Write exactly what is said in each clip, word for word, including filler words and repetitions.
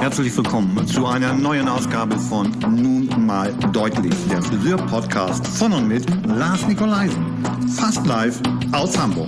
Herzlich willkommen zu einer neuen Ausgabe von Nun mal deutlich, der Friseur-Podcast von und mit Lars Nikolaisen. Fast live aus Hamburg.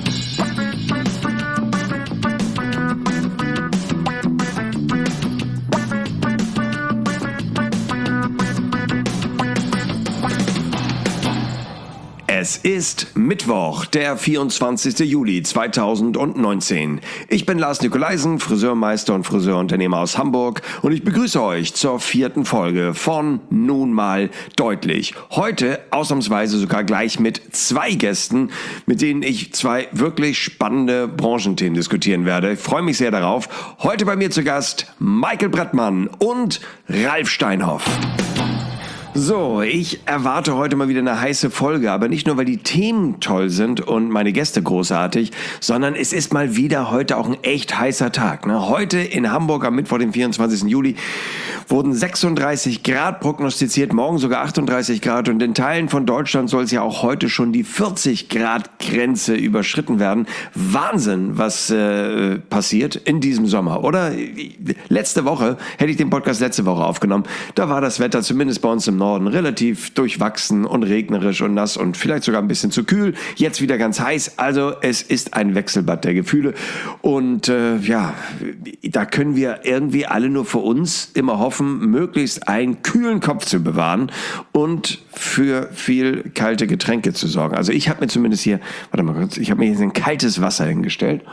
Es ist Mittwoch, der vierundzwanzigster Juli zweitausendneunzehn. Ich bin Lars Nikolaisen, Friseurmeister und Friseurunternehmer aus Hamburg und ich begrüße euch zur vierten Folge von Nun mal deutlich. Heute ausnahmsweise sogar gleich mit zwei Gästen, mit denen ich zwei wirklich spannende Branchenthemen diskutieren werde. Ich freue mich sehr darauf. Heute bei mir zu Gast Michael Brettmann und Ralf Steinhoff. So, ich erwarte heute mal wieder eine heiße Folge, aber nicht nur, weil die Themen toll sind und meine Gäste großartig, sondern es ist mal wieder heute auch ein echt heißer Tag. Ne? Heute in Hamburg am Mittwoch, dem vierundzwanzigsten Juli, wurden sechsunddreißig Grad prognostiziert, morgen sogar achtunddreißig Grad und in Teilen von Deutschland soll es ja auch heute schon die vierzig Grad Grenze überschritten werden. Wahnsinn, was äh, passiert in diesem Sommer, oder? Letzte Woche, hätte ich den Podcast letzte Woche aufgenommen, da war das Wetter zumindest bei uns im Norden relativ durchwachsen und regnerisch und nass und vielleicht sogar ein bisschen zu kühl. Jetzt wieder ganz heiß. Also es ist ein Wechselbad der Gefühle. Und äh, ja, da können wir irgendwie alle nur für uns immer hoffen, möglichst einen kühlen Kopf zu bewahren und für viel kalte Getränke zu sorgen. Also ich habe mir zumindest hier, warte mal kurz, ich habe mir hier ein kaltes Wasser hingestellt.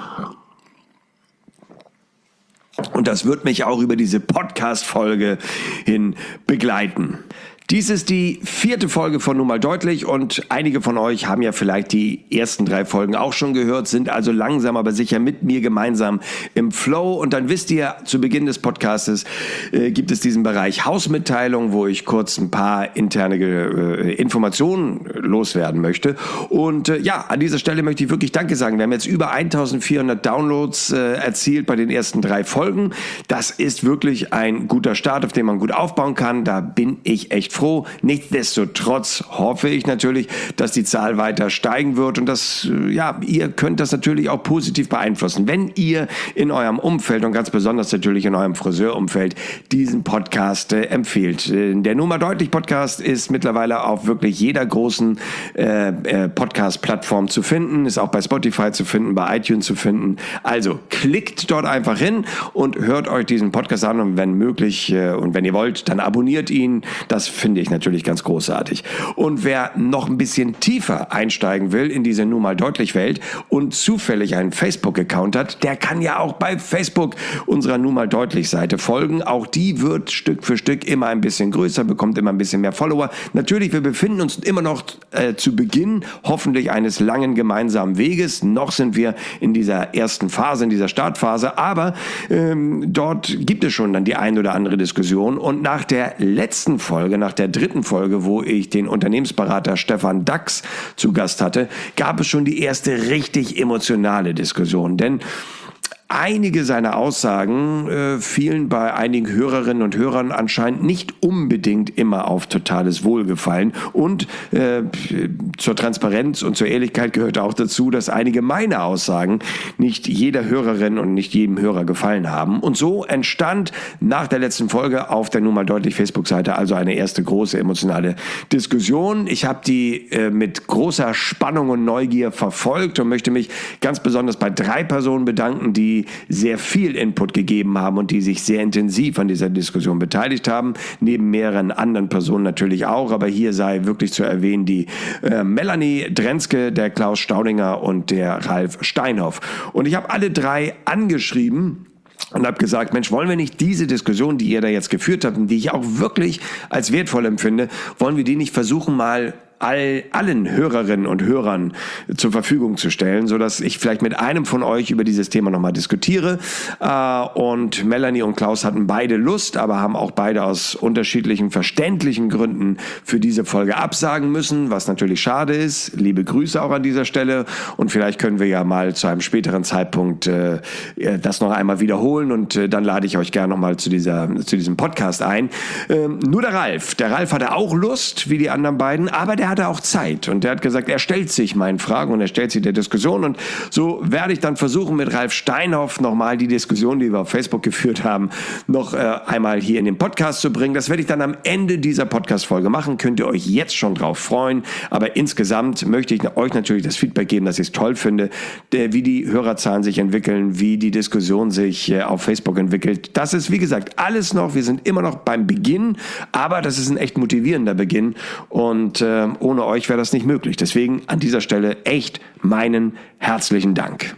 Und das wird mich auch über diese Podcast-Folge hin begleiten. Dies ist die vierte Folge von Nun mal deutlich und einige von euch haben ja vielleicht die ersten drei Folgen auch schon gehört, sind also langsam aber sicher mit mir gemeinsam im Flow. Und dann wisst ihr, zu Beginn des Podcastes äh, gibt es diesen Bereich Hausmitteilung, wo ich kurz ein paar interne äh, Informationen loswerden möchte. Und äh, ja, an dieser Stelle möchte ich wirklich Danke sagen. Wir haben jetzt über eintausendvierhundert Downloads äh, erzielt bei den ersten drei Folgen. Das ist wirklich ein guter Start, auf den man gut aufbauen kann. Da bin ich echt froh. Froh. Nichtsdestotrotz hoffe ich natürlich, dass die Zahl weiter steigen wird und dass, ja, ihr könnt das natürlich auch positiv beeinflussen. Wenn ihr in eurem Umfeld und ganz besonders natürlich in eurem Friseurumfeld diesen Podcast äh, empfehlt. Der Nun mal deutlich Podcast ist mittlerweile auf wirklich jeder großen äh, äh, Podcast-Plattform zu finden, ist auch bei Spotify zu finden, bei iTunes zu finden. Also klickt dort einfach hin und hört euch diesen Podcast an und wenn möglich äh, und wenn ihr wollt, dann abonniert ihn. Das finde ich natürlich ganz großartig. Und wer noch ein bisschen tiefer einsteigen will in diese Nun mal deutlich Welt und zufällig einen Facebook-Account hat, der kann ja auch bei Facebook unserer Nun mal deutlich Seite folgen. Auch die wird Stück für Stück immer ein bisschen größer, bekommt immer ein bisschen mehr Follower. Natürlich, wir befinden uns immer noch äh, zu Beginn hoffentlich eines langen gemeinsamen Weges. Noch sind wir in dieser ersten Phase, in dieser Startphase, aber ähm, dort gibt es schon dann die ein oder andere Diskussion und nach der letzten Folge, nach der dritten Folge, wo ich den Unternehmensberater Stefan Dachs zu Gast hatte, gab es schon die erste richtig emotionale Diskussion. Denn einige seiner Aussagen äh, fielen bei einigen Hörerinnen und Hörern anscheinend nicht unbedingt immer auf totales Wohlgefallen. Und äh, zur Transparenz und zur Ehrlichkeit gehört auch dazu, dass einige meiner Aussagen nicht jeder Hörerin und nicht jedem Hörer gefallen haben. Und so entstand nach der letzten Folge auf der Nun mal deutlich Facebook-Seite also eine erste große emotionale Diskussion. Ich habe die äh, mit großer Spannung und Neugier verfolgt und möchte mich ganz besonders bei drei Personen bedanken, die sehr viel Input gegeben haben und die sich sehr intensiv an dieser Diskussion beteiligt haben, neben mehreren anderen Personen natürlich auch, aber hier sei wirklich zu erwähnen die äh, Melanie Drenske, der Klaus Staudinger und der Ralf Steinhoff. Und ich habe alle drei angeschrieben und habe gesagt, Mensch, wollen wir nicht diese Diskussion, die ihr da jetzt geführt habt und die ich auch wirklich als wertvoll empfinde, wollen wir die nicht versuchen mal all, allen Hörerinnen und Hörern zur Verfügung zu stellen, sodass ich vielleicht mit einem von euch über dieses Thema nochmal diskutiere. Äh, und Melanie und Klaus hatten beide Lust, aber haben auch beide aus unterschiedlichen, verständlichen Gründen für diese Folge absagen müssen, was natürlich schade ist. Liebe Grüße auch an dieser Stelle. Und vielleicht können wir ja mal zu einem späteren Zeitpunkt äh, das noch einmal wiederholen und äh, dann lade ich euch gerne nochmal zu dieser, zu diesem Podcast ein. Ähm, nur der Ralf. Der Ralf hatte auch Lust, wie die anderen beiden, aber der der hatte auch Zeit und der hat gesagt, er stellt sich meinen Fragen und er stellt sie der Diskussion und so werde ich dann versuchen, mit Ralf Steinhoff nochmal die Diskussion, die wir auf Facebook geführt haben, noch äh, einmal hier in den Podcast zu bringen. Das werde ich dann am Ende dieser Podcast-Folge machen, könnt ihr euch jetzt schon drauf freuen, aber insgesamt möchte ich euch natürlich das Feedback geben, dass ich es toll finde, der, wie die Hörerzahlen sich entwickeln, wie die Diskussion sich äh, auf Facebook entwickelt. Das ist, wie gesagt, alles noch, wir sind immer noch beim Beginn, aber das ist ein echt motivierender Beginn und äh, ohne euch wäre das nicht möglich. Deswegen an dieser Stelle echt meinen herzlichen Dank.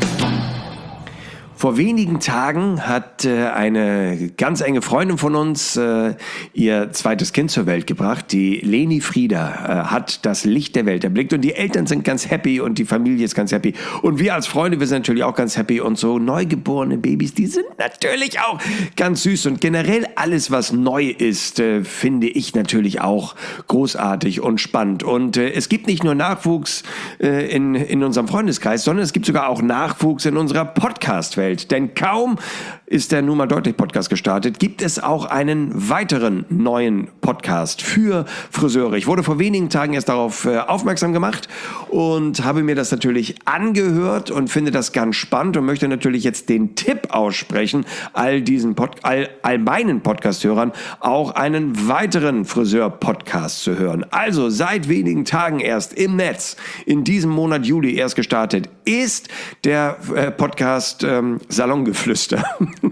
Vor wenigen Tagen hat äh, eine ganz enge Freundin von uns äh, ihr zweites Kind zur Welt gebracht. Die Leni Frieda äh, hat das Licht der Welt erblickt und die Eltern sind ganz happy und die Familie ist ganz happy. Und wir als Freunde, wir sind natürlich auch ganz happy und so neugeborene Babys, die sind natürlich auch ganz süß und generell alles, was neu ist, äh, finde ich natürlich auch großartig und spannend. Und äh, es gibt nicht nur Nachwuchs äh, in, in unserem Freundeskreis, sondern es gibt sogar auch Nachwuchs in unserer Podcast-Welt. Denn kaum ist der Nun mal deutlich Podcast gestartet, gibt es auch einen weiteren neuen Podcast für Friseure. Ich wurde vor wenigen Tagen erst darauf äh, aufmerksam gemacht und habe mir das natürlich angehört und finde das ganz spannend und möchte natürlich jetzt den Tipp aussprechen, all diesen Pod- all, all meinen Podcast-Hörern auch einen weiteren Friseur-Podcast zu hören. Also seit wenigen Tagen erst im Netz, in diesem Monat Juli erst gestartet, ist der äh, Podcast ähm, Salongeflüster.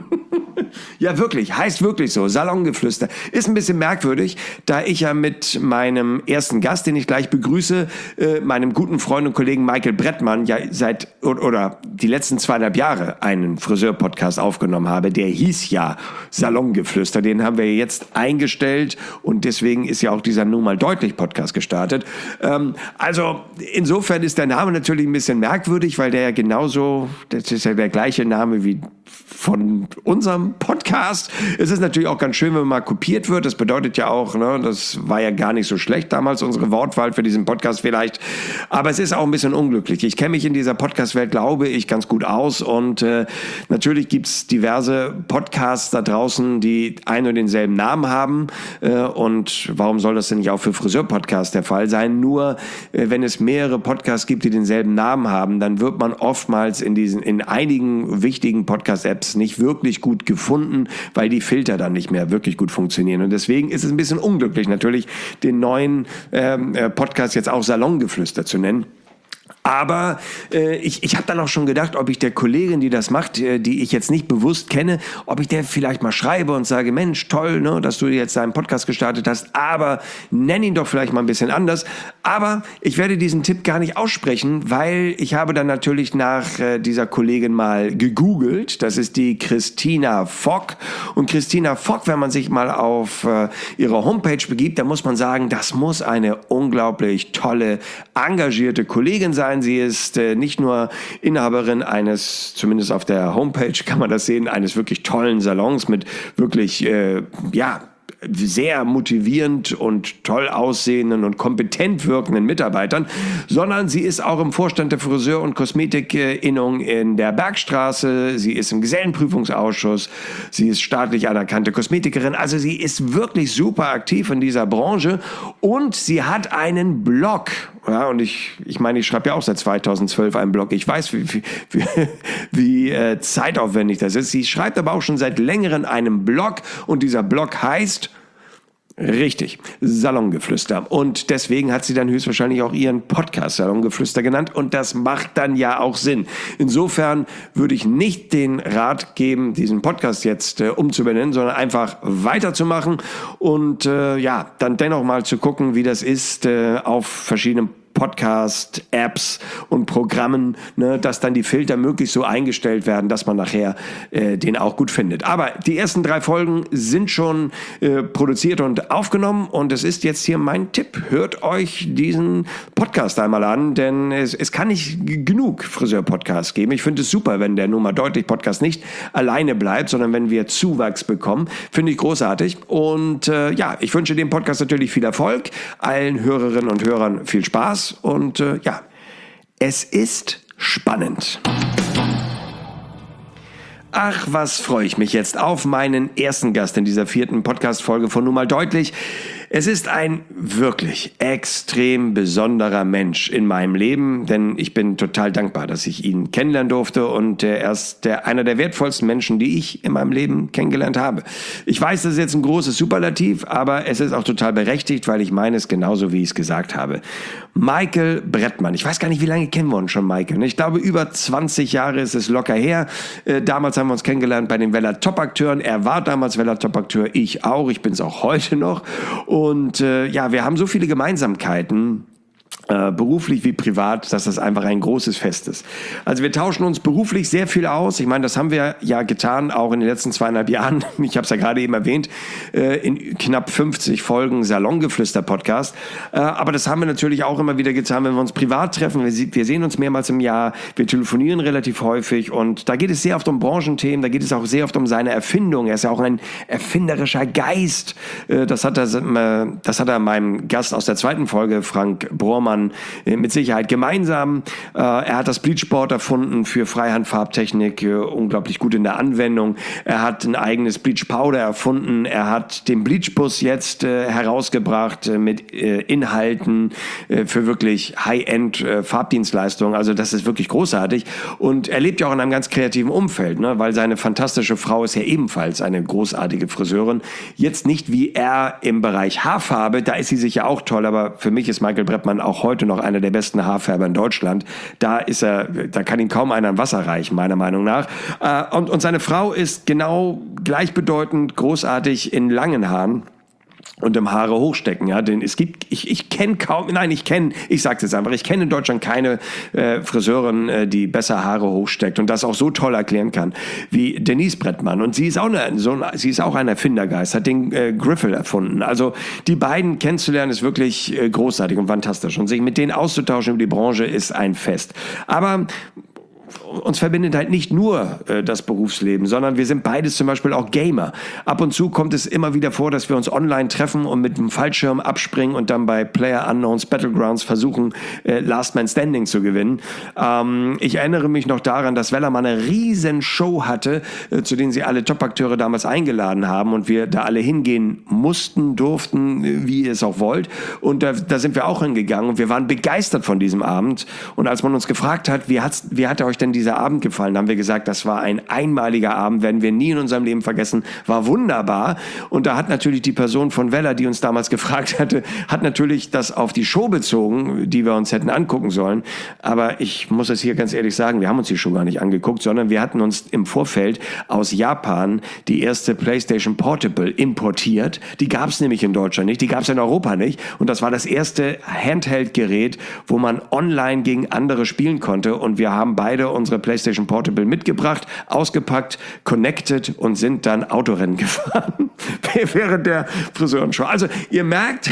Ja, wirklich, heißt wirklich so, Salongeflüster. Ist ein bisschen merkwürdig, da ich ja mit meinem ersten Gast, den ich gleich begrüße, äh, meinem guten Freund und Kollegen Michael Brettmann, ja seit oder, oder die letzten zweieinhalb Jahre einen Friseur-Podcast aufgenommen habe. Der hieß ja Salongeflüster, den haben wir jetzt eingestellt und deswegen ist ja auch dieser Nun mal deutlich Podcast gestartet. Ähm, also insofern ist der Name natürlich ein bisschen merkwürdig, weil der ja genauso, das ist ja der gleiche Name wie von unserem Podcast. Es ist natürlich auch ganz schön, wenn man mal kopiert wird. Das bedeutet ja auch, ne, das war ja gar nicht so schlecht damals, unsere Wortwahl für diesen Podcast vielleicht. Aber es ist auch ein bisschen unglücklich. Ich kenne mich in dieser Podcast-Welt, glaube ich, ganz gut aus. Und äh, natürlich gibt's diverse Podcasts da draußen, die einen und denselben Namen haben. Äh, und warum soll das denn nicht auch für Friseur-Podcasts der Fall sein? Nur, äh, wenn es mehrere Podcasts gibt, die denselben Namen haben, dann wird man oftmals in diesen, in einigen wichtigen Podcast-Apps nicht wirklich gut gefunden, weil die Filter dann nicht mehr wirklich gut funktionieren. Und deswegen ist es ein bisschen unglücklich, natürlich den neuen ähm, Podcast jetzt auch Salongeflüster zu nennen. Aber äh, ich, ich habe dann auch schon gedacht, ob ich der Kollegin, die das macht, äh, die ich jetzt nicht bewusst kenne, ob ich der vielleicht mal schreibe und sage, Mensch, toll, ne, dass du jetzt deinen Podcast gestartet hast, aber nenn ihn doch vielleicht mal ein bisschen anders. Aber ich werde diesen Tipp gar nicht aussprechen, weil ich habe dann natürlich nach äh, dieser Kollegin mal gegoogelt. Das ist die Christina Fock. Und Christina Fock, wenn man sich mal auf äh, ihre Homepage begibt, da muss man sagen, das muss eine unglaublich tolle, engagierte Kollegin sein. Sie ist äh, nicht nur Inhaberin eines, zumindest auf der Homepage kann man das sehen, eines wirklich tollen Salons mit wirklich, äh, ja, sehr motivierend und toll aussehenden und kompetent wirkenden Mitarbeitern, sondern sie ist auch im Vorstand der Friseur- und Kosmetik-Innung in der Bergstraße, sie ist im Gesellenprüfungsausschuss, sie ist staatlich anerkannte Kosmetikerin, also sie ist wirklich super aktiv in dieser Branche und sie hat einen Blog. Ja, und ich, ich meine, ich schreibe ja auch seit zweitausendzwölf einen Blog. Ich weiß, wie, wie, wie, wie äh, zeitaufwendig das ist. Sie schreibt aber auch schon seit längerem einen Blog und dieser Blog heißt richtig, Salongeflüster. Und deswegen hat sie dann höchstwahrscheinlich auch ihren Podcast Salongeflüster genannt und das macht dann ja auch Sinn. Insofern würde ich nicht den Rat geben, diesen Podcast jetzt äh, umzubenennen, sondern einfach weiterzumachen und äh, ja, dann dennoch mal zu gucken, wie das ist äh, auf verschiedenen Podcast, Apps und Programmen, ne, dass dann die Filter möglichst so eingestellt werden, dass man nachher äh, den auch gut findet. Aber die ersten drei Folgen sind schon äh, produziert und aufgenommen und es ist jetzt hier mein Tipp. Hört euch diesen Podcast einmal an, denn es, es kann nicht g- genug Friseur-Podcasts geben. Ich finde es super, wenn der Nun mal deutlich Podcast nicht alleine bleibt, sondern wenn wir Zuwachs bekommen. Finde ich großartig. Und äh, ja, ich wünsche dem Podcast natürlich viel Erfolg, allen Hörerinnen und Hörern viel Spaß. Und äh, ja, es ist spannend. Ach, was freue ich mich jetzt auf meinen ersten Gast in dieser vierten Podcast-Folge von Nun mal deutlich. Es ist ein wirklich extrem besonderer Mensch in meinem Leben, denn ich bin total dankbar, dass ich ihn kennenlernen durfte und er ist der, einer der wertvollsten Menschen, die ich in meinem Leben kennengelernt habe. Ich weiß, das ist jetzt ein großes Superlativ, aber es ist auch total berechtigt, weil ich meine es genauso, wie ich es gesagt habe. Michael Brettmann. Ich weiß gar nicht, wie lange kennen wir uns schon, Michael. Ich glaube, über zwanzig Jahre ist es locker her. Äh, damals haben wir uns kennengelernt bei den Weller Top-Akteuren. Er war damals Weller Top-Akteur, ich auch. Ich bin es auch heute noch. Und äh, ja, wir haben so viele Gemeinsamkeiten, äh, beruflich wie privat, dass das einfach ein großes Fest ist. Also wir tauschen uns beruflich sehr viel aus. Ich meine, das haben wir ja getan, auch in den letzten zweieinhalb Jahren. Ich habe es ja gerade eben erwähnt, äh, in knapp fünfzig Folgen Salongeflüster-Podcast. Äh, aber das haben wir natürlich auch immer wieder getan, wenn wir uns privat treffen. Wir, wir sehen uns mehrmals im Jahr, wir telefonieren relativ häufig und da geht es sehr oft um Branchenthemen, da geht es auch sehr oft um seine Erfindung. Er ist ja auch ein erfinderischer Geist. Äh, das hat er, äh, das hat er meinem Gast aus der zweiten Folge, Frank Brohrmann, mit Sicherheit gemeinsam. Er hat das Bleachboard erfunden für Freihandfarbtechnik, unglaublich gut in der Anwendung. Er hat ein eigenes Bleach Powder erfunden. Er hat den Bleachbus jetzt herausgebracht mit Inhalten für wirklich High-End Farbdienstleistungen. Also das ist wirklich großartig. Und er lebt ja auch in einem ganz kreativen Umfeld, ne? Weil seine fantastische Frau ist ja ebenfalls eine großartige Friseurin. Jetzt nicht wie er im Bereich Haarfarbe, da ist sie sicher auch toll, aber für mich ist Michael Brettmann auch heute noch einer der besten Haarfärber in Deutschland. Da ist er, da kann ihm kaum einer ein Wasser reichen, meiner Meinung nach. Und, und seine Frau ist genau gleichbedeutend großartig in langen Haaren und im Haare hochstecken, ja, denn es gibt, ich, ich kenne kaum, nein, ich kenne, ich sag's jetzt einfach, ich kenne in Deutschland keine äh, Friseurin, äh, die besser Haare hochsteckt und das auch so toll erklären kann wie Denise Brettmann. Und sie ist auch eine, so, sie ist auch ein Erfindergeist, hat den äh, Griffel erfunden. Also die beiden kennenzulernen ist wirklich äh, großartig und fantastisch und sich mit denen auszutauschen über die Branche ist ein Fest. Aber uns verbindet halt nicht nur äh, das Berufsleben, sondern wir sind beides zum Beispiel auch Gamer. Ab und zu kommt es immer wieder vor, dass wir uns online treffen und mit dem Fallschirm abspringen und dann bei PlayerUnknown's Battlegrounds versuchen, äh, Last Man Standing zu gewinnen. Ähm, ich erinnere mich noch daran, dass Weller mal eine riesen Show hatte, äh, zu denen sie alle Top-Akteure damals eingeladen haben und wir da alle hingehen mussten, durften, äh, wie ihr es auch wollt. Und da, da sind wir auch hingegangen und wir waren begeistert von diesem Abend. Und als man uns gefragt hat, wie hat's, wie hat er euch denn dieser Abend gefallen? Da haben wir gesagt, das war ein einmaliger Abend, werden wir nie in unserem Leben vergessen, war wunderbar. Und da hat natürlich die Person von Weller, die uns damals gefragt hatte, hat natürlich das auf die Show bezogen, die wir uns hätten angucken sollen. Aber ich muss es hier ganz ehrlich sagen, wir haben uns die Show gar nicht angeguckt, sondern wir hatten uns im Vorfeld aus Japan die erste PlayStation Portable importiert. Die gab es nämlich in Deutschland nicht, die gab es in Europa nicht. Und das war das erste Handheld-Gerät, wo man online gegen andere spielen konnte. Und wir haben beide unsere PlayStation Portable mitgebracht, ausgepackt, connected und sind dann Autorennen gefahren während der Friseurenshow. Also ihr merkt,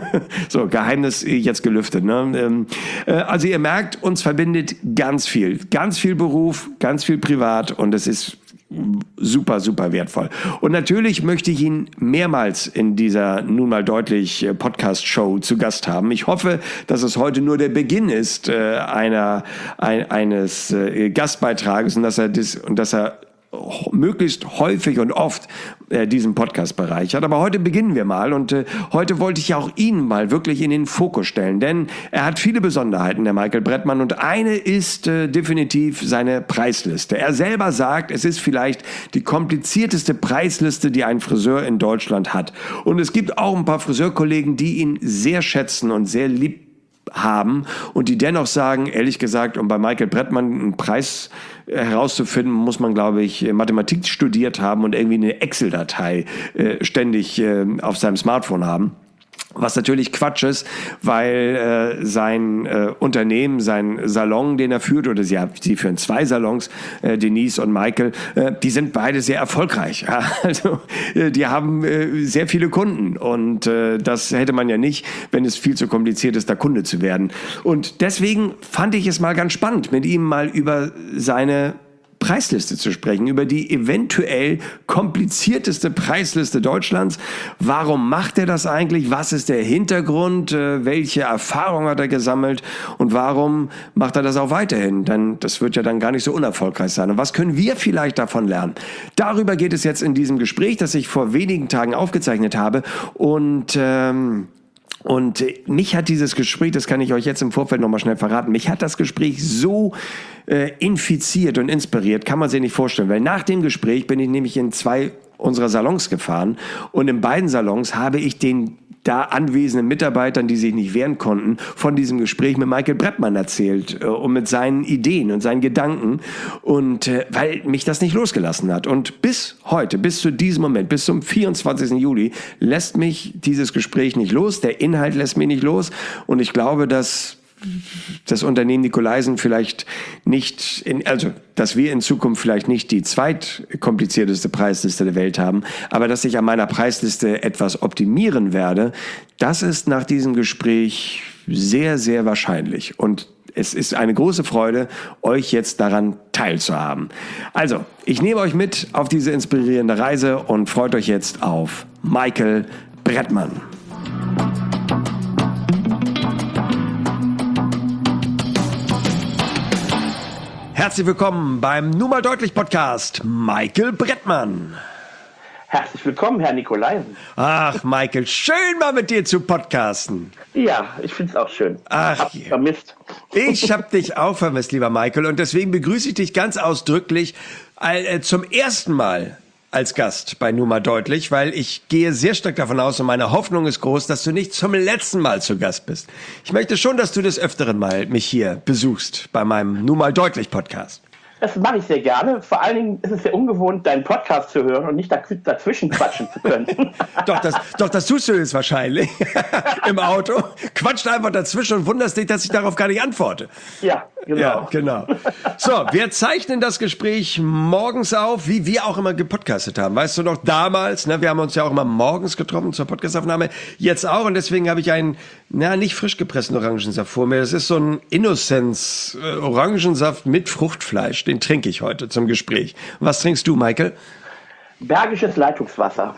so Geheimnis jetzt gelüftet, ne? Also ihr merkt, uns verbindet ganz viel, ganz viel Beruf, ganz viel privat und es ist super, super wertvoll. Und natürlich möchte ich ihn mehrmals in dieser nun mal deutlich Podcast-Show zu Gast haben. Ich hoffe, dass es heute nur der Beginn ist äh, einer ein, eines äh, Gastbeitrages und dass er das, und dass er möglichst häufig und oft äh, diesen Podcast bereichert. Aber heute beginnen wir mal und äh, heute wollte ich ja auch ihn mal wirklich in den Fokus stellen, denn er hat viele Besonderheiten, der Michael Brettmann, und eine ist äh, definitiv seine Preisliste. Er selber sagt, es ist vielleicht die komplizierteste Preisliste, die ein Friseur in Deutschland hat. Und es gibt auch ein paar Friseurkollegen, die ihn sehr schätzen und sehr lieb haben und die dennoch sagen, ehrlich gesagt, um bei Michael Brettmann einen Preis herauszufinden, muss man, glaube ich, Mathematik studiert haben und irgendwie eine Excel-Datei äh, ständig äh, auf seinem Smartphone haben. Was natürlich Quatsch ist, weil äh, sein äh, Unternehmen, sein Salon, den er führt, oder sie, sie führen zwei Salons, äh, Denise und Michael, äh, die sind beide sehr erfolgreich. Ja? Also äh, die haben äh, sehr viele Kunden und äh, das hätte man ja nicht, wenn es viel zu kompliziert ist, da Kunde zu werden. Und deswegen fand ich es mal ganz spannend, mit ihm mal über seine Preisliste zu sprechen, über die eventuell komplizierteste Preisliste Deutschlands. Warum macht er das eigentlich? Was ist der Hintergrund? Welche Erfahrungen hat er gesammelt? Und warum macht er das auch weiterhin? Denn das wird ja dann gar nicht so unerfolgreich sein. Und was können wir vielleicht davon lernen? Darüber geht es jetzt in diesem Gespräch, das ich vor wenigen Tagen aufgezeichnet habe. Und ähm, Und mich hat dieses Gespräch, das kann ich euch jetzt im Vorfeld nochmal schnell verraten, mich hat das Gespräch so äh, infiziert und inspiriert, kann man sich nicht vorstellen. Weil nach dem Gespräch bin ich nämlich in zwei unserer Salons gefahren und in beiden Salons habe ich den da anwesenden Mitarbeitern, die sich nicht wehren konnten, von diesem Gespräch mit Michael Brettmann erzählt äh, und mit seinen Ideen und seinen Gedanken und äh, weil mich das nicht losgelassen hat. Und bis heute, bis zu diesem Moment, bis zum vierundzwanzigsten Juli lässt mich dieses Gespräch nicht los, der Inhalt lässt mich nicht los und ich glaube, dass das Unternehmen Nikolaisen vielleicht nicht, in, also dass wir in Zukunft vielleicht nicht die zweitkomplizierteste Preisliste der Welt haben, aber dass ich an meiner Preisliste etwas optimieren werde, das ist nach diesem Gespräch sehr, sehr wahrscheinlich. Und es ist eine große Freude, euch jetzt daran teilzuhaben. Also, ich nehme euch mit auf diese inspirierende Reise und freut euch jetzt auf Michael Brettmann. Herzlich willkommen beim Nun mal deutlich Podcast, Michael Brettmann. Herzlich willkommen, Herr Nikolaisen. Ach, Michael, schön mal mit dir zu podcasten. Ja, ich finde es auch schön. Ach, hab dich vermisst. Ich habe dich auch vermisst, lieber Michael, und deswegen begrüße ich dich ganz ausdrücklich äh, zum ersten Mal als Gast bei Nun mal deutlich, weil ich gehe sehr stark davon aus und meine Hoffnung ist groß, dass du nicht zum letzten Mal zu Gast bist. Ich möchte schon, dass du des Öfteren mal mich hier besuchst bei meinem Nun mal deutlich Podcast. Das mache ich sehr gerne. Vor allen Dingen ist es sehr ungewohnt, deinen Podcast zu hören und nicht dazwischen quatschen zu können. Doch, das, doch, das tust du jetzt wahrscheinlich im Auto. Quatscht einfach dazwischen und wunderst dich, dass ich darauf gar nicht antworte. Ja, genau. Ja, genau. So, wir zeichnen das Gespräch morgens auf, wie wir auch immer gepodcastet haben. Weißt du noch, damals, ne, wir haben uns ja auch immer morgens getroffen zur Podcastaufnahme, jetzt auch. Und deswegen habe ich einen, na, nicht frisch gepressten Orangensaft vor mir. Das ist so ein Innocence äh, Orangensaft mit Fruchtfleisch. Den trinke ich heute zum Gespräch. Was trinkst du, Michael? Bergisches Leitungswasser.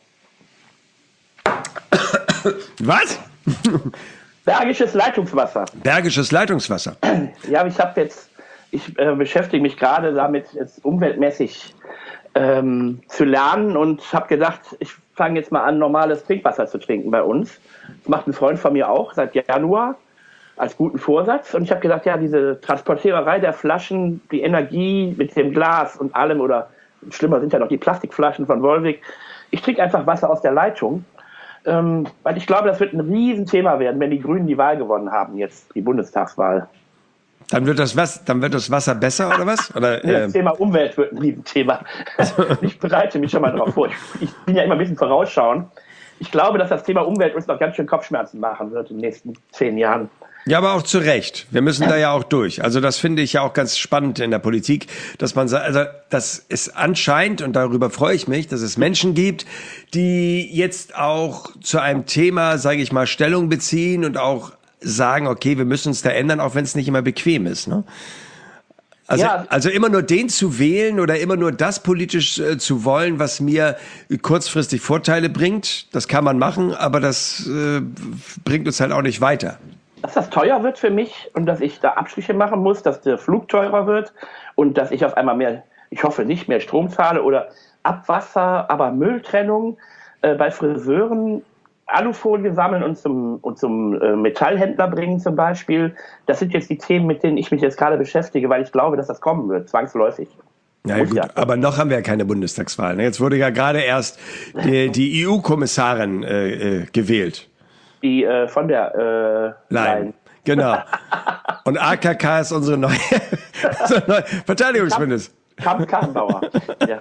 Was? Bergisches Leitungswasser. Bergisches Leitungswasser. Ja, ich habe jetzt, ich äh, beschäftige mich gerade damit, jetzt umweltmäßig ähm, zu lernen und habe gedacht, ich fange jetzt mal an, normales Trinkwasser zu trinken bei uns. Das macht ein Freund von mir auch seit Januar als guten Vorsatz. Und ich habe gesagt, ja, diese Transportiererei der Flaschen, die Energie mit dem Glas und allem, oder schlimmer sind ja noch die Plastikflaschen von Volvic. Ich trinke einfach Wasser aus der Leitung, ähm, weil ich glaube, das wird ein Riesenthema werden, wenn die Grünen die Wahl gewonnen haben, jetzt die Bundestagswahl. Dann wird das, was, dann wird das Wasser besser, oder was? Oder, äh das Thema Umwelt wird ein Riesenthema. Ich bereite mich schon mal darauf vor. Ich, ich bin ja immer ein bisschen vorausschauend. Ich glaube, dass das Thema Umwelt uns noch ganz schön Kopfschmerzen machen wird in den nächsten zehn Jahren. Ja, aber auch zu Recht. Wir müssen da ja auch durch. Also das finde ich ja auch ganz spannend in der Politik, dass man sagt, also das ist anscheinend, und darüber freue ich mich, dass es Menschen gibt, die jetzt auch zu einem Thema, sage ich mal, Stellung beziehen und auch sagen, okay, wir müssen uns da ändern, auch wenn es nicht immer bequem ist, ne? Also, ja. also immer nur den zu wählen oder immer nur das politisch äh, zu wollen, was mir kurzfristig Vorteile bringt, das kann man machen, aber das äh, bringt uns halt auch nicht weiter. Dass das teuer wird für mich und dass ich da Abstriche machen muss, dass der Flug teurer wird und dass ich auf einmal mehr, ich hoffe nicht mehr Strom zahle oder Abwasser, aber Mülltrennung äh, bei Friseuren, Alufolie sammeln und zum, und zum äh, Metallhändler bringen zum Beispiel. Das sind jetzt die Themen, mit denen ich mich jetzt gerade beschäftige, weil ich glaube, dass das kommen wird, zwangsläufig. Ja, gut, ja. Aber noch haben wir ja keine Bundestagswahl. Ne? Jetzt wurde ja gerade erst die, die E U-Kommissarin äh, äh, gewählt. Die äh, von der äh, Leyen. Genau. Und A K K ist unsere neue, unsere neue Verteidigungsminister. Kamp-Karrenbauer. Ja.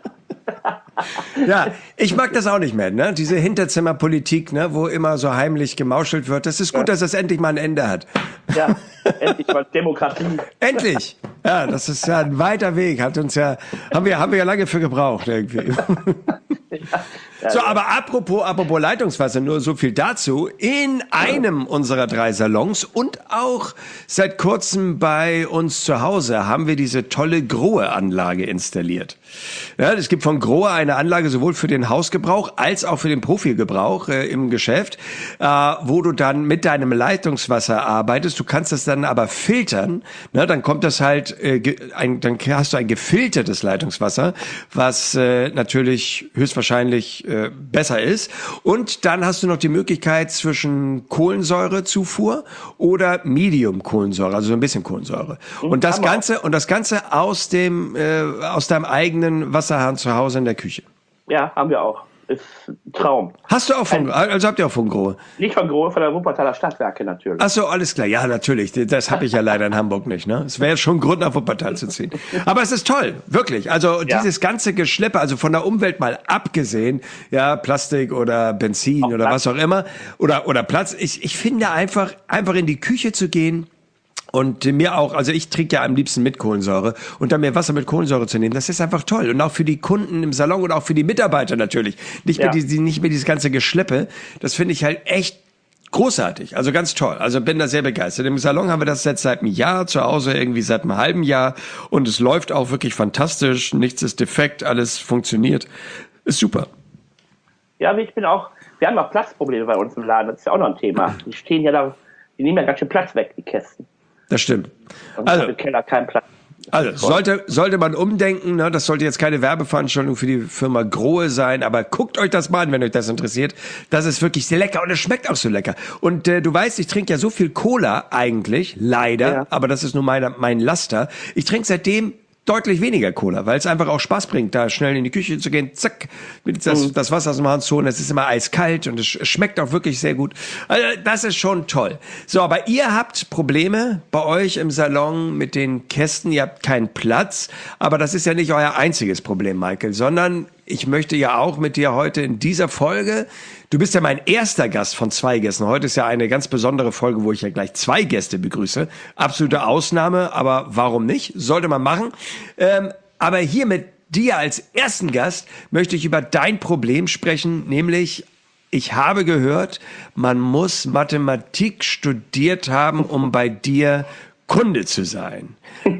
Ja, ich mag das auch nicht mehr, ne? Diese Hinterzimmerpolitik, ne, wo immer so heimlich gemauschelt wird. Das ist gut, dass das endlich mal ein Ende hat. Ja, endlich mal Demokratie. Endlich! Ja, das ist ja ein weiter Weg. Hat uns ja, haben wir, haben wir ja lange für gebraucht irgendwie. Ja. So, aber apropos, apropos Leitungswasser, nur so viel dazu. In einem unserer drei Salons und auch seit kurzem bei uns zu Hause haben wir diese tolle Grohe-Anlage installiert. Ja, es gibt von Grohe eine Anlage sowohl für den Hausgebrauch als auch für den Profigebrauch äh, im Geschäft, äh, wo du dann mit deinem Leitungswasser arbeitest. Du kannst das dann aber filtern. Ne? Dann kommt das halt, äh, ein, dann hast du ein gefiltertes Leitungswasser, was äh, natürlich höchstwahrscheinlich äh, besser ist. Und dann hast du noch die Möglichkeit zwischen Kohlensäurezufuhr oder Medium-Kohlensäure, also so ein bisschen Kohlensäure. Und das Ganze und das Ganze aus dem äh, aus deinem eigenen Wasserhahn zu Hause in der Küche. Ja, haben wir auch. Ist ein Traum. Hast du auch von, also habt ihr auch von Grohe? Nicht von Grohe, von der Wuppertaler Stadtwerke natürlich. Ach so, alles klar. Ja, natürlich. Das habe ich ja leider in Hamburg nicht. Ne? Es wäre schon ein Grund, nach Wuppertal zu ziehen. Aber es ist toll, wirklich. Also ja. Dieses ganze Geschleppe, also von der Umwelt mal abgesehen, ja, Plastik oder Benzin auch oder Platz. Was auch immer, oder, oder Platz. Ich, ich finde einfach, einfach in die Küche zu gehen, und mir auch, also ich trinke ja am liebsten mit Kohlensäure und dann mir Wasser mit Kohlensäure zu nehmen, das ist einfach toll. Und auch für die Kunden im Salon und auch für die Mitarbeiter natürlich. Nicht ja. mehr die, nicht mehr dieses ganze Geschleppe. Das finde ich halt echt großartig. Also ganz toll. Also bin da sehr begeistert. Im Salon haben wir das jetzt seit einem Jahr, zu Hause irgendwie seit einem halben Jahr. Und es läuft auch wirklich fantastisch. Nichts ist defekt, alles funktioniert. Ist super. Ja, ich bin auch, wir haben auch Platzprobleme bei uns im Laden. Das ist ja auch noch ein Thema. Die stehen ja da, die nehmen ja ganz schön Platz weg, die Kästen. Das stimmt. Und also im Keller kein Platz. Also sollte, sollte man umdenken, ne? Das sollte jetzt keine Werbeveranstaltung für die Firma Grohe sein, aber guckt euch das mal an, wenn euch das interessiert. Das ist wirklich sehr lecker und es schmeckt auch so lecker. Und äh, du weißt, ich trinke ja so viel Cola eigentlich, leider, ja. aber das ist nur mein, mein Laster. Ich trinke seitdem deutlich weniger Cola, weil es einfach auch Spaß bringt, da schnell in die Küche zu gehen, zack, mit das, mhm. das Wasser aus dem Hahn zu holen, es ist immer eiskalt und es schmeckt auch wirklich sehr gut. Also das ist schon toll. So, aber ihr habt Probleme bei euch im Salon mit den Kästen, ihr habt keinen Platz, aber das ist ja nicht euer einziges Problem, Michael, sondern ich möchte ja auch mit dir heute in dieser Folge, du bist ja mein erster Gast von zwei Gästen. Heute ist ja eine ganz besondere Folge, wo ich ja gleich zwei Gäste begrüße. Absolute Ausnahme, aber warum nicht? Sollte man machen. Ähm, aber hier mit dir als ersten Gast möchte ich über dein Problem sprechen, nämlich ich habe gehört, man muss Mathematik studiert haben, um bei dir Kunde zu sein.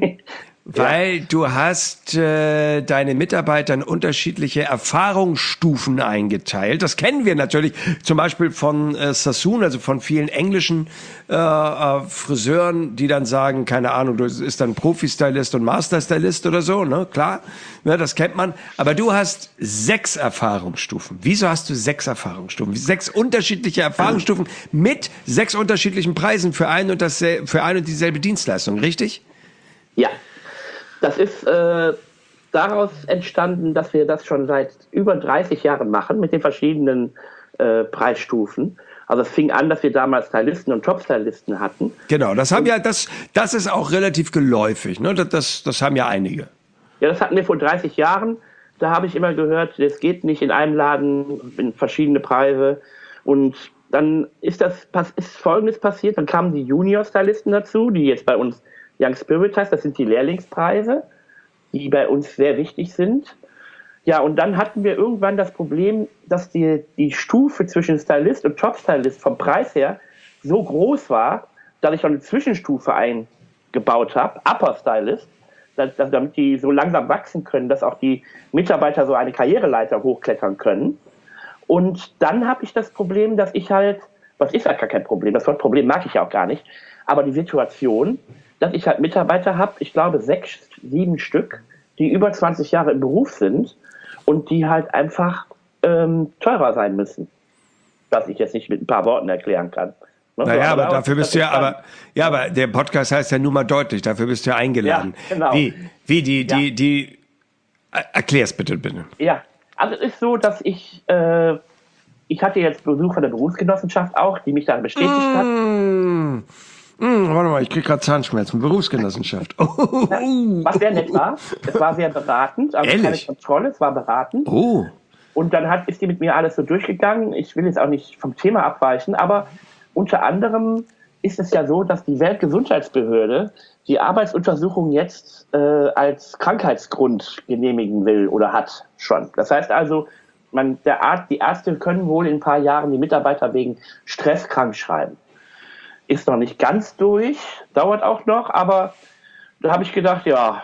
Weil ja. du hast äh, deine Mitarbeiter in unterschiedliche Erfahrungsstufen eingeteilt. Das kennen wir natürlich zum Beispiel von äh, Sassoon, also von vielen englischen äh, äh, Friseuren, die dann sagen, keine Ahnung, du bist dann Profi-Stylist und Master-Stylist oder so, ne? Klar, ja, das kennt man. Aber du hast sechs Erfahrungsstufen. Wieso hast du sechs Erfahrungsstufen? Sechs unterschiedliche Erfahrungsstufen mit sechs unterschiedlichen Preisen für ein und, das, für ein und dieselbe Dienstleistung, richtig? Ja. Das ist äh, daraus entstanden, dass wir das schon seit über dreißig Jahren machen mit den verschiedenen äh, Preisstufen. Also es fing an, dass wir damals Stylisten und Top-Stylisten hatten. Genau, das haben ja, das, das ist auch relativ geläufig, ne? Das, das, das haben ja einige. Ja, das hatten wir vor dreißig Jahren. Da habe ich immer gehört, das geht nicht in einem Laden, in verschiedene Preise. Und dann ist das ist Folgendes passiert. Dann kamen die Junior-Stylisten dazu, die jetzt bei uns Young Spirit heißt, das sind die Lehrlingspreise, die bei uns sehr wichtig sind. Ja, und dann hatten wir irgendwann das Problem, dass die, die Stufe zwischen Stylist und Top-Stylist vom Preis her so groß war, dass ich schon eine Zwischenstufe eingebaut habe, Upper Stylist, dass, dass, damit die so langsam wachsen können, dass auch die Mitarbeiter so eine Karriereleiter hochklettern können. Und dann habe ich das Problem, dass ich halt, was ist halt gar kein Problem, das Wort Problem mag ich ja auch gar nicht, aber die Situation, dass ich halt Mitarbeiter habe, ich glaube sechs, sieben Stück, die über zwanzig Jahre im Beruf sind und die halt einfach ähm, teurer sein müssen. Was ich jetzt nicht mit ein paar Worten erklären kann. Ne? Naja, so, aber, aber dafür bist du ja, aber, ja, aber der Podcast heißt ja nur mal deutlich, dafür bist du ja eingeladen. Ja, genau. Wie, wie die, die, ja. die, erklär's bitte, bitte. Ja, also es ist so, dass ich, äh, ich hatte jetzt Besuch von der Berufsgenossenschaft auch, die mich da bestätigt mmh. hat. Hm, warte mal, ich krieg gerade Zahnschmerzen. Berufsgenossenschaft. Oh, oh, ja, was sehr nett war. Es war sehr beratend. Also keine Kontrolle, es war beratend. Oh. Und dann hat, ist die mit mir alles so durchgegangen. Ich will jetzt auch nicht vom Thema abweichen, aber unter anderem ist es ja so, dass die Weltgesundheitsbehörde die Arbeitsuntersuchung jetzt äh, als Krankheitsgrund genehmigen will oder hat schon. Das heißt also, man, der Arzt, die Ärzte können wohl in ein paar Jahren die Mitarbeiter wegen Stress krank schreiben. Ist noch nicht ganz durch, dauert auch noch, aber da habe ich gedacht, ja,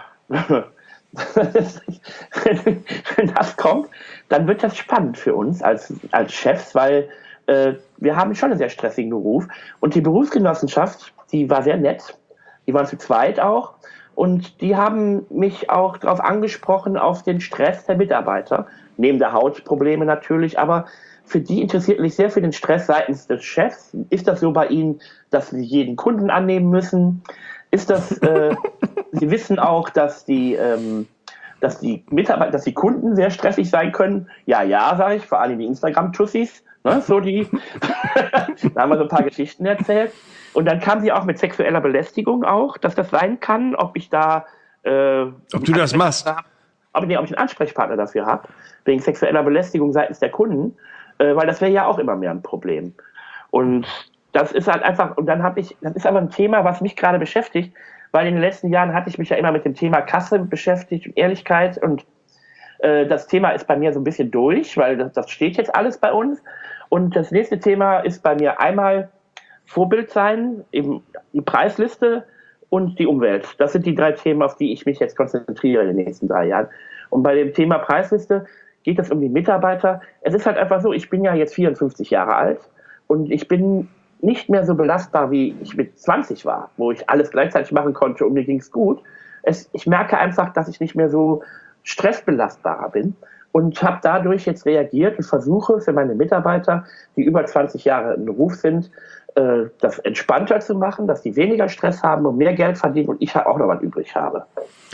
wenn das kommt, dann wird das spannend für uns als, als Chefs, weil äh, wir haben schon einen sehr stressigen Beruf. Und die Berufsgenossenschaft, die war sehr nett, die waren zu zweit auch. Und die haben mich auch darauf angesprochen, auf den Stress der Mitarbeiter, neben der Hautprobleme natürlich, aber für die interessiert mich sehr für den Stress seitens des Chefs. Ist das so bei Ihnen, dass Sie jeden Kunden annehmen müssen? Ist das, äh, Sie wissen auch, dass die, ähm, dass die Mitarbeiter, dass die Kunden sehr stressig sein können? Ja, ja, sage ich, vor allem die Instagram-Tussis, ne, so die, da haben wir so ein paar Geschichten erzählt. Und dann kam sie auch mit sexueller Belästigung auch, dass das sein kann, ob ich da, äh, ob du das machst. Hab, ob, nee, ob ich einen Ansprechpartner dafür habe, wegen sexueller Belästigung seitens der Kunden, äh, weil das wäre ja auch immer mehr ein Problem. Und das ist halt einfach, und dann habe ich, das ist aber ein Thema, was mich gerade beschäftigt, weil in den letzten Jahren hatte ich mich ja immer mit dem Thema Kasse beschäftigt, Ehrlichkeit, und äh, das Thema ist bei mir so ein bisschen durch, weil das, das steht jetzt alles bei uns. Und das nächste Thema ist bei mir einmal Vorbild sein, eben die Preisliste und die Umwelt. Das sind die drei Themen, auf die ich mich jetzt konzentriere in den nächsten drei Jahren. Und bei dem Thema Preisliste geht es um die Mitarbeiter. Es ist halt einfach so, ich bin ja jetzt vierundfünfzig Jahre alt und ich bin nicht mehr so belastbar, wie ich mit zwanzig war, wo ich alles gleichzeitig machen konnte und mir ging es gut. Es, ich merke einfach, dass ich nicht mehr so stressbelastbarer bin und habe dadurch jetzt reagiert und versuche für meine Mitarbeiter, die über zwanzig Jahre im Beruf sind, äh, das entspannter zu machen, dass die weniger Stress haben und mehr Geld verdienen und ich halt auch noch was übrig habe.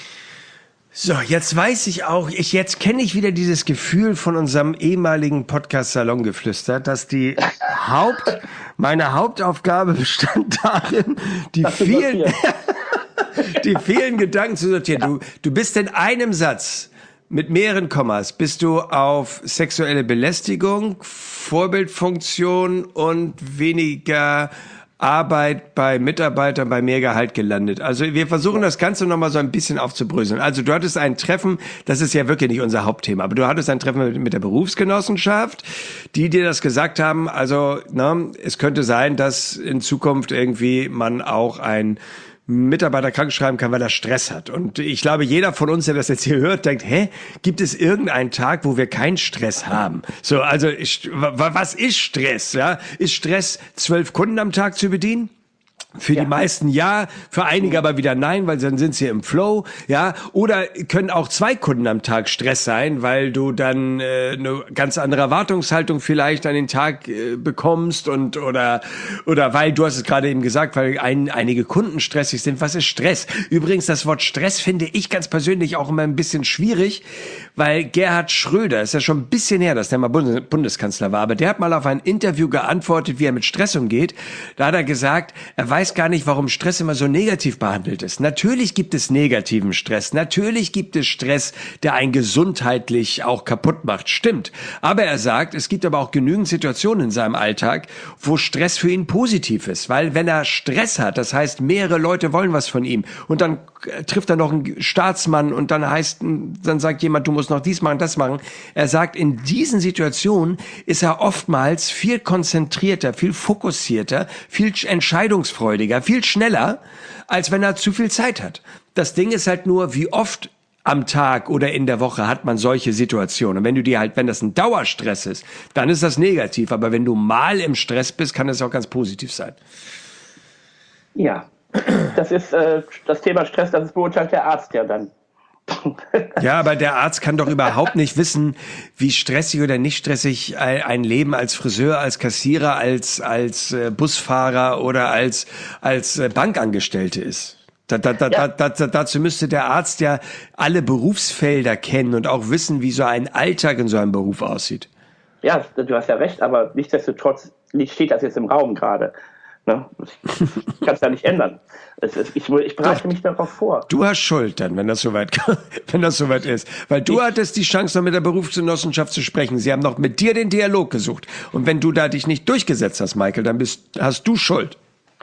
So, jetzt weiß ich auch, ich, jetzt kenne ich wieder dieses Gefühl von unserem ehemaligen Podcast Salongeflüster, dass die Haupt, meine Hauptaufgabe bestand darin, die vielen, die vielen Gedanken zu sortieren. Du, du bist in einem Satz mit mehreren Kommas, bist du auf sexuelle Belästigung, Vorbildfunktion und weniger Arbeit bei Mitarbeitern bei mehr Gehalt gelandet. Also wir versuchen das Ganze nochmal so ein bisschen aufzubröseln. Also du hattest ein Treffen, das ist ja wirklich nicht unser Hauptthema, aber du hattest ein Treffen mit, mit der Berufsgenossenschaft, die dir das gesagt haben, also ne, es könnte sein, dass in Zukunft irgendwie man auch ein Mitarbeiter krank schreiben kann, weil er Stress hat. Und ich glaube, jeder von uns, der das jetzt hier hört, denkt, hä, gibt es irgendeinen Tag, wo wir keinen Stress haben? So, also, ich, was ist Stress? Ja, ist Stress, zwölf Kunden am Tag zu bedienen? Für ja. die meisten ja, für einige aber wieder nein, weil dann sind sie im Flow, ja. Oder können auch zwei Kunden am Tag Stress sein, weil du dann äh, eine ganz andere Erwartungshaltung vielleicht an den Tag äh, bekommst und oder oder weil du hast es gerade eben gesagt, weil ein, einige Kunden stressig sind. Was ist Stress? Übrigens, das Wort Stress finde ich ganz persönlich auch immer ein bisschen schwierig, weil Gerhard Schröder, ist ja schon ein bisschen her, dass der mal Bundes- Bundeskanzler war, aber der hat mal auf ein Interview geantwortet, wie er mit Stress umgeht. Da hat er gesagt, er weiß gar nicht, warum Stress immer so negativ behandelt ist. Natürlich gibt es negativen Stress. Natürlich gibt es Stress, der einen gesundheitlich auch kaputt macht. Stimmt. Aber er sagt, es gibt aber auch genügend Situationen in seinem Alltag, wo Stress für ihn positiv ist. Weil wenn er Stress hat, das heißt, mehrere Leute wollen was von ihm und dann trifft er noch einen Staatsmann und dann heißt, dann sagt jemand, du musst noch dies machen, das machen. Er sagt, in diesen Situationen ist er oftmals viel konzentrierter, viel fokussierter, viel entscheidungsfreudiger, viel schneller, als wenn er zu viel Zeit hat. Das Ding ist halt nur, wie oft am Tag oder in der Woche hat man solche Situationen. Und wenn du dir halt, wenn das ein Dauerstress ist, dann ist das negativ. Aber wenn du mal im Stress bist, kann das auch ganz positiv sein. Ja, das ist äh, das Thema Stress, das ist beurteilt der Arzt ja dann. Ja, aber der Arzt kann doch überhaupt nicht wissen, wie stressig oder nicht stressig ein Leben als Friseur, als Kassierer, als als Busfahrer oder als als Bankangestellte ist. Da, da, da, ja. da, da, dazu müsste der Arzt ja alle Berufsfelder kennen und auch wissen, wie so ein Alltag in so einem Beruf aussieht. Ja, du hast ja recht, aber nichtsdestotrotz steht das jetzt im Raum gerade. Ne? Ich kann es ja nicht ändern. Es ist, ich, ich bereite mich darauf vor. Du hast Schuld dann, wenn das soweit, wenn das soweit ist. Weil du ich, hattest die Chance, noch mit der Berufsgenossenschaft zu sprechen. Sie haben noch mit dir den Dialog gesucht. Und wenn du da dich nicht durchgesetzt hast, Michael, dann bist, hast du Schuld.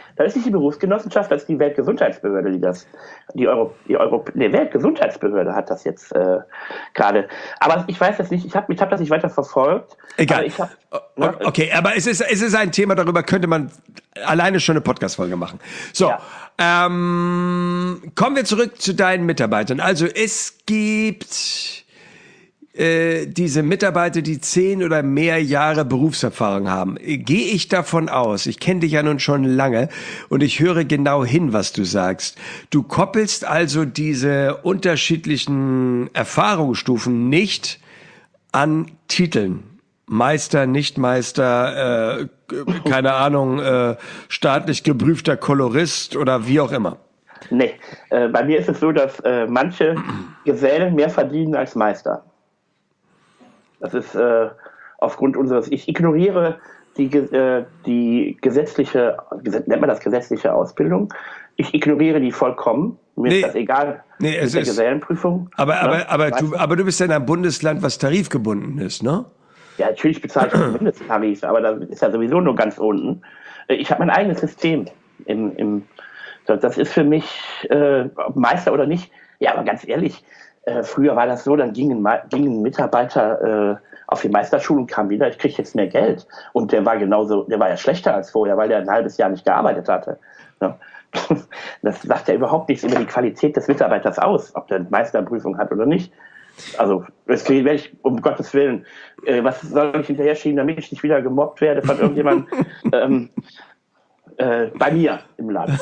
Das ist nicht die Berufsgenossenschaft, das ist die Weltgesundheitsbehörde, die das, die Euro, die Euro, die Weltgesundheitsbehörde hat das jetzt äh, gerade. Aber ich weiß das nicht, ich habe ich hab das nicht weiter verfolgt. Egal. Ich hab, ne? Okay, aber es ist, es ist ein Thema, darüber könnte man alleine schon eine Podcast-Folge machen. So, ja. ähm, kommen wir zurück zu deinen Mitarbeitern. Also es gibt äh, diese Mitarbeiter, die zehn oder mehr Jahre Berufserfahrung haben. Gehe ich davon aus, ich kenne dich ja nun schon lange und ich höre genau hin, was du sagst. Du koppelst also diese unterschiedlichen Erfahrungsstufen nicht an Titeln. Meister, Nichtmeister, äh, keine Ahnung, äh, staatlich geprüfter Kolorist oder wie auch immer. Nee, äh, bei mir ist es so, dass äh, manche Gesellen mehr verdienen als Meister. Das ist äh, aufgrund unseres, ich ignoriere die, äh, die gesetzliche, nennt man das gesetzliche Ausbildung, ich ignoriere die vollkommen. Mir nee, ist das egal nee, mit es der ist, Gesellenprüfung. Aber, ja, aber, aber, du, aber du bist ja in einem Bundesland, was tarifgebunden ist, ne? Ja, natürlich bezahle ich den Mindesttarif, aber das ist ja sowieso nur ganz unten. Ich habe mein eigenes System. Im, im, das ist für mich, äh, Meister oder nicht, ja, aber ganz ehrlich, äh, früher war das so, dann gingen, gingen Mitarbeiter äh, auf die Meisterschule und kamen wieder, ich kriege jetzt mehr Geld. Und der war genauso, der war ja schlechter als vorher, weil der ein halbes Jahr nicht gearbeitet hatte. Ja. Das sagt ja überhaupt nichts über die Qualität des Mitarbeiters aus, ob der eine Meisterprüfung hat oder nicht. Also, das werde ich, um Gottes Willen, äh, was soll ich hinterher schieben, damit ich nicht wieder gemobbt werde von irgendjemandem ähm, äh, bei mir im Land.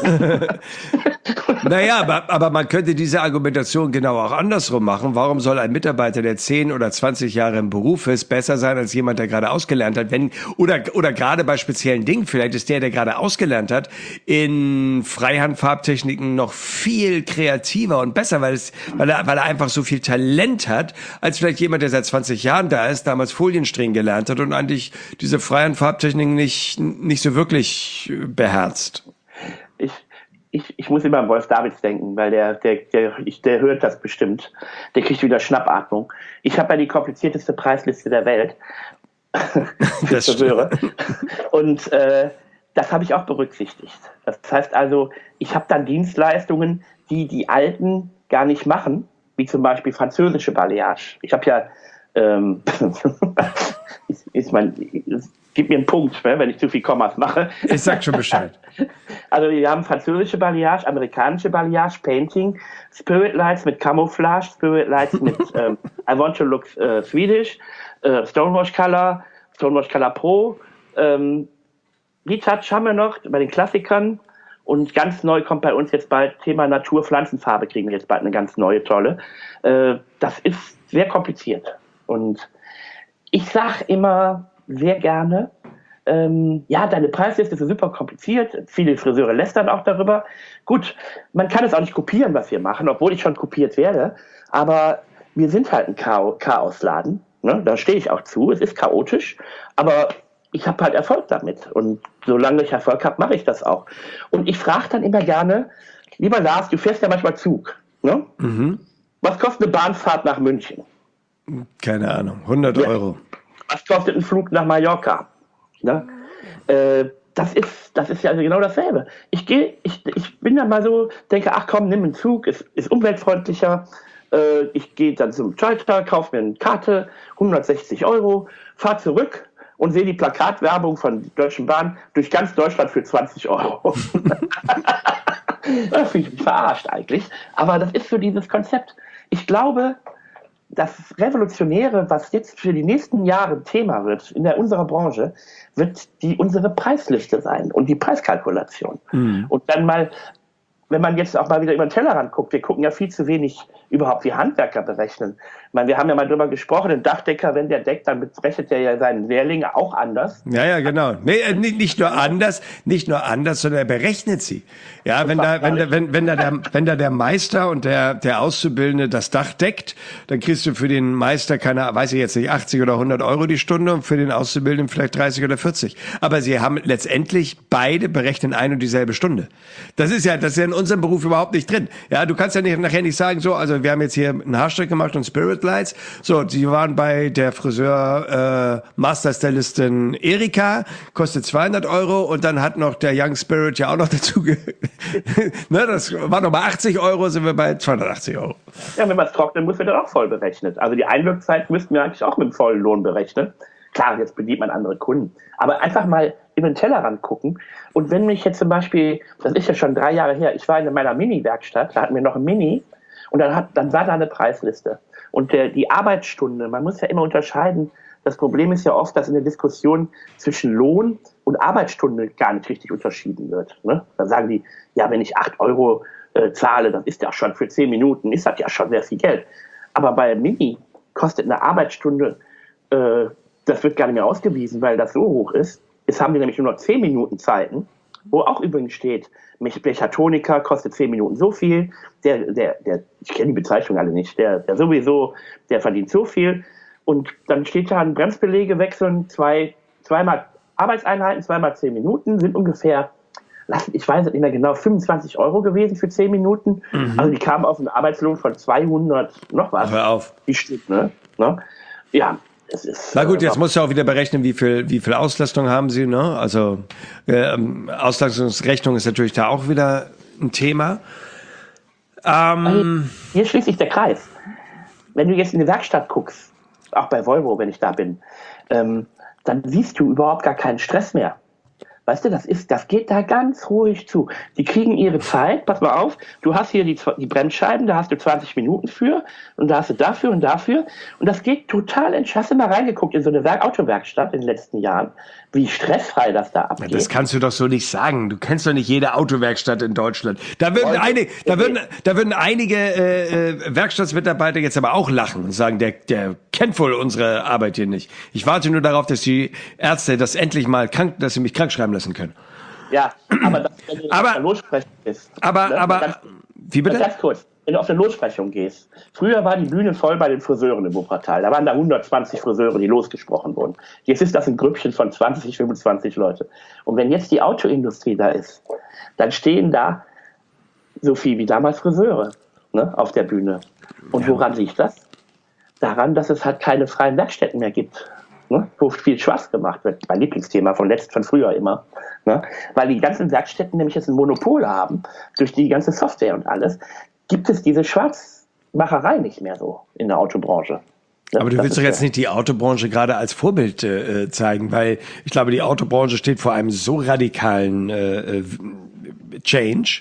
Naja, aber, aber man könnte diese Argumentation genau auch andersrum machen. Warum soll ein Mitarbeiter, der zehn oder zwanzig Jahre im Beruf ist, besser sein als jemand, der gerade ausgelernt hat? Wenn, oder, oder gerade bei speziellen Dingen, vielleicht ist der, der gerade ausgelernt hat, in Freihandfarbtechniken noch viel kreativer und besser, weil es, weil er, weil er einfach so viel Talent hat, als vielleicht jemand, der seit zwanzig Jahren da ist, damals Folienstrehen gelernt hat und eigentlich diese Freihandfarbtechniken nicht, nicht so wirklich beherzt. Ich, ich, ich muss immer an Wolf Davids denken, weil der, der, der, ich, der hört das bestimmt. Der kriegt wieder Schnappatmung. Ich habe ja die komplizierteste Preisliste der Welt. Das höre. Und äh, das habe ich auch berücksichtigt. Das heißt also, ich habe dann Dienstleistungen, die die Alten gar nicht machen, wie zum Beispiel französische Balayage. Ich habe ja, ähm, ist, ist mein, ist, gib mir einen Punkt, wenn ich zu viel Kommas mache. Ich sag schon Bescheid. Also wir haben französische Balayage, amerikanische Balayage, Painting, Spirit Lights mit Camouflage, Spirit Lights mit ähm, I Want to Look äh, Swedish, äh, Stonewash Color, Stonewash Color Pro, ähm, Retouch haben wir noch bei den Klassikern und ganz neu kommt bei uns jetzt bald Thema Natur, Pflanzenfarbe, kriegen wir jetzt bald eine ganz neue, tolle. Äh, das ist sehr kompliziert und ich sag immer sehr gerne, ähm, ja, deine Preisliste ist super kompliziert, viele Friseure lästern auch darüber. Gut, man kann es auch nicht kopieren, was wir machen, obwohl ich schon kopiert werde, aber wir sind halt ein Chaosladen, ne? Da stehe ich auch zu, es ist chaotisch, aber ich habe halt Erfolg damit und solange ich Erfolg habe, mache ich das auch. Und ich frage dann immer gerne, lieber Lars, du fährst ja manchmal Zug, ne? Mhm. Was kostet eine Bahnfahrt nach München? Keine Ahnung, hundert Euro. Was kostet ein Flug nach Mallorca? Ne? Äh, das ist, das ist ja also genau dasselbe. Ich gehe, ich, ich bin dann mal so, denke, ach komm, nimm einen Zug, ist, ist umweltfreundlicher. Äh, ich gehe dann zum Schalter, kaufe mir eine Karte, hundertsechzig Euro, fahre zurück und sehe die Plakatwerbung von der Deutschen Bahn durch ganz Deutschland für zwanzig Euro. Da fühle ich mich verarscht eigentlich. Aber das ist so dieses Konzept. Ich glaube, das Revolutionäre, was jetzt für die nächsten Jahre Thema wird in der, unserer Branche, wird die unsere Preisliste sein und die Preiskalkulation. Mhm. Und dann mal, wenn man jetzt auch mal wieder über den Tellerrand guckt, wir gucken ja viel zu wenig überhaupt, wie Handwerker berechnen. Ich meine, wir haben ja mal drüber gesprochen, ein Dachdecker, wenn der deckt, dann berechnet der ja seinen Lehrling auch anders. Ja, ja, genau. Nee, nicht nur anders, nicht nur anders, sondern er berechnet sie. Ja, wenn da, wenn da, wenn, wenn da der, wenn da der Meister und der, der Auszubildende das Dach deckt, dann kriegst du für den Meister keine, weiß ich jetzt nicht, achtzig oder hundert Euro die Stunde und für den Auszubildenden vielleicht dreißig oder vierzig. Aber sie haben letztendlich beide berechnen ein und dieselbe Stunde. Das ist ja, das ist ja ein unserem Beruf überhaupt nicht drin. Ja, du kannst ja nicht, nachher nicht sagen, so, also wir haben jetzt hier einen Haarstreck gemacht und Spirit Lights. So, sie waren bei der Friseur äh, Master-Stylistin Erika, kostet zweihundert Euro und dann hat noch der Young Spirit ja auch noch dazu, ge- ne, das war nochmal achtzig Euro, sind wir bei zweihundertachtzig Euro. Ja, wenn man es trocknen muss, wird dann auch voll berechnet. Also die Einwirkzeit müssten wir eigentlich auch mit dem vollen Lohn berechnen. Klar, jetzt bedient man andere Kunden. Aber einfach mal über den Tellerrand gucken. Und wenn mich jetzt zum Beispiel, das ist ja schon drei Jahre her, ich war in meiner Mini-Werkstatt, da hatten wir noch ein Mini und dann, hat, dann war da eine Preisliste. Und der, die Arbeitsstunde, man muss ja immer unterscheiden, das Problem ist ja oft, dass in der Diskussion zwischen Lohn und Arbeitsstunde gar nicht richtig unterschieden wird. Ne? Da sagen die, ja, wenn ich acht Euro äh, zahle, das ist ja schon für zehn Minuten, ist das ja schon sehr viel Geld. Aber bei Mini kostet eine Arbeitsstunde, äh, das wird gar nicht mehr ausgewiesen, weil das so hoch ist. Jetzt haben wir nämlich nur noch zehn Minuten Zeiten, wo auch übrigens steht, Mechatroniker kostet zehn Minuten so viel, der, der, der, ich kenne die Bezeichnung alle nicht, der, der sowieso, der verdient so viel. Und dann steht da ein Bremsbeläge wechseln, zwei, zweimal Arbeitseinheiten, zweimal zehn Minuten, sind ungefähr, ich weiß nicht mehr genau, fünfundzwanzig Euro gewesen für zehn Minuten. Mhm. Also die kamen auf einen Arbeitslohn von zweihundert noch was. Hör auf. Die Stück, ne? ne? Ja. Es ist, Na gut, jetzt musst du auch wieder berechnen, wie viel, wie viel Auslastung haben sie, ne? Also äh, Auslastungsrechnung ist natürlich da auch wieder ein Thema. Ähm, Hier schließt sich der Kreis. Wenn du jetzt in die Werkstatt guckst, auch bei Volvo, wenn ich da bin, ähm, dann siehst du überhaupt gar keinen Stress mehr. Weißt du, das ist, das geht da ganz ruhig zu. Die kriegen ihre Zeit, pass mal auf, du hast hier die, die Bremsscheiben, da hast du zwanzig Minuten für und da hast du dafür und dafür. Und das geht total entspannt. Hast du mal reingeguckt in so eine Werk- Autowerkstatt in den letzten Jahren, wie stressfrei das da abgeht? Das kannst du doch so nicht sagen. Du kennst doch nicht jede Autowerkstatt in Deutschland. Da würden, eine, da würden, da würden einige äh, Werkstattsmitarbeiter jetzt aber auch lachen und sagen, der, der kennt wohl unsere Arbeit hier nicht. Ich warte nur darauf, dass die Ärzte das endlich mal krank, dass sie mich krank schreiben lassen können. Ja, aber das, wenn du aber, auf der Lossprechung gehst. Aber, ne? aber, ganz, wie bitte? Ganz kurz, wenn du auf eine Lossprechung gehst. Früher war die Bühne voll bei den Friseuren im Wuppertal. Da waren da hundertzwanzig Friseure, die losgesprochen wurden. Jetzt ist das ein Grüppchen von zwanzig, fünfundzwanzig Leute. Und wenn jetzt die Autoindustrie da ist, dann stehen da so viel wie damals Friseure, ne, auf der Bühne. Und ja. Woran liegt das? Daran, dass es halt keine freien Werkstätten mehr gibt. Ne, wo viel Spaß gemacht wird. Mein Lieblingsthema von letzt, von früher immer. Ne, weil die ganzen Werkstätten nämlich jetzt ein Monopol haben, durch die ganze Software und alles, gibt es diese Schwarzmacherei nicht mehr so in der Autobranche. Ne, aber du willst doch jetzt nicht die Autobranche gerade als Vorbild äh, zeigen, weil ich glaube, die Autobranche steht vor einem so radikalen äh, Change,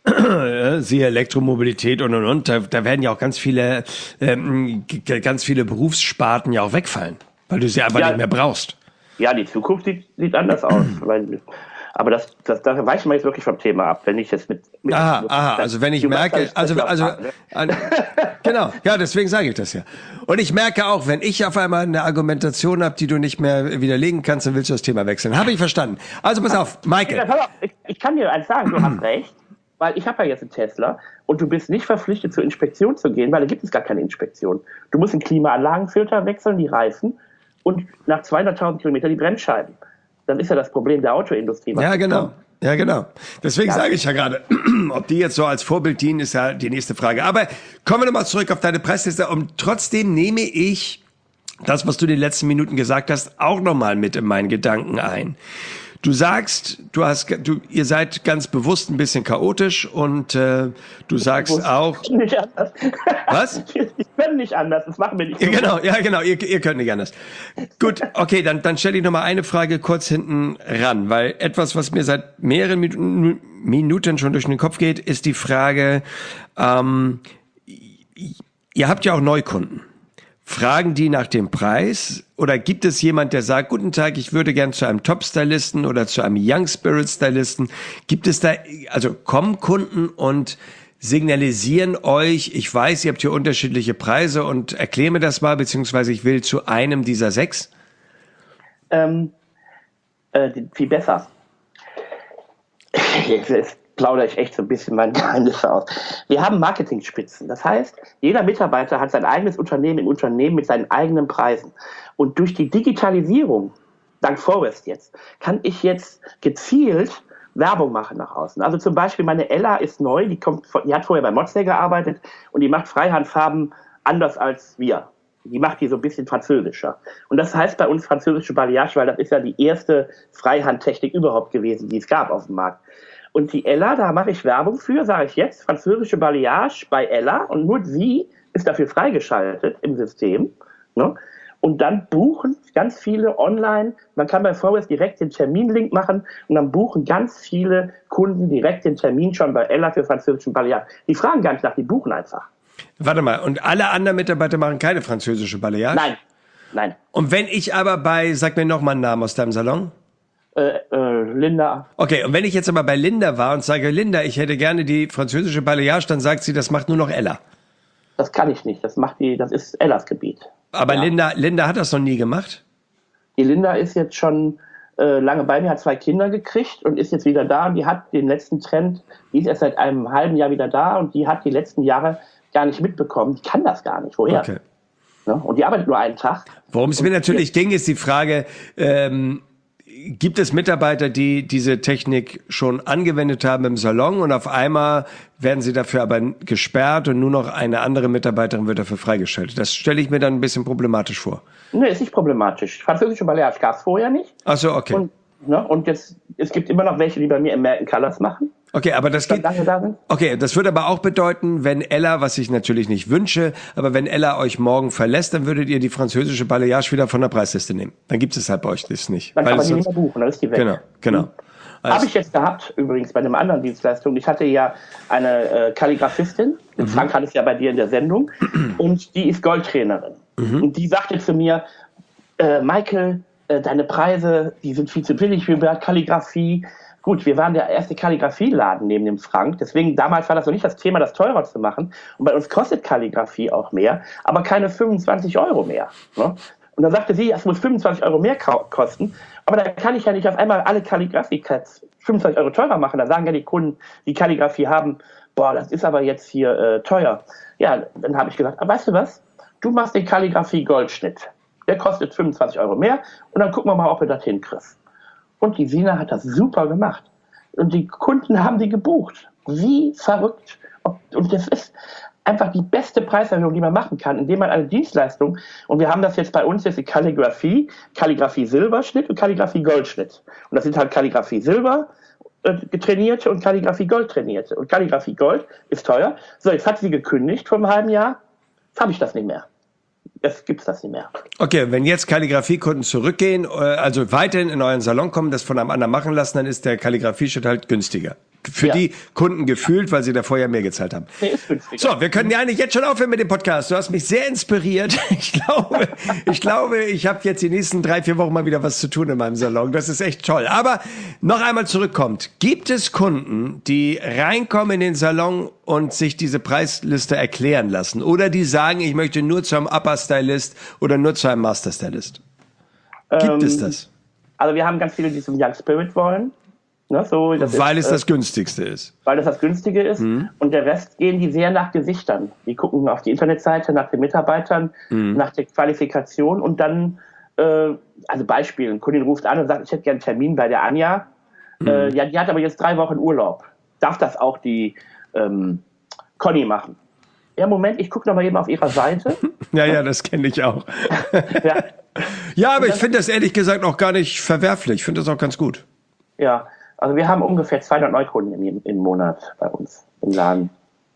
siehe Elektromobilität und und und, da, da werden ja auch ganz viele, ähm, ganz viele Berufssparten ja auch wegfallen. Weil du sie einfach ja, nicht mehr brauchst. Ja, die Zukunft sieht, sieht anders aus. Weil, aber das, das, da weichen wir jetzt wirklich vom Thema ab. Wenn ich jetzt mit... mit aha, mit, aha, also wenn ich merke... Also, also, an, genau, ja, deswegen sage ich das ja. Und ich merke auch, wenn ich auf einmal eine Argumentation habe, die du nicht mehr widerlegen kannst, dann willst du das Thema wechseln. Habe ich verstanden. Also pass auf, Michael. Ich, ich kann dir eins sagen, du hast recht. Weil ich habe ja jetzt einen Tesla und du bist nicht verpflichtet, zur Inspektion zu gehen, weil da gibt es gar keine Inspektion. Du musst den Klimaanlagenfilter wechseln, die Reifen und nach zweihunderttausend Kilometern die Bremsscheiben. Dann ist ja das Problem der Autoindustrie. Ja, genau. Ja, genau. Deswegen ja. sage ich ja gerade, ob die jetzt so als Vorbild dienen, ist ja die nächste Frage. Aber kommen wir nochmal zurück auf deine Preisliste. Und trotzdem nehme ich das, was du in den letzten Minuten gesagt hast, auch nochmal mit in meinen Gedanken ein. Du sagst, du hast, du, ihr seid ganz bewusst ein bisschen chaotisch und äh, du sagst bewusst. Auch. Nicht anders. Was? Wir können nicht anders. Das machen wir nicht. Ja, genau, ja, genau. Ihr, ihr könnt nicht anders. Gut, okay, dann, dann stelle ich noch mal eine Frage kurz hinten ran, weil etwas, was mir seit mehreren Minuten, Minuten schon durch den Kopf geht, ist die Frage: ähm, Ihr habt ja auch Neukunden. Fragen die nach dem Preis oder gibt es jemand, der sagt, guten Tag, ich würde gern zu einem Top-Stylisten oder zu einem Young Spirit-Stylisten. Gibt es da, also kommen Kunden und signalisieren euch, ich weiß, ihr habt hier unterschiedliche Preise und erklär mir das mal, beziehungsweise ich will zu einem dieser sechs? Ähm, äh, viel besser. Jetzt plaudere ich echt so ein bisschen mein Geheimnis aus. Wir haben Marketingspitzen. Das heißt, jeder Mitarbeiter hat sein eigenes Unternehmen im Unternehmen mit seinen eigenen Preisen. Und durch die Digitalisierung, dank Forwest jetzt, kann ich jetzt gezielt Werbung machen nach außen. Also zum Beispiel meine Ella ist neu, die, kommt, die hat vorher bei Motzler gearbeitet und die macht Freihandfarben anders als wir. Die macht die so ein bisschen französischer. Und das heißt bei uns französische Balayage, weil das ist ja die erste Freihandtechnik überhaupt gewesen, die es gab auf dem Markt. Und die Ella, da mache ich Werbung für, sage ich jetzt, französische Balayage bei Ella und nur sie ist dafür freigeschaltet im System. Ne? Und dann buchen ganz viele online, man kann bei V W S direkt den Terminlink machen und dann buchen ganz viele Kunden direkt den Termin schon bei Ella für französischen Balayage. Die fragen gar nicht nach, die buchen einfach. Warte mal, und alle anderen Mitarbeiter machen keine französische Balayage? Nein, nein. Und wenn ich aber bei, sag mir noch mal einen Namen aus deinem Salon. Äh, äh, Linda. Okay, und wenn ich jetzt aber bei Linda war und sage, Linda, ich hätte gerne die französische Balayage, dann sagt sie, das macht nur noch Ella. Das kann ich nicht, das macht die, das ist Ellas Gebiet. Aber ja. Linda, Linda hat das noch nie gemacht? Die Linda ist jetzt schon äh, lange bei mir, hat zwei Kinder gekriegt und ist jetzt wieder da und die hat den letzten Trend, die ist erst seit einem halben Jahr wieder da und die hat die letzten Jahre gar nicht mitbekommen. Die kann das gar nicht. Woher? Okay. Ne? Und die arbeitet nur einen Tag. Worum es mir natürlich ging, ist die Frage, ähm, gibt es Mitarbeiter, die diese Technik schon angewendet haben im Salon und auf einmal werden sie dafür aber gesperrt und nur noch eine andere Mitarbeiterin wird dafür freigeschaltet? Das stelle ich mir dann ein bisschen problematisch vor. Nee, ist nicht problematisch. Französische Balayage gab es vorher nicht. Ach so, okay. Und, ne? und jetzt, es gibt immer noch welche, die bei mir American Colors machen. Okay, aber das geht. Da okay, das würde aber auch bedeuten, wenn Ella, was ich natürlich nicht wünsche, aber wenn Ella euch morgen verlässt, dann würdet ihr die französische Balayage wieder von der Preisliste nehmen. Dann gibt es halt bei euch das nicht. Dann weil kann man die sonst, nicht mehr buchen, dann ist die weg. Genau, genau. Also, Habe ich jetzt gehabt, übrigens bei einem anderen Dienstleistung. Ich hatte ja eine äh, Kalligraphistin, mhm. Frank hat es ja bei dir in der Sendung, und die ist Goldtrainerin. Mhm. Und die sagte zu mir, äh, Michael, äh, deine Preise, die sind viel zu billig für Kalligraphie. Gut, wir waren der erste Kalligrafieladen neben dem Frank, deswegen damals war das noch nicht das Thema, das teurer zu machen. Und bei uns kostet Kalligrafie auch mehr, aber keine fünfundzwanzig Euro mehr. Ne? Und dann sagte sie, es muss fünfundzwanzig Euro mehr kosten, aber da kann ich ja nicht auf einmal alle Kalligrafie-Cuts fünfundzwanzig Euro teurer machen. Da sagen ja die Kunden, die Kalligrafie haben, boah, das ist aber jetzt hier äh, teuer. Ja, dann habe ich gesagt, ah, weißt du was, du machst den Kalligrafie-Goldschnitt. Der kostet fünfundzwanzig Euro mehr und dann gucken wir mal, ob wir das hinkriegen. Und die Sina hat das super gemacht. Und die Kunden haben die gebucht. Wie verrückt. Und das ist einfach die beste Preiserhöhung, die man machen kann, indem man eine Dienstleistung, und wir haben das jetzt bei uns jetzt die Kalligrafie, Kalligrafie Silberschnitt und Kalligrafie Goldschnitt. Und das sind halt Kalligrafie Silber äh, getrainierte und Kalligrafie Gold trainierte. Und Kalligrafie Gold ist teuer. So, jetzt hat sie gekündigt vor einem halben Jahr. Jetzt habe ich das nicht mehr. Jetzt gibt es das nicht mehr. Okay, wenn jetzt Kalligrafiekunden zurückgehen, also weiterhin in euren Salon kommen, das von einem anderen machen lassen, dann ist der Kalligrafieschnitt halt günstiger. Für ja. die Kunden gefühlt, weil sie da vorher mehr gezahlt haben. Nee, ist günstiger. So, wir können ja eigentlich jetzt schon aufhören mit dem Podcast. Du hast mich sehr inspiriert. Ich glaube, ich glaube, ich habe jetzt die nächsten drei, vier Wochen mal wieder was zu tun in meinem Salon. Das ist echt toll. Aber noch einmal zurückkommt. Gibt es Kunden, die reinkommen in den Salon und sich diese Preisliste erklären lassen? Oder die sagen, ich möchte nur zum Upper Stylist oder nur zu einem Master Stylist? Gibt ähm, es das? Also wir haben ganz viele, die zum Young Spirit wollen. Ne, so, das weil ist, es das günstigste ist. Weil es das günstige ist. Mhm. Und der Rest gehen die sehr nach Gesichtern. Die gucken auf die Internetseite, nach den Mitarbeitern, mhm. nach der Qualifikation und dann, äh, also Beispiel, eine Kundin ruft an und sagt, ich hätte gerne einen Termin bei der Anja. Mhm. Äh, ja, die hat aber jetzt drei Wochen Urlaub. Darf das auch die ähm, Conny machen? Ja, Moment, ich gucke noch mal eben auf ihrer Seite. ja, ja, das kenne ich auch. ja. ja, aber ich finde das ehrlich gesagt auch gar nicht verwerflich. Ich finde das auch ganz gut. Ja, also wir haben ungefähr zweihundert Neukunden im, im Monat bei uns im Laden.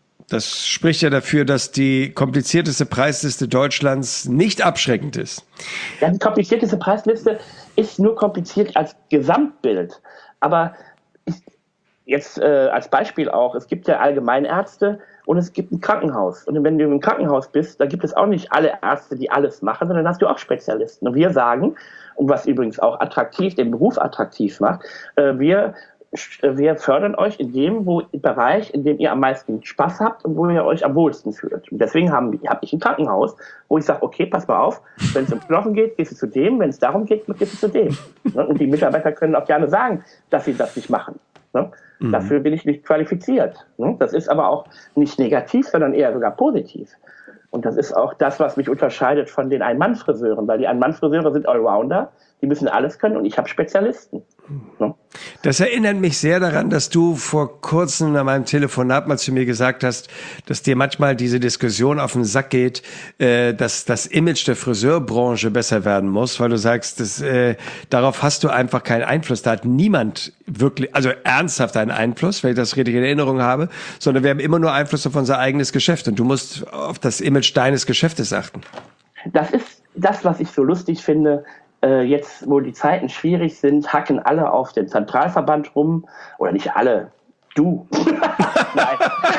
Das spricht ja dafür, dass die komplizierteste Preisliste Deutschlands nicht abschreckend ist. Ja, die komplizierteste Preisliste ist nur kompliziert als Gesamtbild. Aber ich, jetzt äh, als Beispiel auch, es gibt ja Allgemeinärzte und es gibt ein Krankenhaus. Und wenn du im Krankenhaus bist, da gibt es auch nicht alle Ärzte, die alles machen, sondern hast du auch Spezialisten. Und wir sagen, und was übrigens auch attraktiv, den Beruf attraktiv macht, äh, wir, äh, wir fördern euch in dem wo, Bereich, in dem ihr am meisten Spaß habt und wo ihr euch am wohlsten fühlt. Und deswegen habe hab ich ein Krankenhaus, wo ich sage, okay, pass mal auf, wenn es um Knochen geht, gehst du zu dem, wenn es darum geht, gehst du zu dem. Ne? Und die Mitarbeiter können auch gerne sagen, dass sie das nicht machen. Ne? Mhm. Dafür bin ich nicht qualifiziert. Ne? Das ist aber auch nicht negativ, sondern eher sogar positiv. Und das ist auch das, was mich unterscheidet von den Ein-Mann-Friseuren, weil die Ein-Mann-Friseure sind Allrounder, die müssen alles können und ich habe Spezialisten. Ne? Das erinnert mich sehr daran, dass du vor kurzem in meinem Telefonat mal zu mir gesagt hast, dass dir manchmal diese Diskussion auf den Sack geht, äh, dass das Image der Friseurbranche besser werden muss, weil du sagst, dass, äh, darauf hast du einfach keinen Einfluss. Da hat niemand wirklich, also ernsthaft einen Einfluss, wenn ich das richtig in Erinnerung habe, sondern wir haben immer nur Einfluss auf unser eigenes Geschäft und du musst auf das Image deines Geschäftes achten. Das ist das, was ich so lustig finde. Jetzt, wo die Zeiten schwierig sind, hacken alle auf den Zentralverband rum. Oder nicht alle, du. Nein.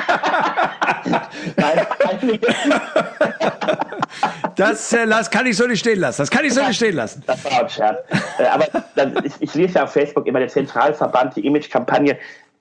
Nein, einige. Das, äh, das kann ich so nicht stehen lassen. Das kann ich so nicht stehen lassen. Das war ein Scherz. Äh, aber dann, ich, ich lese ja auf Facebook immer der Zentralverband, die Imagekampagne.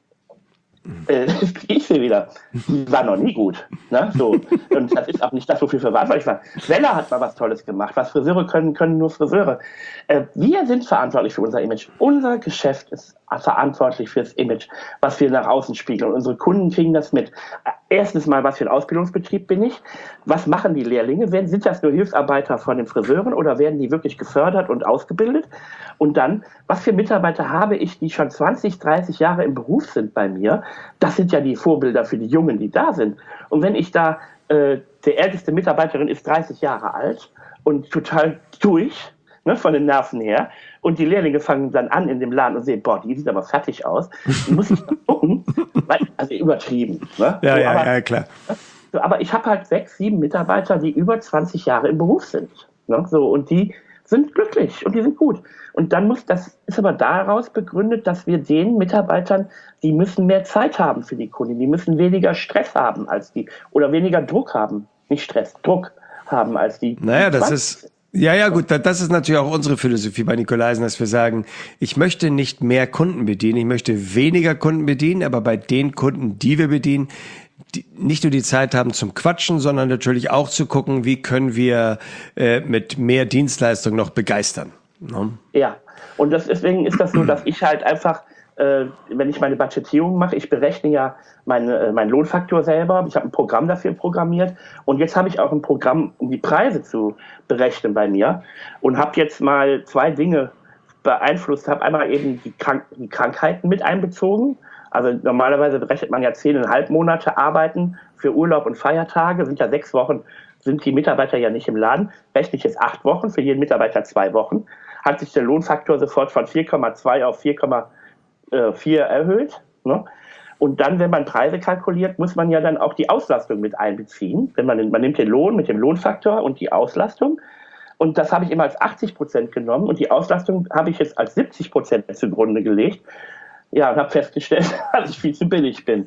Äh, ich sehe wieder, die war noch nie gut. Ne? So. Und das ist auch nicht das, wofür wir verantwortlich waren. Wella hat mal was Tolles gemacht. Was Friseure können, können nur Friseure. Äh, wir sind verantwortlich für unser Image. Unser Geschäft ist verantwortlich für das Image, was wir nach außen spiegeln. Und unsere Kunden kriegen das mit. Erstens mal, was für ein Ausbildungsbetrieb bin ich? Was machen die Lehrlinge? Sind das nur Hilfsarbeiter von den Friseuren oder werden die wirklich gefördert und ausgebildet? Und dann, was für Mitarbeiter habe ich, die schon zwanzig, dreißig Jahre im Beruf sind bei mir? Das sind ja die Vorbilder für die Jungen, die da sind. Und wenn ich da, äh, der älteste Mitarbeiterin ist dreißig Jahre alt und total durch, ne, von den Nerven her, und die Lehrlinge fangen dann an in dem Laden und sehen, boah, die sieht aber fertig aus. Die muss ich dann gucken, weil, also übertrieben. Ne? Ja, so, ja, aber, ja, klar. so, aber ich habe halt sechs, sieben Mitarbeiter, die über zwanzig Jahre im Beruf sind. Ne? So, und die sind glücklich und die sind gut. Und dann muss, das ist aber daraus begründet, dass wir den Mitarbeitern, die müssen mehr Zeit haben für die Kunden, die müssen weniger Stress haben als die, oder weniger Druck haben, nicht Stress, Druck haben als die. Naja, das zwanzig. ist, ja, ja, gut, das ist natürlich auch unsere Philosophie bei Nikolaisen, dass wir sagen, ich möchte nicht mehr Kunden bedienen, ich möchte weniger Kunden bedienen, aber bei den Kunden, die wir bedienen, die nicht nur die Zeit haben zum Quatschen, sondern natürlich auch zu gucken, wie können wir äh, mit mehr Dienstleistung noch begeistern. Ne? Ja, und das, deswegen ist das so, dass ich halt einfach, äh, wenn ich meine Budgetierung mache, ich berechne ja meine, äh, meinen Lohnfaktor selber, ich habe ein Programm dafür programmiert und jetzt habe ich auch ein Programm, um die Preise zu berechnen bei mir und habe jetzt mal zwei Dinge beeinflusst, habe einmal eben die, Krank- die Krankheiten mit einbezogen. Also normalerweise berechnet man ja zehneinhalb Monate Arbeiten für Urlaub und Feiertage, sind ja sechs Wochen, sind die Mitarbeiter ja nicht im Laden. Rechne ich jetzt acht Wochen, für jeden Mitarbeiter zwei Wochen, hat sich der Lohnfaktor sofort von vier Komma zwei auf vier Komma vier erhöht. Ne? Und dann, wenn man Preise kalkuliert, muss man ja dann auch die Auslastung mit einbeziehen. Wenn man, man nimmt den Lohn mit dem Lohnfaktor und die Auslastung. Und das habe ich immer als achtzig Prozent genommen und die Auslastung habe ich jetzt als siebzig Prozent zugrunde gelegt. Ja, und habe festgestellt, dass ich viel zu billig bin.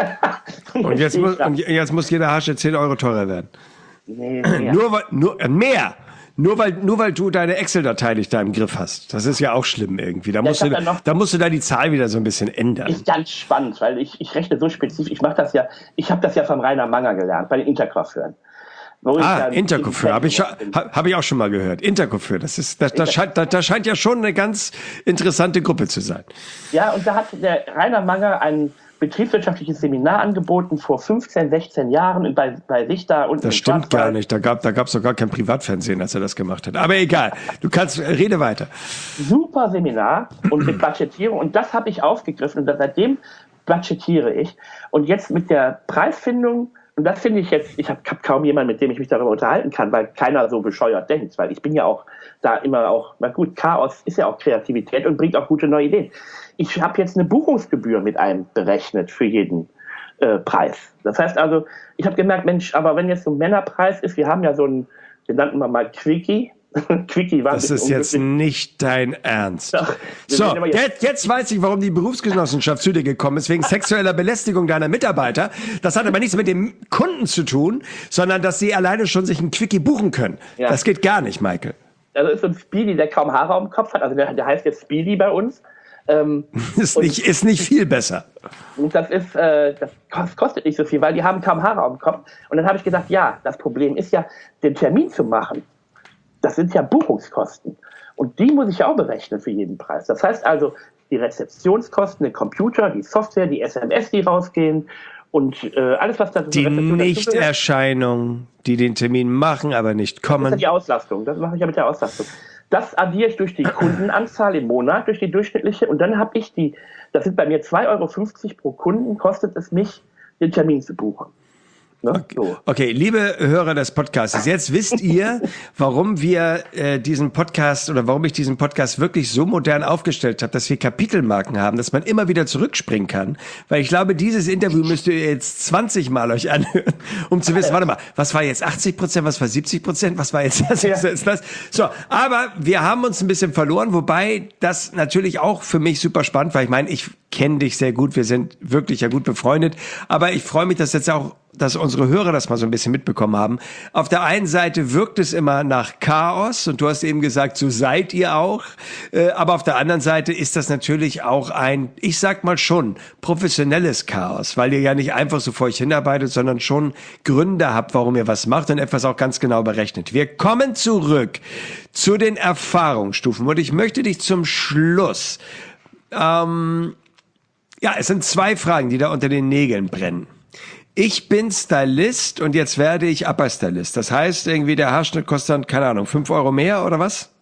Und jetzt muss, und jetzt muss jeder Hasche zehn Euro teurer werden. Nee, mehr. Nur weil, nur, äh, mehr! Nur weil, nur weil du deine Excel-Datei nicht da im Griff hast. Das ist ja auch schlimm irgendwie. Da Ja, musst, ich du, hab dann noch- da musst du da die Zahl wieder so ein bisschen ändern. Ist ganz spannend, weil ich, ich rechne so spezifisch. Ich mache das ja, ich habe das ja vom Rainer Manger gelernt, bei den Intercoiffeuren. Wo ich Ah, dann- Intercoiffeur, habe ich, schon- hab, hab ich auch schon mal gehört. Intercoiffeur, das ist, das, das scheint, das, das scheint ja schon eine ganz interessante Gruppe zu sein. Ja, und da hat der Rainer Manger ein betriebswirtschaftliches Seminar angeboten vor fünfzehn, sechzehn Jahren bei, bei sich da unten. Das im stimmt Schwarzwald. gar nicht. Da gab, da gab's doch gar kein Privatfernsehen, als er das gemacht hat. Aber egal. Du kannst, rede weiter. Super Seminar und mit Budgetierung. Und das habe ich aufgegriffen und seitdem budgetiere ich. Und jetzt mit der Preisfindung, und das finde ich jetzt, ich habe hab kaum jemanden, mit dem ich mich darüber unterhalten kann, weil keiner so bescheuert denkt, weil ich bin ja auch da immer auch, na gut, Chaos ist ja auch Kreativität und bringt auch gute neue Ideen. Ich habe jetzt eine Buchungsgebühr mit einem berechnet für jeden äh, Preis. Das heißt also, ich habe gemerkt, Mensch, aber wenn jetzt so ein Männerpreis ist, wir haben ja so einen, den nannten wir mal Quickie. Quickie war ein Das bisschen ist jetzt unglücklich. nicht dein Ernst. Doch, wir So, sind aber jetzt- jetzt, jetzt weiß ich, warum die Berufsgenossenschaft zu dir gekommen ist, wegen sexueller Belästigung deiner Mitarbeiter. Das hat aber nichts mit dem Kunden zu tun, sondern dass sie alleine schon sich einen Quickie buchen können. Ja. Das geht gar nicht, Michael. Also ist so ein Speedy, der kaum Haare am Kopf hat. Also der, der heißt jetzt Speedy bei uns. Ähm, Ist nicht, ist nicht viel besser. und das ist, äh, das kost- kostet nicht so viel, weil die haben kaum Haare am Kopf. Und dann habe ich gesagt, ja, das Problem ist ja, den Termin zu machen. Das sind ja Buchungskosten. Und die muss ich ja auch berechnen für jeden Preis. Das heißt also, die Rezeptionskosten, den Computer, die Software, die S M S, die rausgehen und äh, alles, was da zur Die Rezeption dazugehört. Nichterscheinung, die den Termin machen, aber nicht Das ist ja kommen. die Auslastung. Das mache ich ja mit der Auslastung. Das addiere ich durch die Kundenanzahl im Monat, durch die durchschnittliche. Und dann habe ich die, das sind bei mir zwei Euro fünfzig pro Kunden, kostet es mich, den Termin zu buchen. Ne? Okay. So. okay, liebe Hörer des Podcasts, jetzt wisst ihr, warum wir äh, diesen Podcast oder warum ich diesen Podcast wirklich so modern aufgestellt habe, dass wir Kapitelmarken haben, dass man immer wieder zurückspringen kann. Weil ich glaube, dieses Interview müsst ihr jetzt zwanzig Mal euch anhören, um zu wissen, warte mal, was war jetzt achtzig Prozent, was war siebzig Prozent, was war jetzt das, was war jetzt das? So, aber wir haben uns ein bisschen verloren, wobei das natürlich auch für mich super spannend war. Ich meine, ich kenne dich sehr gut, wir sind wirklich ja gut befreundet, aber ich freue mich, dass jetzt auch dass unsere Hörer das mal so ein bisschen mitbekommen haben. Auf der einen Seite wirkt es immer nach Chaos und du hast eben gesagt, so seid ihr auch. Äh, aber auf der anderen Seite ist das natürlich auch ein, ich sag mal schon, professionelles Chaos, weil ihr ja nicht einfach so vor euch hinarbeitet, sondern schon Gründe habt, warum ihr was macht und etwas auch ganz genau berechnet. Wir kommen zurück zu den Erfahrungsstufen und ich möchte dich zum Schluss, ähm, ja, es sind zwei Fragen, die da unter den Nägeln brennen. Ich bin Stylist und jetzt werde ich Upper Stylist. Das heißt, irgendwie der Haarschnitt kostet dann, keine Ahnung, fünf Euro mehr oder was?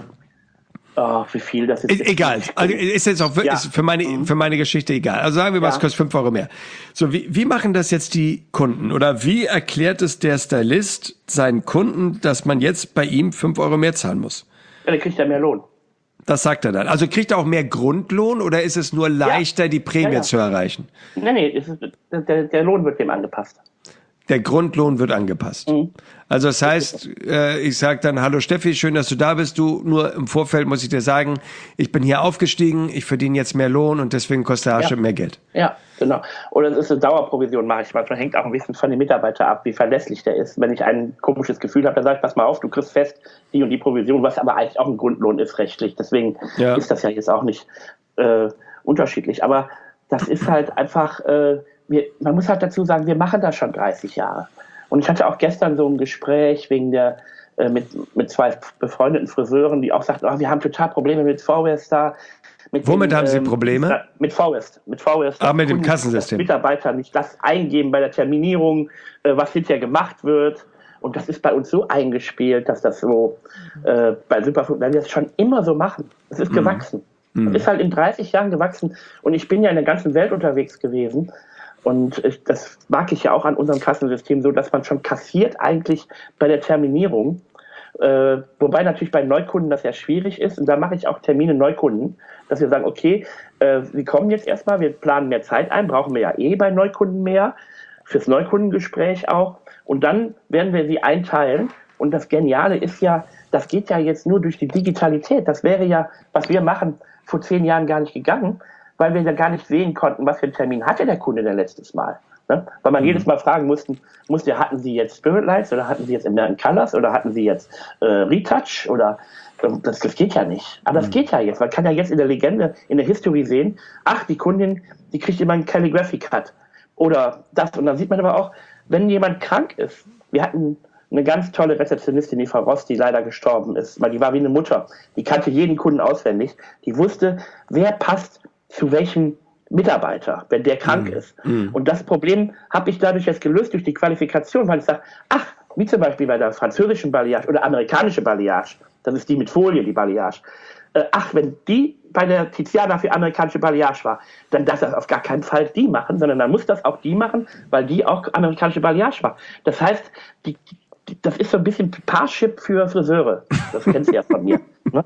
Oh, wie viel das ist. ist egal. Also ist jetzt auch wirklich Ja. ist für meine, für meine Geschichte egal. Also sagen wir mal, Ja. es kostet fünf Euro mehr. So, wie, wie machen das jetzt die Kunden? Oder wie erklärt es der Stylist seinen Kunden, dass man jetzt bei ihm fünf Euro mehr zahlen muss? Ja, dann kriegt er mehr Lohn. Das sagt er dann. Also kriegt er auch mehr Grundlohn oder ist es nur leichter, Ja. die Prämie Ja, ja. zu erreichen? Nee, nee, es ist, der, der Lohn wird dem angepasst. Der Grundlohn wird angepasst. Mhm. Also das heißt, äh, ich sage dann, hallo Steffi, schön, dass du da bist. Du, nur im Vorfeld muss ich dir sagen, ich bin hier aufgestiegen, ich verdiene jetzt mehr Lohn und deswegen kostet der Haarschnitt Ja. mehr Geld. Ja, genau. Oder es ist eine Dauerprovision, mache ich manchmal. Hängt auch ein bisschen von dem Mitarbeiter ab, wie verlässlich der ist. Wenn ich ein komisches Gefühl habe, dann sage ich, pass mal auf, du kriegst fest die und die Provision, was aber eigentlich auch ein Grundlohn ist rechtlich. Deswegen Ja. ist das ja jetzt auch nicht äh, unterschiedlich. Aber das ist halt einfach, äh, wir, man muss halt dazu sagen, wir machen das schon dreißig Jahre. Und ich hatte auch gestern so ein Gespräch wegen der äh, mit, mit zwei befreundeten Friseuren, die auch sagten, oh, wir haben total Probleme mit V-West da. Mit Womit dem, haben Sie ähm, Probleme? Mit V-West. Mit V-West. Ah, mit dem Kunden, Kassensystem. dass Mitarbeiter nicht das eingeben bei der Terminierung, äh, was hinterher gemacht wird. Und das ist bei uns so eingespielt, dass das so äh, bei Superfood, weil wir das schon immer so machen. Es ist gewachsen. Es ist halt in dreißig Jahren gewachsen. Und ich bin ja in der ganzen Welt unterwegs gewesen. Und ich, das mag ich ja auch an unserem Kassensystem so, dass man schon kassiert eigentlich bei der Terminierung. Äh, wobei natürlich bei Neukunden das ja schwierig ist. Und da mache ich auch Termine Neukunden, dass wir sagen, okay, äh, Sie kommen jetzt erstmal, wir planen mehr Zeit ein, brauchen wir ja eh bei Neukunden mehr, fürs Neukundengespräch auch. Und dann werden wir sie einteilen. Und das Geniale ist ja, das geht ja jetzt nur durch die Digitalität. Das wäre ja, was wir machen, vor zehn Jahren gar nicht gegangen, weil wir ja gar nicht sehen konnten, was für einen Termin hatte der Kunde denn letztes Mal. Ne? Weil man mhm. jedes Mal fragen mussten, musste, hatten Sie jetzt Spirit Lights oder hatten Sie jetzt American Colors oder hatten Sie jetzt äh, Retouch oder das, das geht ja nicht. Aber das mhm. geht ja jetzt. Man kann ja jetzt in der Legende, in der History sehen, ach, die Kundin, die kriegt immer einen Calligraphy Cut oder das. Und dann sieht man aber auch, wenn jemand krank ist, wir hatten eine ganz tolle Rezeptionistin, die Frau Ross, die leider gestorben ist, weil die war wie eine Mutter. Die kannte jeden Kunden auswendig. Die wusste, wer passt zu welchem Mitarbeiter, wenn der krank Mhm. ist. Mhm. Und das Problem habe ich dadurch jetzt gelöst durch die Qualifikation, weil ich sage, ach, wie zum Beispiel bei der französischen Balayage oder amerikanische Balayage, das ist die mit Folie, die Balayage. Äh, ach, wenn die bei der Tiziana für amerikanische Balayage war, dann darf das auf gar keinen Fall die machen, sondern dann muss das auch die machen, weil die auch amerikanische Balayage war. Das heißt, die, die, das ist so ein bisschen Parship für Friseure. Das kennst du ja von mir. Ne?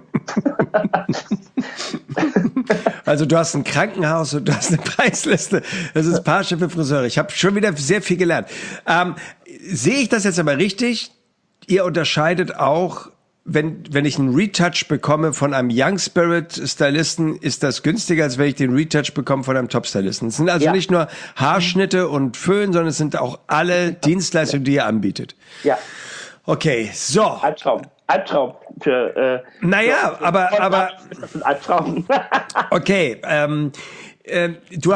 Also du hast ein Krankenhaus und du hast eine Preisliste. Das ist Parship für Friseure. Ich habe schon wieder sehr viel gelernt. Ähm, sehe ich das jetzt aber richtig? Ihr unterscheidet auch, wenn, wenn ich einen Retouch bekomme von einem Young Spirit Stylisten, ist das günstiger, als wenn ich den Retouch bekomme von einem Top Stylisten. Es sind also Ja. nicht nur Haarschnitte und Föhn, sondern es sind auch alle Dienstleistungen, die ihr anbietet. Ja, Okay, so. Albtraum. Albtraum. Für, äh, Naja, für, aber- für aber- ist das ein Albtraum. Okay, ähm, äh, du hast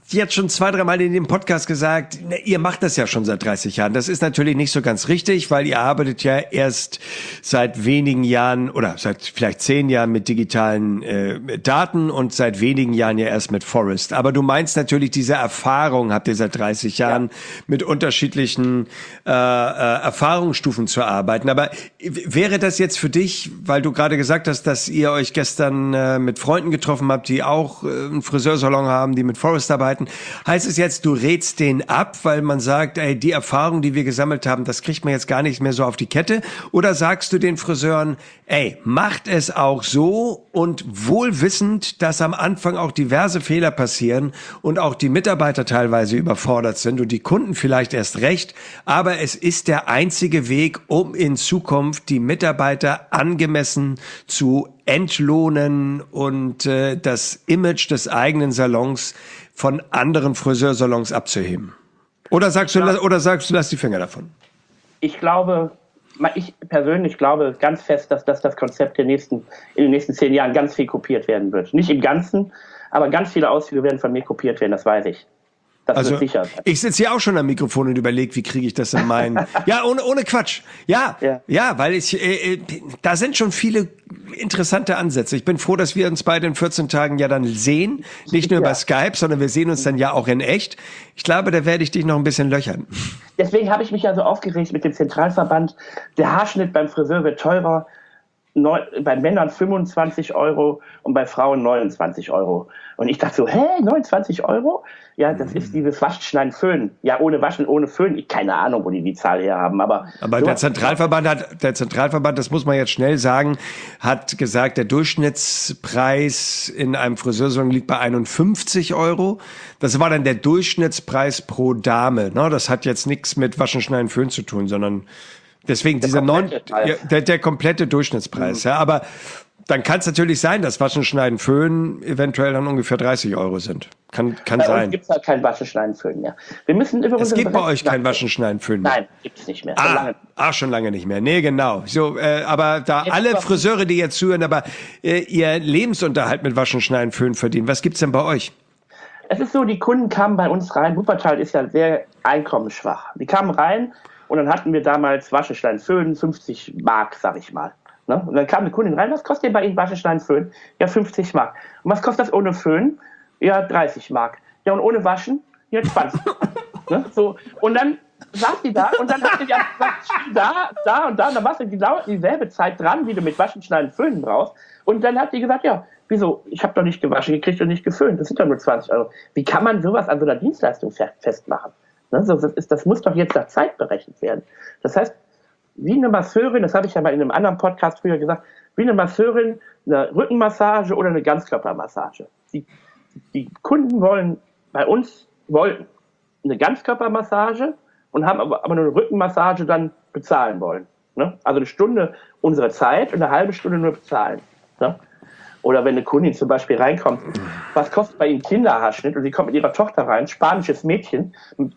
jetzt schon zwei, drei Mal in dem Podcast gesagt, ne, ihr macht das ja schon seit dreißig Jahren. Das ist natürlich nicht so ganz richtig, weil ihr arbeitet ja erst seit wenigen Jahren oder seit vielleicht zehn Jahren mit digitalen äh, Daten und seit wenigen Jahren ja erst mit Forest. Aber du meinst natürlich, diese Erfahrung habt ihr seit dreißig Jahren ja. mit unterschiedlichen äh, äh, Erfahrungsstufen zu arbeiten. Aber wäre das jetzt für dich, weil du gerade gesagt hast, dass ihr euch gestern äh, mit Freunden getroffen habt, die auch äh, einen Friseursalon haben, die mit Forest arbeiten, heißt es jetzt, du rätst den ab, weil man sagt, ey, die Erfahrung, die wir gesammelt haben, das kriegt man jetzt gar nicht mehr so auf die Kette? Oder sagst du den Friseuren, ey, macht es auch so und wohl wissend, dass am Anfang auch diverse Fehler passieren und auch die Mitarbeiter teilweise überfordert sind und die Kunden vielleicht erst recht, aber es ist der einzige Weg, um in Zukunft die Mitarbeiter angemessen zu entlohnen und äh, das Image des eigenen Salons von anderen Friseursalons abzuheben? Oder sagst du, ja. oder sagst du, lass die Finger davon? Ich glaube, ich persönlich glaube ganz fest, dass das das Konzept der nächsten, in den nächsten zehn Jahren ganz viel kopiert werden wird. Nicht im Ganzen, aber ganz viele Auszüge werden von mir kopiert werden, das weiß ich. Das also, wird sicher. Ich sitze hier auch schon am Mikrofon und überlege, wie kriege ich das in meinen... ja, ohne, ohne Quatsch. Ja, ja, ja, weil ich, äh, da sind schon viele interessante Ansätze. Ich bin froh, dass wir uns beide in vierzehn Tagen ja dann sehen. Nicht nur ja. über Skype, sondern wir sehen uns dann ja auch in echt. Ich glaube, da werde ich dich noch ein bisschen löchern. Deswegen habe ich mich ja so aufgeregt mit dem Zentralverband. Der Haarschnitt beim Friseur wird teurer. Neu, bei Männern fünfundzwanzig Euro und bei Frauen neunundzwanzig Euro. Und ich dachte so, hä, neunundzwanzig Euro? Ja, das ist dieses Waschen, Schneiden, Föhnen. Ja, ohne Waschen, ohne Föhnen. Ich keine Ahnung, wo die die Zahl her haben. Aber, aber der Zentralverband hat, der Zentralverband, das muss man jetzt schnell sagen, hat gesagt, der Durchschnittspreis in einem Friseursalon liegt bei einundfünfzig Euro. Das war dann der Durchschnittspreis pro Dame. Ne? Das hat jetzt nichts mit Waschen, Schneiden, Föhnen zu tun, sondern deswegen dieser neun, ja, der, der komplette Durchschnittspreis. Mhm. Ja, aber dann kann es natürlich sein, dass Waschen, Schneiden, Föhnen eventuell dann ungefähr dreißig Euro sind. Kann, kann bei sein. Uns gibt es halt kein Waschen, Schneiden, Föhnen mehr. Wir müssen über es gibt bei euch kein Waschen, Schneiden, Föhnen mehr? Nein, gibt es nicht mehr. Ah, schon lange. ah, schon lange nicht mehr. Nee, genau. So, äh, aber da jetzt alle Friseure, die jetzt zuhören, aber äh, ihr Lebensunterhalt mit Waschen, Schneiden, Föhnen verdienen, was gibt's denn bei euch? Es ist so, die Kunden kamen bei uns rein. Wuppertal ist ja sehr einkommensschwach. Die kamen rein und dann hatten wir damals Waschen, Schneiden, Föhnen, fünfzig Mark, sag ich mal. Ne? Und dann kam eine Kundin rein, was kostet denn bei Ihnen Waschen, Schneiden, Föhnen? Ja, fünfzig Mark. Und was kostet das ohne Föhnen? Ja, dreißig Mark. Ja, und ohne Waschen? Ja, zwanzig. Ne? So. Und dann saß die da und dann hat sie ja gesagt, da, da und da, und dann warst du genau dieselbe Zeit dran, wie du mit Waschen, Schneiden, Föhnen brauchst. Und dann hat die gesagt, ja, wieso? Ich habe doch nicht gewaschen, gekriegt und nicht geföhnt. Das sind doch nur zwanzig Euro. Wie kann man sowas an so einer Dienstleistung festmachen? Ne? So, das, ist, das muss doch jetzt nach Zeit berechnet werden. Das heißt, wie eine Masseurin, das habe ich ja mal in einem anderen Podcast früher gesagt, wie eine Masseurin, eine Rückenmassage oder eine Ganzkörpermassage. Die, die Kunden wollen bei uns wollten eine Ganzkörpermassage und haben aber, aber nur eine Rückenmassage dann bezahlen wollen. Ne? Also eine Stunde unsere Zeit und eine halbe Stunde nur bezahlen. Ne? Oder wenn eine Kundin zum Beispiel reinkommt, was kostet bei Ihnen Kinderhaarschnitt? Und sie kommt mit ihrer Tochter rein, spanisches Mädchen,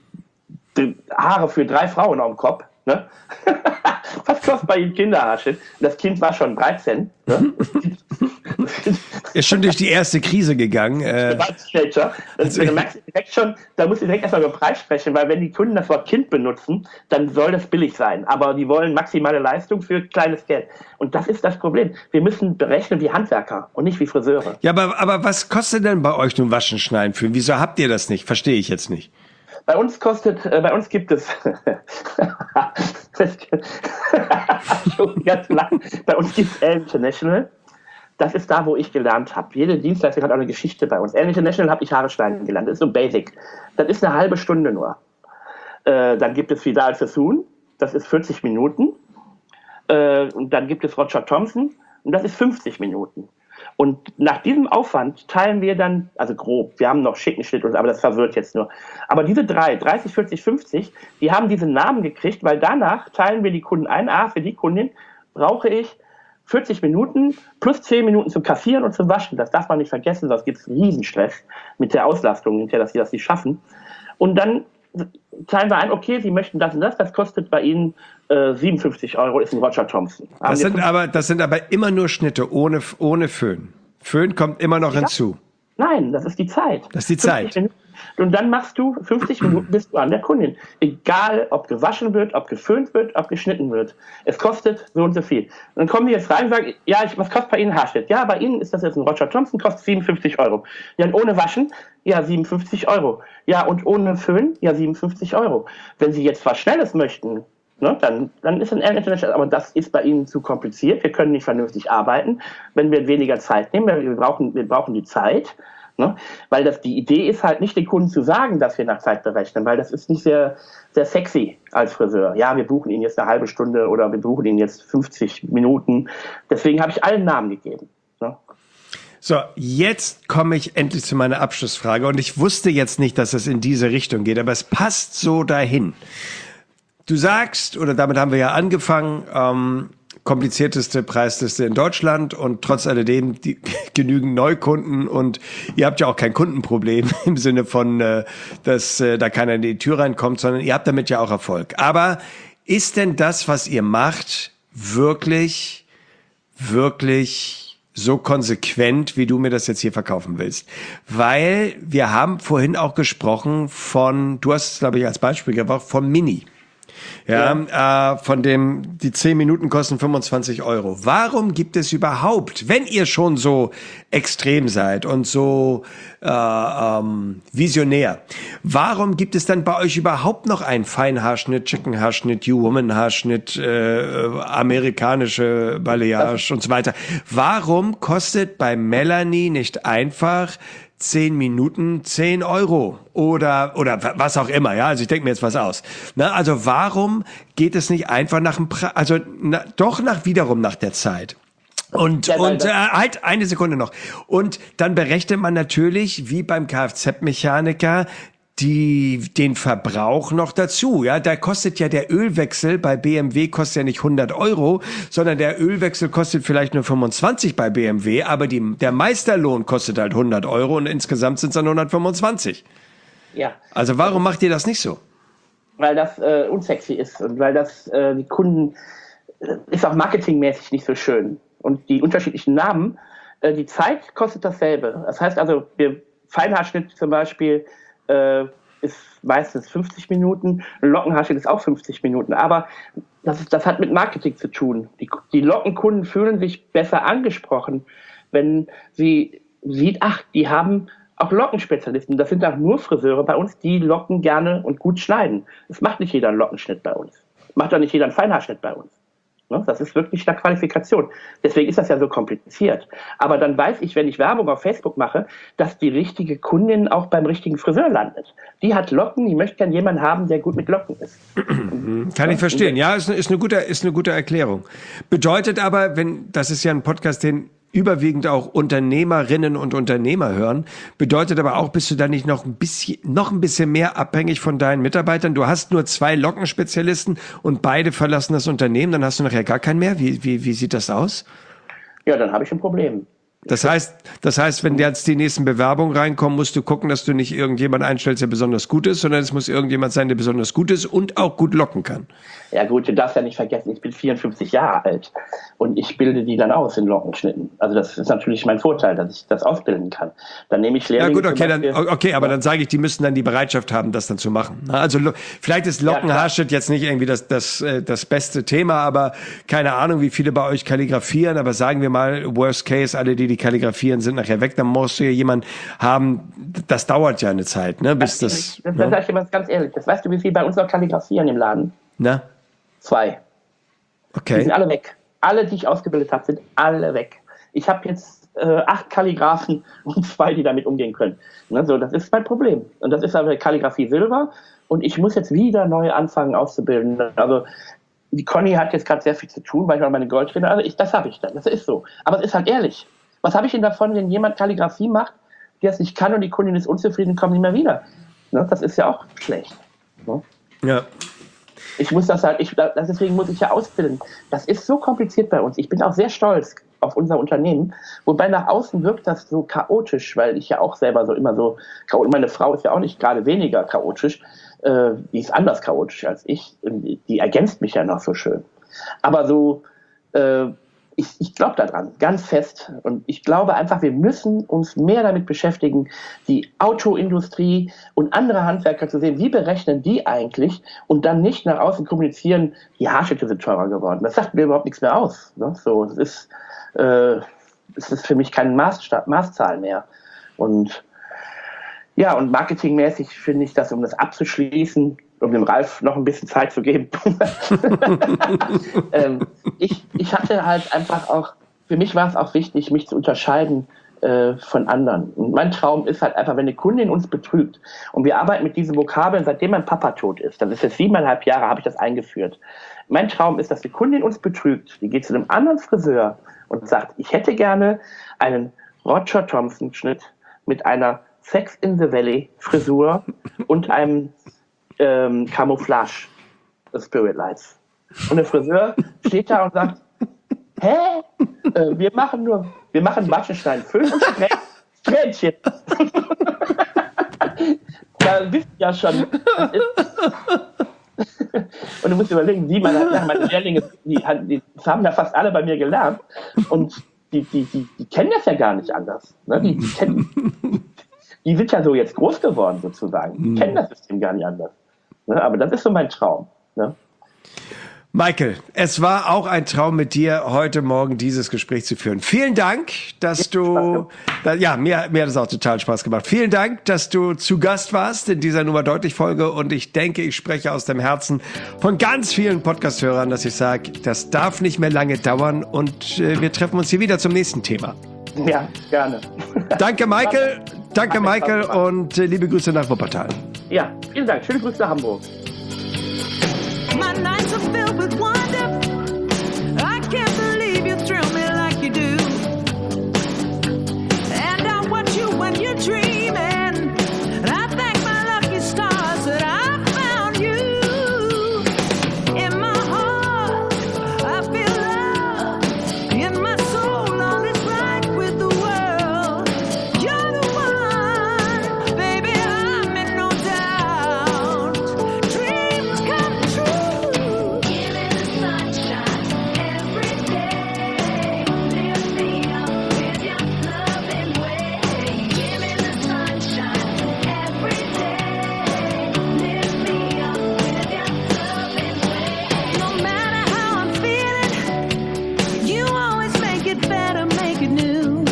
Haare für drei Frauen auf dem Kopf. Ne? Was kostet bei Ihnen Kinderhaarschnitt? Das Kind war schon dreizehn. Ne? Ist schon durch die erste Krise gegangen. Äh. Das, du merkst direkt schon, da musst du direkt erstmal über den Preis sprechen, weil wenn die Kunden das Wort Kind benutzen, dann soll das billig sein. Aber die wollen maximale Leistung für kleines Geld. Und das ist das Problem. Wir müssen berechnen wie Handwerker und nicht wie Friseure. Ja, aber, aber was kostet denn bei euch nun Waschen, Schneiden, Föhnen? Wieso habt ihr das nicht? Verstehe ich jetzt nicht. Bei uns kostet, äh, bei uns gibt es, schon ganz lang, bei uns gibt es L International. Das ist da, wo ich gelernt habe. Jede Dienstleistung hat auch eine Geschichte bei uns. L International habe ich Haare schneiden gelernt. Das ist so basic. Das ist eine halbe Stunde nur. Äh, dann gibt es Vidal Sassoon. Das ist vierzig Minuten. Äh, und dann gibt es Roger Thompson. Und das ist fünfzig Minuten. Und nach diesem Aufwand teilen wir dann, also grob, wir haben noch schicken Schnitt, aber das verwirrt jetzt nur. Aber diese drei, dreißig, vierzig, fünfzig, die haben diesen Namen gekriegt, weil danach teilen wir die Kunden ein. Ah, für die Kundin brauche ich vierzig Minuten plus zehn Minuten zum Kassieren und zum Waschen. Das darf man nicht vergessen, sonst gibt es Riesenstress mit der Auslastung, dass sie das nicht schaffen. Und dann teilen wir ein, okay, Sie möchten das und das, das kostet bei Ihnen äh, siebenundfünfzig Euro, ist ein Roger Thompson. Das sind, aber, das sind aber immer nur Schnitte, ohne, ohne Föhn. Föhn kommt immer noch ja. hinzu. Nein, das ist die Zeit. Das ist die Zeit. Und dann machst du fünfzig Minuten, bist du an der Kundin. Egal, ob gewaschen wird, ob geföhnt wird, ob geschnitten wird. Es kostet so und so viel. Und dann kommen die jetzt rein und sagen, ja, ich, was kostet bei Ihnen Haarschnitt? Ja, bei Ihnen ist das jetzt ein Roger Thompson, kostet siebenundfünfzig Euro. Ja, und ohne Waschen? Ja, siebenundfünfzig Euro. Ja, und ohne Föhn? Ja, siebenundfünfzig Euro. Wenn Sie jetzt was Schnelles möchten, ne, dann, dann ist ein International, aber das ist bei Ihnen zu kompliziert. Wir können nicht vernünftig arbeiten, wenn wir weniger Zeit nehmen. Wir brauchen, wir brauchen die Zeit. Ne? Weil das, die Idee ist halt nicht, den Kunden zu sagen, dass wir nach Zeit berechnen, weil das ist nicht sehr, sehr sexy als Friseur. Ja, wir buchen ihn jetzt eine halbe Stunde oder wir buchen ihn jetzt fünfzig Minuten. Deswegen habe ich allen Namen gegeben. Ne? So, jetzt komme ich endlich zu meiner Abschlussfrage und ich wusste jetzt nicht, dass es in diese Richtung geht, aber es passt so dahin. Du sagst, oder damit haben wir ja angefangen, ähm, komplizierteste Preisliste in Deutschland und trotz alledem die, genügend Neukunden und ihr habt ja auch kein Kundenproblem im Sinne von, äh, dass äh, da keiner in die Tür reinkommt, sondern ihr habt damit ja auch Erfolg. Aber ist denn das, was ihr macht, wirklich, wirklich so konsequent, wie du mir das jetzt hier verkaufen willst? Weil wir haben vorhin auch gesprochen von, du hast es glaube ich als Beispiel gebracht, von Mini. Ja, ja. Äh, von dem, die zehn Minuten kosten fünfundzwanzig Euro. Warum gibt es überhaupt, wenn ihr schon so extrem seid und so äh, ähm, visionär, warum gibt es dann bei euch überhaupt noch einen Feinhaarschnitt, Chickenhaarschnitt, You-Woman-Haarschnitt, äh, amerikanische Balayage und so weiter? Warum kostet bei Melanie nicht einfach zehn Minuten, zehn Euro oder, oder was auch immer, ja, also ich denke mir jetzt was aus. Na, also warum geht es nicht einfach nach dem, Pre- also na, doch nach wiederum nach der Zeit? Und, ja, und äh, halt eine Sekunde noch. Und dann berechnet man natürlich, wie beim Kfz-Mechaniker, die, den Verbrauch noch dazu, ja, da kostet ja der Ölwechsel bei B M W kostet ja nicht hundert Euro, sondern der Ölwechsel kostet vielleicht nur fünfundzwanzig bei B M W, aber die, der Meisterlohn kostet halt hundert Euro und insgesamt sind es dann hundertfünfundzwanzig. Ja. Also warum macht ihr das nicht so? Weil das äh, unsexy ist und weil das äh, die Kunden äh, ist auch marketingmäßig nicht so schön. Und die unterschiedlichen Namen, äh, die Zeit kostet dasselbe. Das heißt also, wir Feinhaarschnitt zum Beispiel äh, ist meistens fünfzig Minuten, ein Lockenhaarschnitt ist auch fünfzig Minuten, aber das, ist, das hat mit Marketing zu tun. Die, die Lockenkunden fühlen sich besser angesprochen, wenn sie sieht, ach, die haben auch Lockenspezialisten, das sind auch nur Friseure bei uns, die Locken gerne und gut schneiden. Es macht nicht jeder einen Lockenschnitt bei uns. Macht auch nicht jeder einen Feinhaarschnitt bei uns. Das ist wirklich eine Qualifikation. Deswegen ist das ja so kompliziert. Aber dann weiß ich, wenn ich Werbung auf Facebook mache, dass die richtige Kundin auch beim richtigen Friseur landet. Die hat Locken, die möchte gerne jemanden haben, der gut mit Locken ist. Kann ich verstehen. Ja, ist, ist, eine gute, ist eine gute Erklärung. Bedeutet aber, wenn, das ist ja ein Podcast, den überwiegend auch Unternehmerinnen und Unternehmer hören, bedeutet aber auch, bist du da nicht noch ein bisschen, noch ein bisschen mehr abhängig von deinen Mitarbeitern? Du hast nur zwei Lockenspezialisten und beide verlassen das Unternehmen, dann hast du nachher gar keinen mehr. Wie, wie, wie sieht das aus? Ja, dann habe ich ein Problem. Das heißt, das heißt, wenn jetzt die nächsten Bewerbungen reinkommen, musst du gucken, dass du nicht irgendjemand einstellst, der besonders gut ist, sondern es muss irgendjemand sein, der besonders gut ist und auch gut locken kann. Ja gut, du darfst ja nicht vergessen, ich bin vierundfünfzig Jahre alt und ich bilde die dann aus in Lockenschnitten. Also das ist natürlich mein Vorteil, dass ich das ausbilden kann. Dann nehme ich Lehrlinge. Ja gut, okay, dann, okay, aber ja. Dann sage ich, die müssen dann die Bereitschaft haben, das dann zu machen. Also vielleicht ist Lockenhaarschnitt ja, jetzt nicht irgendwie das, das, das beste Thema, aber keine Ahnung, wie viele bei euch kalligrafieren, aber sagen wir mal, worst case, alle, die die kalligrafieren, sind nachher weg, dann musst du ja jemanden haben, das dauert ja eine Zeit, ne, bis das... Das, das ja. sage ich dir mal ganz ehrlich, das weißt du, wie viel bei uns noch kalligrafieren im Laden? Na? Zwei. Okay. Die sind alle weg. Alle, die ich ausgebildet habe, sind alle weg. Ich habe jetzt äh, acht Kalligraphen und zwei, die damit umgehen können. Ne, so, das ist mein Problem. Und das ist aber Kalligrafie Silber. Und ich muss jetzt wieder neu anfangen auszubilden. Also die Conny hat jetzt gerade sehr viel zu tun, weil ich auch meine Goldtrainer, also ich, das habe ich dann. Das ist so. Aber es ist halt ehrlich. Was habe ich denn davon, wenn jemand Kalligrafie macht, der es nicht kann und die Kundin ist unzufrieden, kommt nicht mehr wieder? Ne, das ist ja auch schlecht. Ne? Ja. Ich muss das halt, ich, deswegen muss ich ja ausbilden. Das ist so kompliziert bei uns. Ich bin auch sehr stolz auf unser Unternehmen, wobei nach außen wirkt das so chaotisch, weil ich ja auch selber so immer so, meine Frau ist ja auch nicht gerade weniger chaotisch, äh, die ist anders chaotisch als ich, die ergänzt mich ja noch so schön. Aber so, äh, ich, ich glaube daran, ganz fest. Und ich glaube einfach, wir müssen uns mehr damit beschäftigen, die Autoindustrie und andere Handwerker zu sehen, wie berechnen die eigentlich und dann nicht nach außen kommunizieren, die Haarschnitte sind teurer geworden. Das sagt mir überhaupt nichts mehr aus. Ne? So, das ist, äh, das ist für mich kein Maßstab, Maßzahl mehr. Und ja, und marketingmäßig finde ich das, um das abzuschließen, um dem Ralf noch ein bisschen Zeit zu geben. ähm, ich, ich hatte halt einfach auch, für mich war es auch wichtig, mich zu unterscheiden äh, von anderen. Und mein Traum ist halt einfach, wenn eine Kundin uns betrügt, und wir arbeiten mit diesen Vokabeln, seitdem mein Papa tot ist, das ist jetzt siebeneinhalb Jahre, habe ich das eingeführt. Mein Traum ist, dass die Kundin uns betrügt, die geht zu einem anderen Friseur und sagt, ich hätte gerne einen Roger Thompson-Schnitt mit einer Sex in the Valley Frisur und einem ähm, Camouflage Spirit Lights. Und der Friseur steht da und sagt, hä? Äh, wir machen nur, wir machen Wattenstein Föhn und Strähnchen. Da wisst ihr ja schon, das ist und du musst überlegen, wie meine, meine Lehrlinge, die, die haben ja fast alle bei mir gelernt und die, die, die, die kennen das ja gar nicht anders. Ne? Die, die, kennen, die sind ja so jetzt groß geworden sozusagen. Die kennen das System gar nicht anders. Ne? Aber das ist so mein Traum. Ne? Michael, es war auch ein Traum mit dir, heute Morgen dieses Gespräch zu führen. Vielen Dank, dass du, da, ja, mir, mir hat es auch total Spaß gemacht. Vielen Dank, dass du zu Gast warst in dieser Nummer deutlich Folge und ich denke, ich spreche aus dem Herzen von ganz vielen Podcast-Hörern, dass ich sage, das darf nicht mehr lange dauern und äh, wir treffen uns hier wieder zum nächsten Thema. Ja, gerne. Danke, Michael. Danke, Michael und äh, liebe Grüße nach Wuppertal. Ja, vielen Dank. Schöne Grüße nach Hamburg. My nights are filled with wonder. I can't believe you thrill me like you do. And I watch you when you're dreaming. And I thank my lucky stars that I found you. In my heart, I feel love. In my soul, all is right with the world. You're the one, baby, I'm in no doubt. Dreams come true. Give me the sunshine every day. Lift me up with your loving way. Give me the sunshine every day. Lift me up with your loving way. No matter how I'm feeling, you always make it better, make it new.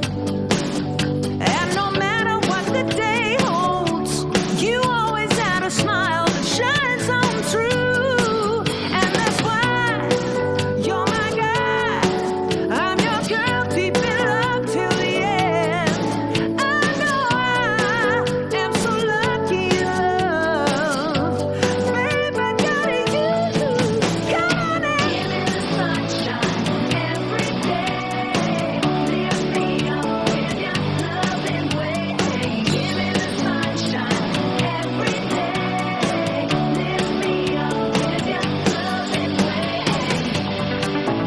And no matter what the day holds, you always had a smile that shines on through. And that's why you're my guy. I'm your girl, deep in love till the end. I know I am so lucky in love. Baby, I got you. Come on in. Give me the sunshine every day. Lift me up with your loving way. Give me the sunshine every day. Lift me up with your loving way.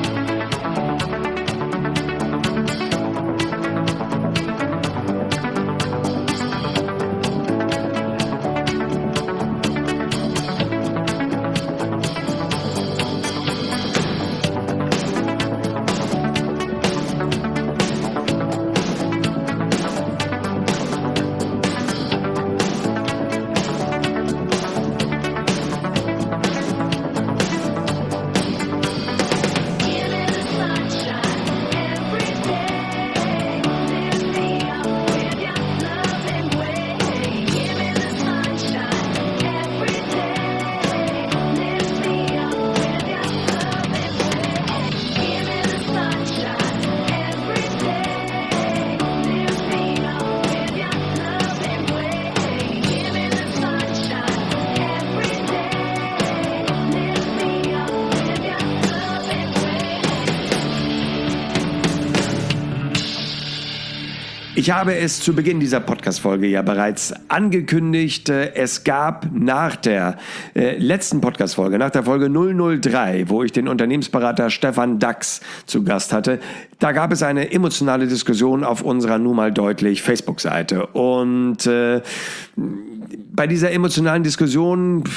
Give me the sunshine every day. Lift me up with your loving way. Give me the sunshine every day. Lift me up with your loving way. Give me the sunshine every day. Lift me up with your loving way. Give me the sunshine every day. Lift me up with your loving way. Ich habe es zu Beginn dieser Podcast-Folge ja bereits angekündigt. Äh, Es gab nach der äh, letzten Podcast-Folge, nach der Folge null null drei, wo ich den Unternehmensberater Stefan Dax zu Gast hatte, da gab es eine emotionale Diskussion auf unserer Nun mal deutlich Facebook-Seite. Und äh, bei dieser emotionalen Diskussion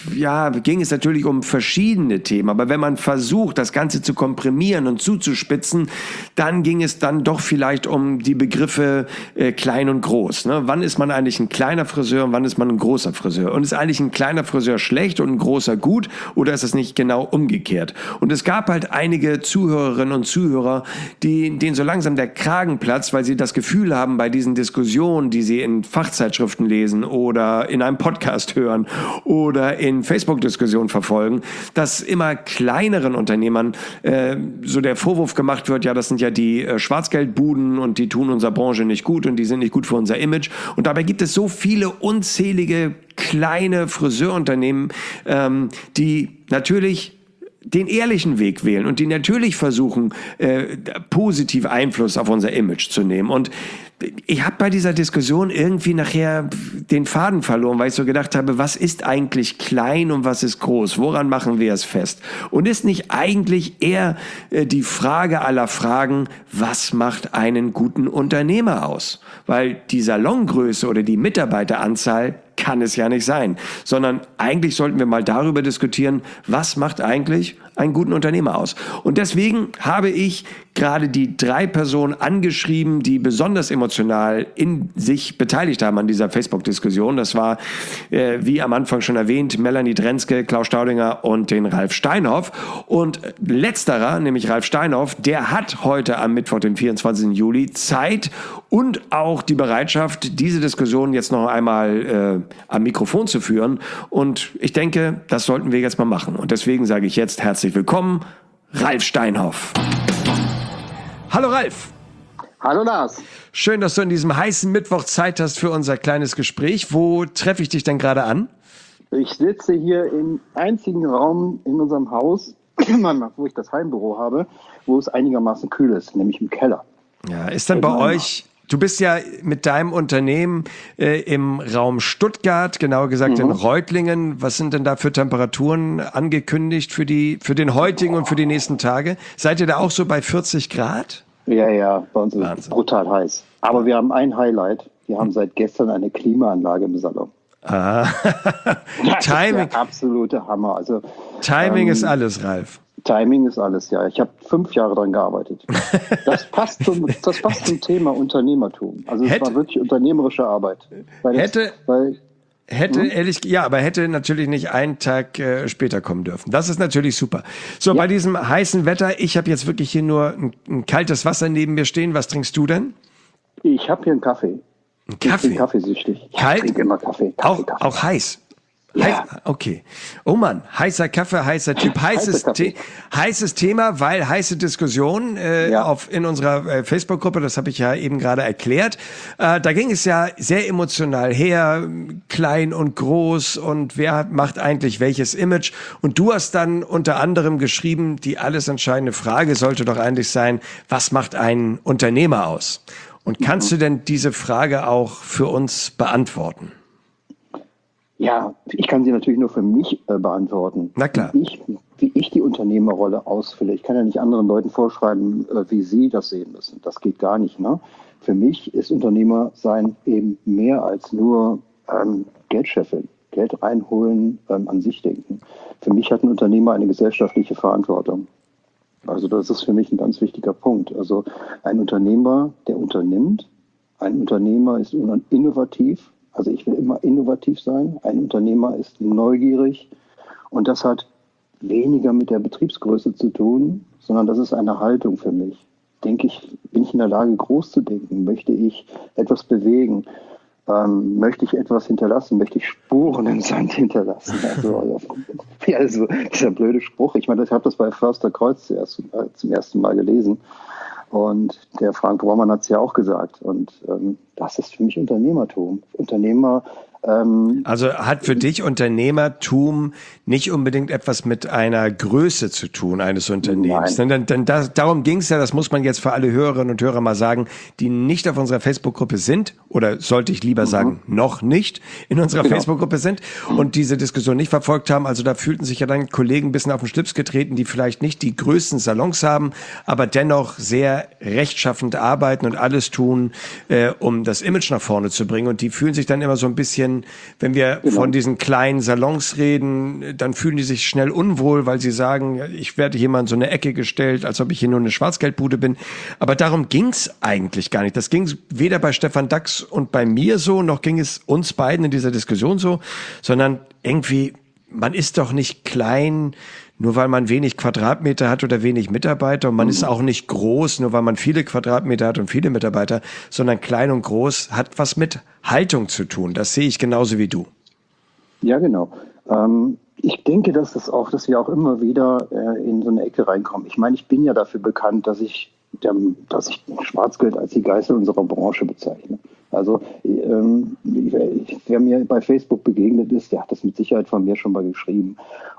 ja, ging es natürlich um verschiedene Themen. Aber wenn man versucht, das Ganze zu komprimieren und zuzuspitzen, dann ging es dann doch vielleicht um die Begriffe äh, klein und groß. Ne? Wann ist man eigentlich ein kleiner Friseur und wann ist man ein großer Friseur? Und ist eigentlich ein kleiner Friseur schlecht und ein großer gut oder ist es nicht genau umgekehrt? Und es gab halt einige Zuhörerinnen und Zuhörer, die, denen so langsam der Kragen platzt, weil sie das Gefühl haben, bei diesen Diskussionen, die sie in Fachzeitschriften lesen oder in einem Podcast hören oder in Facebook-Diskussionen verfolgen, dass immer kleineren Unternehmern äh, so der Vorwurf gemacht wird, ja, das sind ja die äh, Schwarzgeldbuden und die tun unserer Branche nicht gut und die sind nicht gut für unser Image. Und dabei gibt es so viele unzählige kleine Friseurunternehmen, ähm, die natürlich den ehrlichen Weg wählen und die natürlich versuchen, äh, positiv Einfluss auf unser Image zu nehmen. Und ich habe bei dieser Diskussion irgendwie nachher den Faden verloren, weil ich so gedacht habe, was ist eigentlich klein und was ist groß? Woran machen wir es fest? Und ist nicht eigentlich eher äh, die Frage aller Fragen, was macht einen guten Unternehmer aus? Weil die Salongröße oder die Mitarbeiteranzahl kann es ja nicht sein, sondern eigentlich sollten wir mal darüber diskutieren, was macht eigentlich einen guten Unternehmer aus. Und deswegen habe ich gerade die drei Personen angeschrieben, die besonders emotional in sich beteiligt haben an dieser Facebook-Diskussion. Das war, äh, wie am Anfang schon erwähnt, Melanie Drenske, Klaus Staudinger und den Ralf Steinhoff. Und letzterer, nämlich Ralf Steinhoff, der hat heute am Mittwoch, den vierundzwanzigsten Juli, Zeit und auch die Bereitschaft, diese Diskussion jetzt noch einmal äh, am Mikrofon zu führen. Und ich denke, das sollten wir jetzt mal machen. Und deswegen sage ich jetzt herzlich willkommen, Ralf Steinhoff. Hallo Ralf. Hallo Lars. Schön, dass du an diesem heißen Mittwoch Zeit hast für unser kleines Gespräch. Wo treffe ich dich denn gerade an? Ich sitze hier im einzigen Raum in unserem Haus, wo ich das Heimbüro habe, wo es einigermaßen kühl ist, nämlich im Keller. Ja, ist dann bei euch... Du bist ja mit deinem Unternehmen äh, im Raum Stuttgart, genauer gesagt mhm. in Reutlingen. Was sind denn da für Temperaturen angekündigt für die für den heutigen und für die nächsten Tage? Seid ihr da auch so bei vierzig Grad? Ja, ja, bei uns ist es brutal heiß. Aber wir haben ein Highlight. Wir haben seit gestern eine Klimaanlage im Salon. Ah. Das Timing. ist der absolute Hammer. Also, Timing ähm, ist alles, Ralf. Timing ist alles, ja. Ich habe fünf Jahre daran gearbeitet. Das passt zum, das passt zum Thema Unternehmertum. Also es Hätte, war wirklich unternehmerische Arbeit. Weil das, hätte, weil, hätte hm? ehrlich, ja, aber hätte natürlich nicht einen Tag äh, später kommen dürfen. Das ist natürlich super. So, ja. Bei diesem heißen Wetter, ich habe jetzt wirklich hier nur ein, ein kaltes Wasser neben mir stehen. Was trinkst du denn? Ich habe hier einen Kaffee. Ein Kaffee? Ich bin kaffeesüchtig. Ich Kalt? trinke immer Kaffee. Kaffee, auch, Kaffee. auch heiß? Ja. Heiß, okay. Oh Mann, heißer Kaffee, heißer Typ, heißes, The- heißes Thema, weil heiße Diskussion äh, Ja. auf in unserer äh, Facebook-Gruppe, das habe ich ja eben gerade erklärt. Äh, da ging es ja sehr emotional her, klein und groß und wer macht eigentlich welches Image. Und du hast dann unter anderem geschrieben, die alles entscheidende Frage sollte doch eigentlich sein, was macht einen Unternehmer aus? Und kannst mhm. du denn diese Frage auch für uns beantworten? Ja, ich kann sie natürlich nur für mich äh, beantworten. Na klar. Wie ich, wie ich die Unternehmerrolle ausfülle. Ich kann ja nicht anderen Leuten vorschreiben, äh, wie sie das sehen müssen. Das geht gar nicht. Ne? Für mich ist Unternehmer sein eben mehr als nur ähm, Geld scheffeln, Geld reinholen, ähm, an sich denken. Für mich hat ein Unternehmer eine gesellschaftliche Verantwortung. Also das ist für mich ein ganz wichtiger Punkt. Also ein Unternehmer, der unternimmt, ein Unternehmer ist innovativ. Also ich will immer innovativ sein. Ein Unternehmer ist neugierig und das hat weniger mit der Betriebsgröße zu tun, sondern das ist eine Haltung für mich. Denke ich, bin ich in der Lage, groß zu denken? Möchte ich etwas bewegen? Ähm, möchte ich etwas hinterlassen? Möchte ich Spuren im Sand hinterlassen? Also, also dieser blöde Spruch. Ich meine, ich habe das bei Förster Kreuz zuerst, äh, zum ersten Mal gelesen. Und der Frank Bormann hat es ja auch gesagt. Und ähm, das ist für mich Unternehmertum. Unternehmer. Ähm, also hat für dich Unternehmertum nicht unbedingt etwas mit einer Größe zu tun eines Unternehmens. Denn, denn, denn das, darum ging es ja, das muss man jetzt für alle Hörerinnen und Hörer mal sagen, die nicht auf unserer Facebook-Gruppe sind, oder sollte ich lieber mhm. sagen, noch nicht in unserer genau. Facebook-Gruppe sind und diese Diskussion nicht verfolgt haben. Also da fühlten sich ja dann Kollegen ein bisschen auf den Schlips getreten, die vielleicht nicht die größten Salons haben, aber dennoch sehr rechtschaffend arbeiten und alles tun, äh, um das Image nach vorne zu bringen. Und die fühlen sich dann immer so ein bisschen Medien. Wenn wir Genau. von diesen kleinen Salons reden, dann fühlen die sich schnell unwohl, weil sie sagen, ich werde hier mal in so eine Ecke gestellt, als ob ich hier nur eine Schwarzgeldbude bin. Aber darum ging's eigentlich gar nicht. Das ging weder bei Stefan Dachs und bei mir so, noch ging es uns beiden in dieser Diskussion so, sondern irgendwie, man ist doch nicht klein, nur weil man wenig Quadratmeter hat oder wenig Mitarbeiter. Und man mhm. ist auch nicht groß, nur weil man viele Quadratmeter hat und viele Mitarbeiter, sondern klein und groß hat was mit Haltung zu tun. Das sehe ich genauso wie du. Ja, genau. Ähm, ich denke, dass das auch, dass wir auch immer wieder äh, in so eine Ecke reinkommen. Ich meine, ich bin ja dafür bekannt, dass ich, der, dass ich Schwarzgeld als die Geißel unserer Branche bezeichne. Also ähm, wer mir bei Facebook begegnet ist, der hat das mit Sicherheit von mir schon mal geschrieben.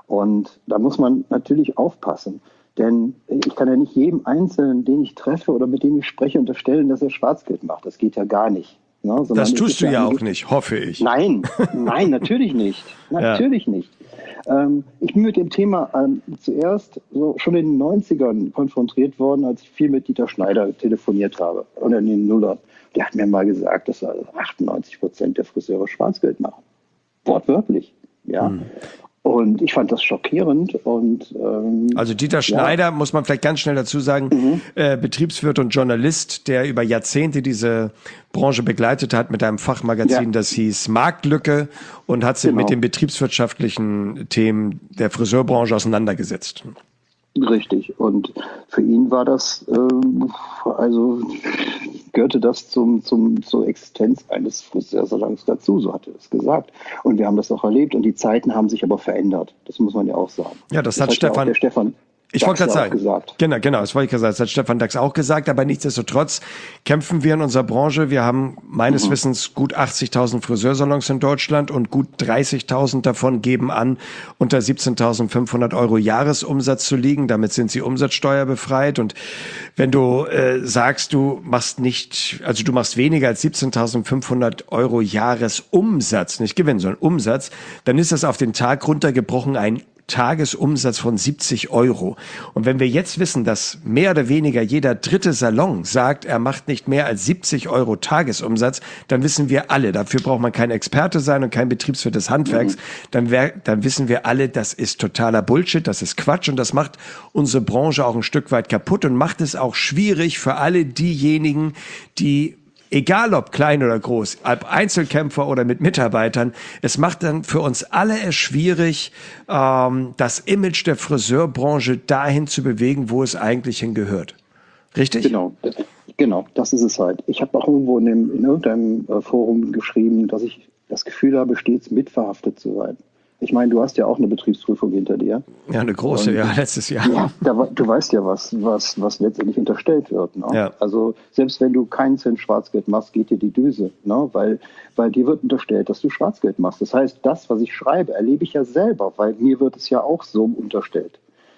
Und da muss man natürlich aufpassen. Denn ich kann ja nicht jedem Einzelnen, den ich treffe oder mit dem ich spreche, unterstellen, dass er Schwarzgeld macht. Das geht ja gar nicht. Ne? Das tust du ja auch nicht, hoffe ich. Nein, nein, natürlich nicht. Natürlich ja. nicht. Ähm, ich bin mit dem Thema ähm, zuerst so schon in den neunzigern konfrontiert worden, als ich viel mit Dieter Schneider telefoniert habe. Oder in den Nullern. Der hat mir mal gesagt, dass achtundneunzig Prozent der Friseure Schwarzgeld machen. Wortwörtlich. Ja. Mhm. Und ich fand das schockierend. Und, ähm, also Dieter Schneider, ja. muss man vielleicht ganz schnell dazu sagen, mhm. äh, Betriebswirt und Journalist, der über Jahrzehnte diese Branche begleitet hat mit einem Fachmagazin, ja. das hieß Marktlücke, und hat sich genau. mit den betriebswirtschaftlichen Themen der Friseurbranche auseinandergesetzt. Richtig. Und für ihn war das, ähm, also gehörte das zum, zum, zur Existenz eines Friseursalons dazu, so hat er es gesagt. Und wir haben das auch erlebt und die Zeiten haben sich aber verändert. Das muss man ja auch sagen. Ja, das, das hat, hat Stefan, ja der Stefan Ich wollte gerade sagen, gesagt. genau, genau, das wollte ich gerade sagen, das hat Stefan Dachs auch gesagt, aber nichtsdestotrotz kämpfen wir in unserer Branche. Wir haben meines mhm. Wissens gut achtzigtausend Friseursalons in Deutschland und gut dreißigtausend davon geben an, unter siebzehntausendfünfhundert Euro Jahresumsatz zu liegen. Damit sind sie umsatzsteuerbefreit. Und wenn du äh, sagst, du machst nicht, also du machst weniger als siebzehntausendfünfhundert Euro Jahresumsatz, nicht Gewinn, sondern Umsatz, dann ist das auf den Tag runtergebrochen ein Tagesumsatz von siebzig Euro. Und wenn wir jetzt wissen, dass mehr oder weniger jeder dritte Salon sagt, er macht nicht mehr als siebzig Euro Tagesumsatz, dann wissen wir alle, dafür braucht man kein Experte sein und kein Betriebswirt des Handwerks, mhm. dann, wär, dann wissen wir alle, das ist totaler Bullshit, das ist Quatsch und das macht unsere Branche auch ein Stück weit kaputt und macht es auch schwierig für alle diejenigen, die egal ob klein oder groß, ob Einzelkämpfer oder mit Mitarbeitern, es macht dann für uns alle es schwierig, ähm, das Image der Friseurbranche dahin zu bewegen, wo es eigentlich hingehört. Richtig? Genau, genau, das ist es halt. Ich habe auch irgendwo in, dem, in irgendeinem äh, Forum geschrieben, dass ich das Gefühl habe, stets mitverhaftet zu sein. Ich meine, du hast ja auch eine Betriebsprüfung hinter dir. Ja, eine große, und, ja, letztes Jahr. Ja, da, du weißt ja, was, was, was letztendlich unterstellt wird. Ne? Ja. Also selbst wenn du keinen Cent Schwarzgeld machst, geht dir die Düse. Ne? Weil, weil dir wird unterstellt, dass du Schwarzgeld machst. Das heißt, das, was ich schreibe, erlebe ich ja selber, weil mir wird es ja auch so unterstellt.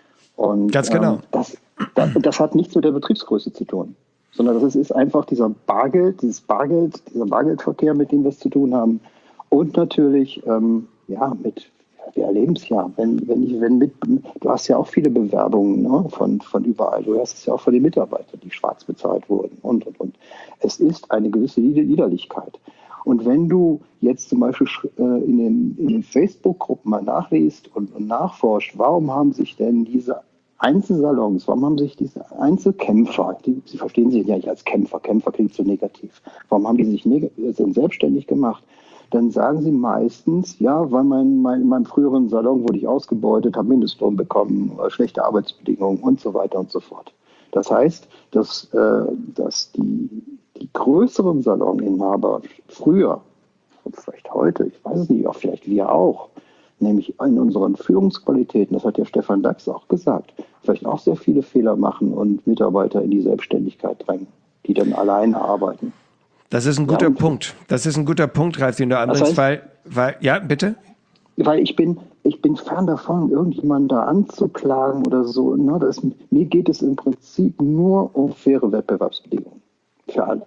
Und, Ganz genau. Ähm, das, das, das hat nichts mit der Betriebsgröße zu tun. Sondern das ist einfach dieser Bargeld, dieses Bargeld, dieser Bargeldverkehr, mit dem wir es zu tun haben. Und natürlich, ähm, ja, mit, wir erleben es ja, wenn, wenn ich, wenn mit, du hast ja auch viele Bewerbungen, ne, von, von überall, du hast es ja auch von den Mitarbeitern, die schwarz bezahlt wurden und, und, und. Es ist eine gewisse Liederlichkeit. Und wenn du jetzt zum Beispiel äh, in den, in den Facebook-Gruppen mal nachliest und, und nachforscht, warum haben sich denn diese Einzelsalons, warum haben sich diese Einzelkämpfer, die, sie verstehen sich ja nicht als Kämpfer, Kämpfer klingt so negativ, warum haben die sich neg- sind selbstständig gemacht? Dann sagen sie meistens, ja, weil mein, mein, in meinem früheren Salon wurde ich ausgebeutet, habe Mindestlohn bekommen, schlechte Arbeitsbedingungen und so weiter und so fort. Das heißt, dass, äh, dass die, die größeren Saloninhaber früher, vielleicht heute, ich weiß es nicht, auch vielleicht wir auch, nämlich in unseren Führungsqualitäten, das hat ja Stefan Dachs auch gesagt, vielleicht auch sehr viele Fehler machen und Mitarbeiter in die Selbstständigkeit drängen, die dann alleine arbeiten. Das ist ein guter ja, Punkt. Das ist ein guter Punkt, Ralf, den du anbringst, das heißt, weil, weil, ja, bitte? Weil ich bin, ich bin fern davon, irgendjemanden da anzuklagen oder so. Ne? Das, mir geht es im Prinzip nur um faire Wettbewerbsbedingungen. Für alle.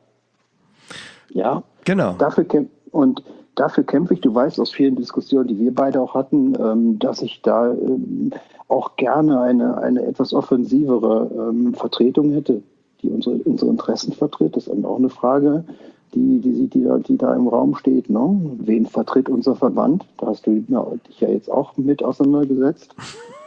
Ja? Genau. Dafür kämp- und dafür kämpfe ich, du weißt aus vielen Diskussionen, die wir beide auch hatten, ähm, dass ich da ähm, auch gerne eine, eine etwas offensivere ähm, Vertretung hätte, die unsere, unsere Interessen vertritt. Das ist auch eine Frage die, die sieht, die da, die da im Raum steht, ne? Wen vertritt unser Verband? Da hast du ja, dich ja jetzt auch mit auseinandergesetzt.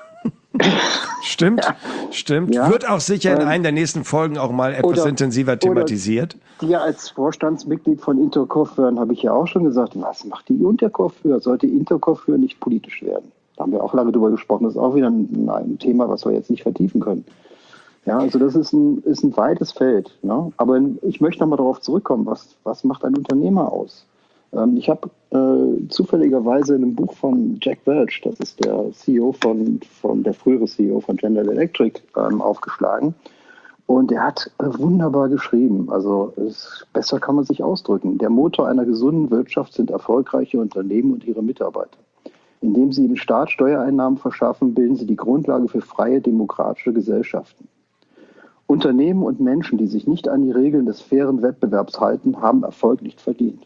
Stimmt, Ja. stimmt. Ja. Wird auch sicher in Ähm, einer der nächsten Folgen auch mal etwas oder- intensiver thematisiert. Oder dir als Vorstandsmitglied von Intercoiffeur habe ich ja auch schon gesagt, was macht die Intercoiffeur? Sollte Intercoiffeur nicht politisch werden? Da haben wir auch lange drüber gesprochen. Das ist auch wieder ein, ein Thema, was wir jetzt nicht vertiefen können. Ja, also das ist ein, ist ein weites Feld. Ne? Aber ich möchte nochmal darauf zurückkommen, was, was macht ein Unternehmer aus? Ähm, ich habe äh, zufälligerweise in einem Buch von Jack Welch, das ist der C E O von, von der frühere C E O von General Electric, ähm, aufgeschlagen. Und er hat äh, wunderbar geschrieben. Also es, besser kann man sich ausdrücken. Der Motor einer gesunden Wirtschaft sind erfolgreiche Unternehmen und ihre Mitarbeiter. Indem sie dem Staat Steuereinnahmen verschaffen, bilden sie die Grundlage für freie demokratische Gesellschaften. Unternehmen und Menschen, die sich nicht an die Regeln des fairen Wettbewerbs halten, haben Erfolg nicht verdient.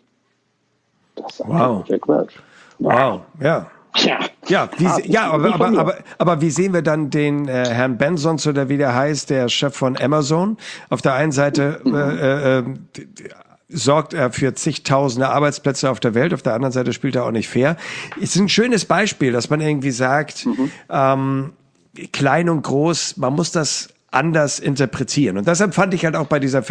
Das sagt Wow. Jack Welch. Wow, ja. Tja. Ja, wie, Ah, ja aber, nicht von aber, mir. aber, aber wie sehen wir dann den äh, Herrn Bensons oder wie der heißt, der Chef von Amazon? Auf der einen Seite äh, äh, d- d- sorgt er für zigtausende Arbeitsplätze auf der Welt, auf der anderen Seite spielt er auch nicht fair. Es ist ein schönes Beispiel, dass man irgendwie sagt, ähm, klein und groß, man muss das anders interpretieren. Und deshalb fand ich halt auch bei dieser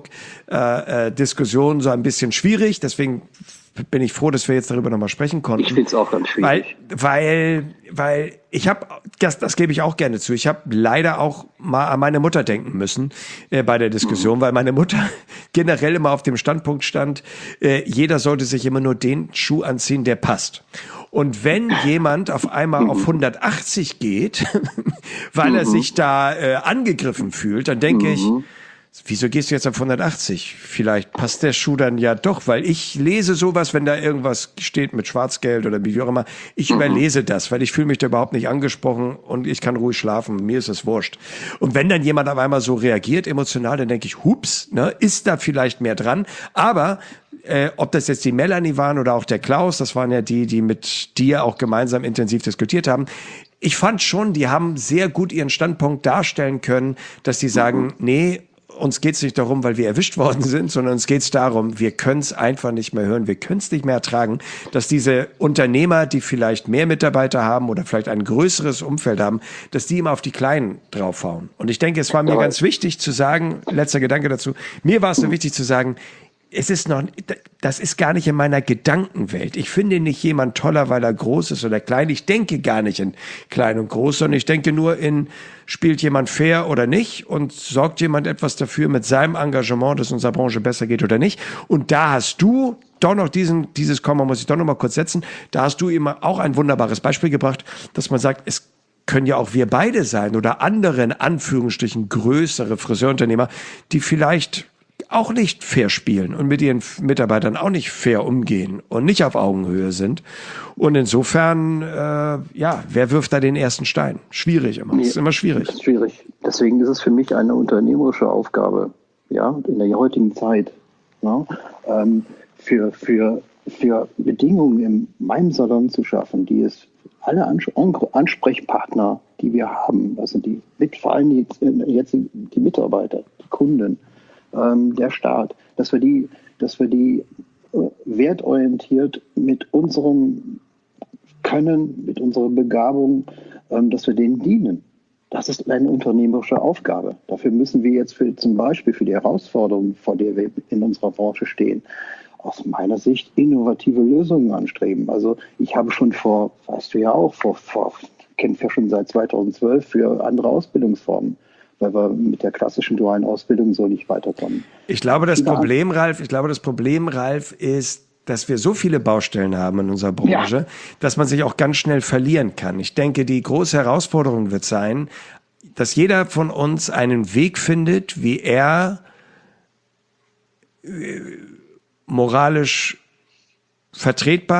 Facebook-Diskussion so ein bisschen schwierig. Deswegen bin ich froh, dass wir jetzt darüber nochmal sprechen konnten. Ich finde es auch ganz Weil, schwierig. weil, weil ich habe, das, das gebe ich auch gerne zu, ich habe leider auch mal an meine Mutter denken müssen äh, bei der Diskussion, weil meine Mutter generell immer auf dem Standpunkt stand, äh, jeder sollte sich immer nur den Schuh anziehen, der passt. Und wenn jemand auf einmal auf hundertachtzig geht, weil er sich da äh, angegriffen fühlt, dann denke ich, wieso gehst du jetzt auf hundertachtzig? Vielleicht passt der Schuh dann ja doch, weil ich lese sowas, wenn da irgendwas steht mit Schwarzgeld oder wie auch immer. Ich überlese das, weil ich fühle mich da überhaupt nicht angesprochen und ich kann ruhig schlafen. Mir ist es wurscht. Und wenn dann jemand auf einmal so reagiert, emotional, dann denke ich, hups, ne, ist da vielleicht mehr dran. Aber äh, ob das jetzt die Melanie waren oder auch der Klaus, das waren ja die, die mit dir auch gemeinsam intensiv diskutiert haben. Ich fand schon, die haben sehr gut ihren Standpunkt darstellen können, dass die sagen, nee, uns geht's nicht darum, weil wir erwischt worden sind, sondern uns geht's darum, wir können es einfach nicht mehr hören, wir können es nicht mehr ertragen, dass diese Unternehmer, die vielleicht mehr Mitarbeiter haben oder vielleicht ein größeres Umfeld haben, dass die immer auf die Kleinen draufhauen. Und ich denke, es war mir Aber- ganz wichtig zu sagen, letzter Gedanke dazu, mir war es so wichtig zu sagen, es ist noch, das ist gar nicht in meiner Gedankenwelt. Ich finde nicht jemand toller, weil er groß ist oder klein. Ich denke gar nicht in klein und groß, sondern ich denke nur in, spielt jemand fair oder nicht und sorgt jemand etwas dafür mit seinem Engagement, dass unserer Branche besser geht oder nicht. Und da hast du doch noch diesen, dieses Komma muss ich doch noch mal kurz setzen. Da hast du immer auch ein wunderbares Beispiel gebracht, dass man sagt, es können ja auch wir beide sein oder andere in Anführungsstrichen größere Friseurunternehmer, die vielleicht auch nicht fair spielen und mit ihren Mitarbeitern auch nicht fair umgehen und nicht auf Augenhöhe sind. Und insofern, äh, ja, wer wirft da den ersten Stein? Schwierig immer. Es ist immer schwierig. Das ist schwierig. Deswegen ist es für mich eine unternehmerische Aufgabe, ja, in der heutigen Zeit, ja, ähm, für, für, für Bedingungen in meinem Salon zu schaffen, die es alle Ans- Ansprechpartner, die wir haben, also die mit, vor allem die, jetzt die Mitarbeiter, die Kunden, ähm, der Staat, dass wir die, dass wir die äh, wertorientiert mit unserem Können, mit unserer Begabung, ähm, dass wir denen dienen. Das ist eine unternehmerische Aufgabe. Dafür müssen wir jetzt für, zum Beispiel für die Herausforderungen, vor der wir in unserer Branche stehen, aus meiner Sicht innovative Lösungen anstreben. Also ich habe schon vor, weißt du ja auch, vor, vor kämpfe ja schon seit zweitausendzwölf für andere Ausbildungsformen, weil wir mit der klassischen dualen Ausbildung so nicht weiterkommen. Ich glaube, das Ja. Problem, Ralf, ich glaube, das Problem, Ralf, ist, dass wir so viele Baustellen haben in unserer Branche, Ja. dass man sich auch ganz schnell verlieren kann. Ich denke, die große Herausforderung wird sein, dass jeder von uns einen Weg findet, wie er äh, moralisch vertretbar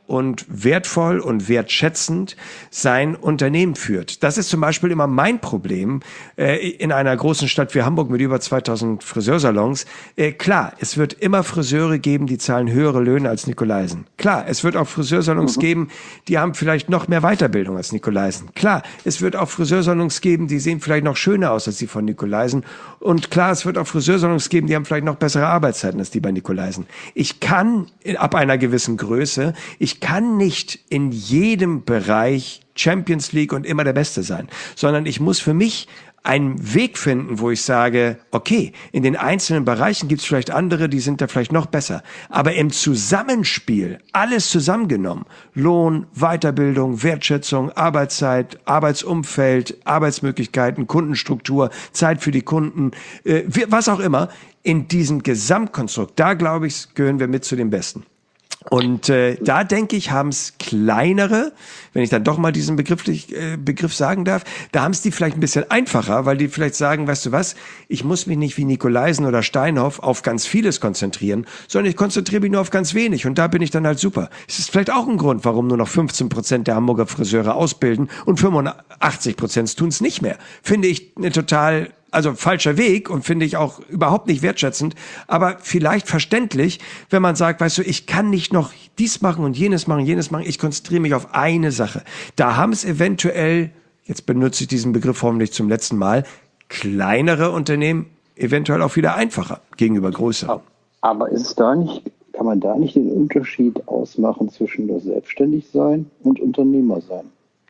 und wertvoll und wertschätzend sein Unternehmen führt. Das ist zum Beispiel immer mein Problem äh, in einer großen Stadt wie Hamburg mit über zweitausend Friseursalons. Äh, klar, es wird immer Friseure geben, die zahlen höhere Löhne als Nikolaisen. Klar, es wird auch Friseursalons mhm. geben, die haben vielleicht noch mehr Weiterbildung als Nikolaisen. Klar, es wird auch Friseursalons geben, die sehen vielleicht noch schöner aus als die von Nikolaisen. Und klar, es wird auch Friseursalons geben, die haben vielleicht noch bessere Arbeitszeiten als die bei Nikolaisen. Ich kann ab einer gewissen Größe, ich kann nicht in jedem Bereich Champions League und immer der Beste sein, sondern ich muss für mich einen Weg finden, wo ich sage, okay, in den einzelnen Bereichen gibt es vielleicht andere, die sind da vielleicht noch besser. Aber im Zusammenspiel, alles zusammengenommen, Lohn, Weiterbildung, Wertschätzung, Arbeitszeit, Arbeitsumfeld, Arbeitsmöglichkeiten, Kundenstruktur, Zeit für die Kunden, äh, was auch immer, in diesem Gesamtkonstrukt, da glaube ich, gehören wir mit zu den Besten. Und äh, da denke ich, haben es kleinere, wenn ich dann doch mal diesen Begriff, äh, Begriff sagen darf, da haben es die vielleicht ein bisschen einfacher, weil die vielleicht sagen, weißt du was, ich muss mich nicht wie Nikolaisen oder Steinhoff auf ganz vieles konzentrieren, sondern ich konzentriere mich nur auf ganz wenig und da bin ich dann halt super. Es ist vielleicht auch ein Grund, warum nur noch fünfzehn Prozent der Hamburger Friseure ausbilden und fünfundachtzig Prozent tun es nicht mehr. Finde ich eine total... Also falscher Weg und finde ich auch überhaupt nicht wertschätzend, aber vielleicht verständlich, wenn man sagt, weißt du, ich kann nicht noch dies machen und jenes machen, jenes machen, ich konzentriere mich auf eine Sache. Da haben es eventuell, jetzt benutze ich diesen Begriff hoffentlich zum letzten Mal, kleinere Unternehmen eventuell auch wieder einfacher gegenüber größeren. Aber ist es da nicht, kann man da nicht den Unterschied ausmachen zwischen das Selbstständigsein und Unternehmer sein?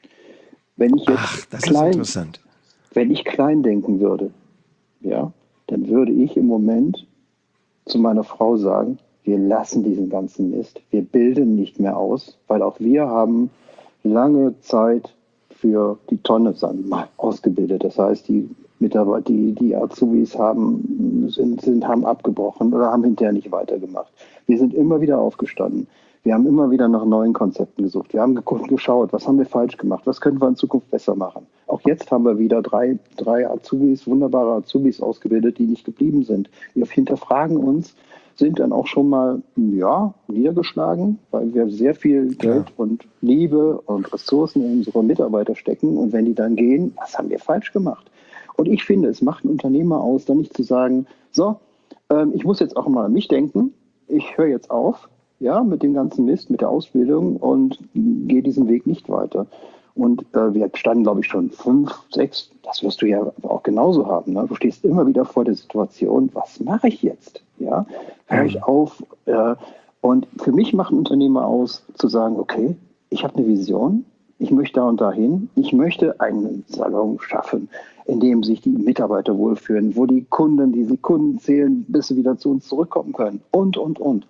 Wenn ich jetzt Ach, das klein, ist interessant. Wenn ich klein denken würde, ja, dann würde ich im Moment zu meiner Frau sagen, wir lassen diesen ganzen Mist, wir bilden nicht mehr aus, weil auch wir haben lange Zeit für die Tonne, sagen wir mal, ausgebildet. Das heißt, die Mitarbeiter, die, die Azubis haben, sind, sind, haben abgebrochen oder haben hinterher nicht weitergemacht. Wir sind immer wieder aufgestanden. Wir haben immer wieder nach neuen Konzepten gesucht. Wir haben geguckt, geschaut, was haben wir falsch gemacht, was können wir in Zukunft besser machen. Auch jetzt haben wir wieder drei, drei Azubis, wunderbare Azubis ausgebildet, die nicht geblieben sind. Wir hinterfragen uns, sind dann auch schon mal ja, niedergeschlagen, weil wir sehr viel Geld ja. und Liebe und Ressourcen in unsere Mitarbeiter stecken. Und wenn die dann gehen, was haben wir falsch gemacht? Und ich finde, es macht einen Unternehmer aus, dann nicht zu sagen, so, ähm, ich muss jetzt auch mal an mich denken, ich höre jetzt auf, ja, mit dem ganzen Mist, mit der Ausbildung und gehe diesen Weg nicht weiter. Und äh, wir standen, glaube ich, schon fünf, sechs, das wirst du ja auch genauso haben. Ne? Du stehst immer wieder vor der Situation, was mache ich jetzt? Ja, höre ich auf? Äh, und für mich macht ein Unternehmer aus, zu sagen, okay, ich habe eine Vision, ich möchte da und dahin, ich möchte einen Salon schaffen, in dem sich die Mitarbeiter wohlfühlen, wo die Kunden, die Kunden zählen, bis sie wieder zu uns zurückkommen können und, und, und.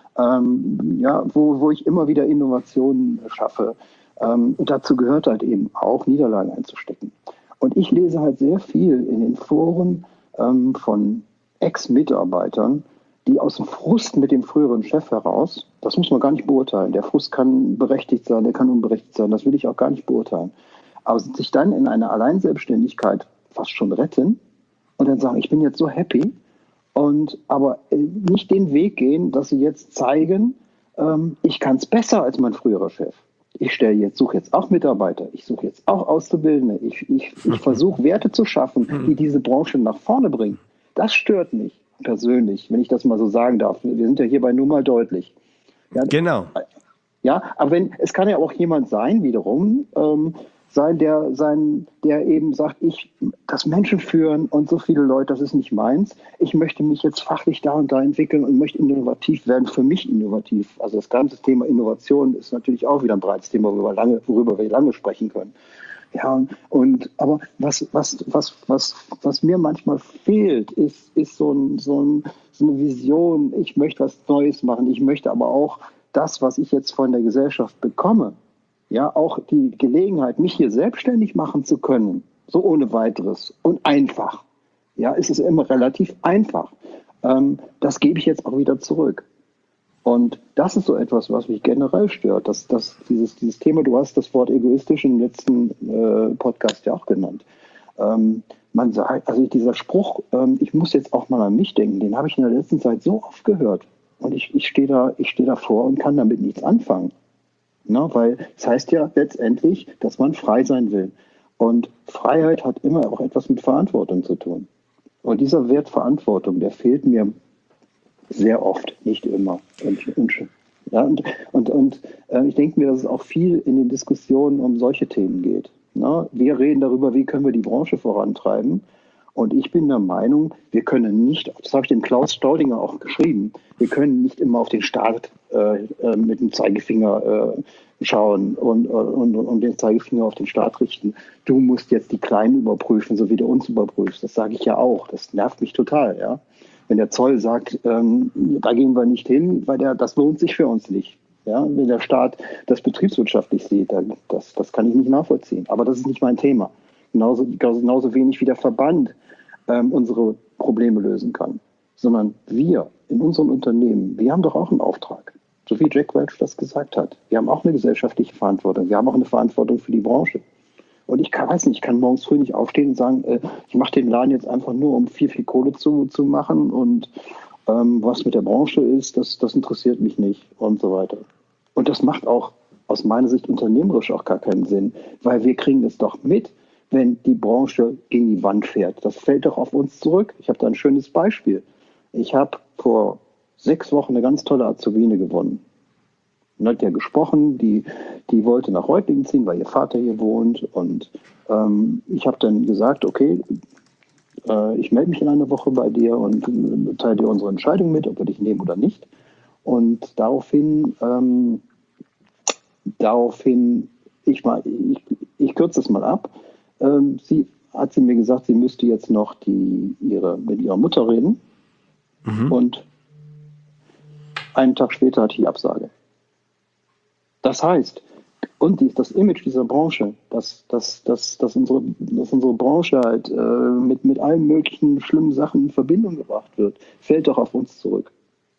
Ähm, ja, wo, wo ich immer wieder Innovationen schaffe. Ähm, und dazu gehört halt eben auch, Niederlagen einzustecken. Und ich lese halt sehr viel in den Foren ähm, von Ex-Mitarbeitern, die aus dem Frust mit dem früheren Chef heraus, das muss man gar nicht beurteilen, der Frust kann berechtigt sein, der kann unberechtigt sein, das will ich auch gar nicht beurteilen, aber sich dann in einer Alleinselbstständigkeit fast schon retten und dann sagen, ich bin jetzt so happy, und aber nicht den Weg gehen, dass sie jetzt zeigen, ähm, ich kann es besser als mein früherer Chef. Ich stelle jetzt, suche jetzt auch Mitarbeiter, ich suche jetzt auch Auszubildende, ich, ich, ich versuche Werte zu schaffen, die diese Branche nach vorne bringen. Das stört mich persönlich, wenn ich das mal so sagen darf. Wir sind ja hierbei nur mal deutlich. Ja, genau. Ja, aber wenn, es kann ja auch jemand sein, wiederum, ähm, sein, der, sein, der eben sagt, ich, das Menschen führen und so viele Leute, das ist nicht meins. Ich möchte mich jetzt fachlich da und da entwickeln und möchte innovativ werden, für mich innovativ. Also das ganze Thema Innovation ist natürlich auch wieder ein breites Thema, worüber, lange, worüber wir lange sprechen können. Ja, und, aber was, was, was, was, was mir manchmal fehlt, ist, ist so, ein, so, ein, so eine Vision, ich möchte was Neues machen, ich möchte aber auch das, was ich jetzt von der Gesellschaft bekomme, ja, auch die Gelegenheit, mich hier selbstständig machen zu können, so ohne weiteres und einfach. Ja, es ist immer relativ einfach. Ähm, das gebe ich jetzt auch wieder zurück. Und das ist so etwas, was mich generell stört. Dass, dass dieses, dieses Thema, du hast das Wort egoistisch im letzten äh, Podcast ja auch genannt. Ähm, man sagt, also dieser Spruch, ähm, ich muss jetzt auch mal an mich denken, den habe ich in der letzten Zeit so oft gehört. Und ich, ich stehe da, ich stehe davor und kann damit nichts anfangen. Ne? Weil es heißt ja letztendlich, dass man frei sein will. Und Freiheit hat immer auch etwas mit Verantwortung zu tun. Und dieser Wert Verantwortung, der fehlt mir sehr oft, nicht immer. Und, und, ja, und, und, und äh, ich denke mir, dass es auch viel in den Diskussionen um solche Themen geht. Na, wir reden darüber, wie können wir die Branche vorantreiben. Und ich bin der Meinung, wir können nicht, das habe ich dem Klaus Staudinger auch geschrieben, wir können nicht immer auf den Staat äh, äh, mit dem Zeigefinger äh, schauen und, und, und den Zeigefinger auf den Staat richten. Du musst jetzt die Kleinen überprüfen, so wie du uns überprüfst. Das sage ich ja auch. Das nervt mich total. Ja? Wenn der Zoll sagt, ähm, da gehen wir nicht hin, weil der, das lohnt sich für uns nicht. Ja? Wenn der Staat das betriebswirtschaftlich sieht, dann, das, das kann ich nicht nachvollziehen. Aber das ist nicht mein Thema. Genauso, genauso wenig wie der Verband ähm, unsere Probleme lösen kann. Sondern wir in unserem Unternehmen, wir haben doch auch einen Auftrag. So wie Jack Welch das gesagt hat. Wir haben auch eine gesellschaftliche Verantwortung. Wir haben auch eine Verantwortung für die Branche. Und ich kann, weiß nicht, ich kann morgens früh nicht aufstehen und sagen, äh, ich mache den Laden jetzt einfach nur, um viel, viel Kohle zu, zu machen. Und ähm, was mit der Branche ist, das, das interessiert mich nicht und so weiter. Und das macht auch aus meiner Sicht unternehmerisch auch gar keinen Sinn. Weil wir kriegen es doch mit, wenn die Branche gegen die Wand fährt. Das fällt doch auf uns zurück. Ich habe da ein schönes Beispiel. Ich habe vor sechs Wochen eine ganz tolle Azubine gewonnen. Und hat ja gesprochen, die, die wollte nach Reutlingen ziehen, weil ihr Vater hier wohnt. Und ähm, ich habe dann gesagt, okay, äh, ich melde mich in einer Woche bei dir und äh, teile dir unsere Entscheidung mit, ob wir dich nehmen oder nicht. Und daraufhin, ähm, daraufhin, ich, mal, ich, ich kürze das mal ab, ähm, sie hat sie mir gesagt, sie müsste jetzt noch die, ihre, mit ihrer Mutter reden. Mhm. Und einen Tag später hatte ich Absage. Das heißt, und die, das Image dieser Branche, dass, dass, dass, dass, unsere, dass unsere Branche halt äh, mit, mit allen möglichen schlimmen Sachen in Verbindung gebracht wird, fällt doch auf uns zurück.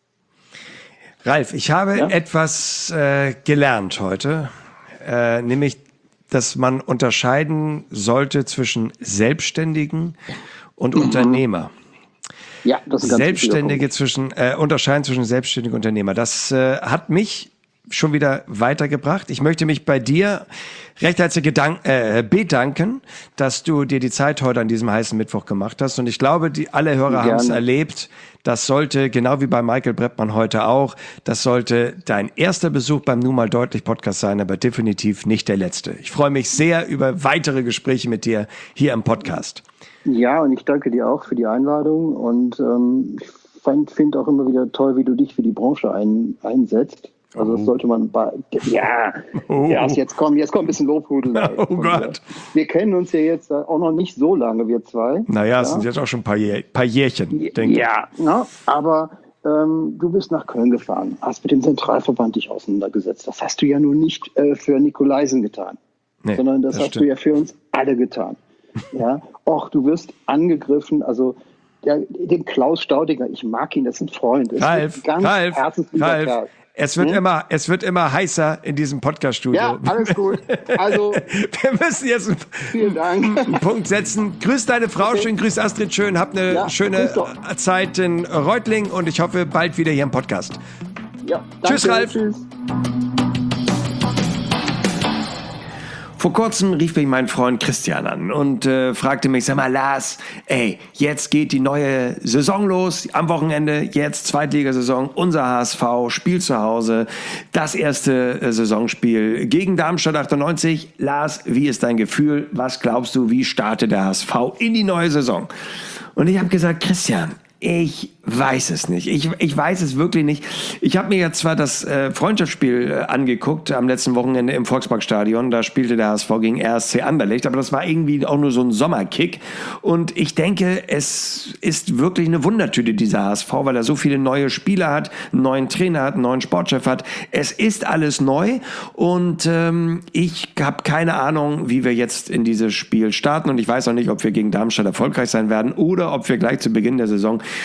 Ralf, ich habe Ja? etwas äh, gelernt heute, äh, nämlich, dass man unterscheiden sollte zwischen Selbstständigen und mhm. Unternehmer. Ja, das ist ein ganz Selbstständige zwischen, äh, unterscheiden zwischen Selbstständigen und Unternehmer. Das äh, hat mich schon wieder weitergebracht. Ich möchte mich bei dir recht herzlich gedank, äh, bedanken, dass du dir die Zeit heute an diesem heißen Mittwoch gemacht hast. Und ich glaube, die alle Hörer haben es erlebt. Das sollte, genau wie bei Michael Brettmann heute auch, das sollte dein erster Besuch beim Nun mal deutlich Podcast sein, aber definitiv nicht der letzte. Ich freue mich sehr über weitere Gespräche mit dir hier im Podcast. Ja, und ich danke dir auch für die Einladung und ähm, ich finde auch immer wieder toll, wie du dich für die Branche ein, einsetzt. Also das sollte man bei, ja, oh. ja, jetzt kommt, jetzt kommt ein bisschen Lobhudeln. Oh und, Gott. Äh, wir kennen uns ja jetzt auch noch nicht so lange, wir zwei. Naja, es ja. sind jetzt auch schon ein paar, Jähr, paar Jährchen, denke ich. Ja, na, aber ähm, du bist nach Köln gefahren, hast mit dem Zentralverband dich auseinandergesetzt. Das hast du ja nun nicht äh, für Nikolaisen getan, nee, sondern das, das hast stimmt. du ja für uns alle getan. Ja, och, du wirst angegriffen, also ja, den Klaus Staudinger, ich mag ihn, das ist ein Freund. Das Ralf, ist ein ganz Ralf, Ralf, Kerl. Es wird, hm? immer, es wird immer heißer in diesem Podcast-Studio. Ja, alles gut. Also, wir müssen jetzt einen, vielen Dank. einen Punkt setzen. Grüß deine Frau okay. schön, grüß Astrid schön. Habt eine ja, schöne Zeit in Reutlingen und ich hoffe bald wieder hier im Podcast. Ja, danke. Tschüss, Ralf. Tschüss. Vor kurzem rief mich mein Freund Christian an und äh, fragte mich, sag mal Lars, ey, jetzt geht die neue Saison los, am Wochenende, jetzt Zweitligasaison, unser H S V spielt zu Hause, das erste äh, Saisonspiel gegen Darmstadt achtundneunzig. Lars, wie ist dein Gefühl? Was glaubst du, wie startet der H S V in die neue Saison? Und ich habe gesagt, Christian, ich weiß es nicht. Ich, ich weiß es wirklich nicht. Ich habe mir jetzt zwar das äh, Freundschaftsspiel äh, angeguckt am letzten Wochenende im Volksparkstadion. Da spielte der H S V gegen R S C Anderlecht. Aber das war irgendwie auch nur so ein Sommerkick. Und ich denke, es ist wirklich eine Wundertüte, dieser H S V, weil er so viele neue Spieler hat, einen neuen Trainer hat, einen neuen Sportchef hat. Es ist alles neu. Und ähm, ich habe keine Ahnung, wie wir jetzt in dieses Spiel starten. Und ich weiß auch nicht, ob wir gegen Darmstadt erfolgreich sein werden oder ob wir gleich zu Beginn der Saison auch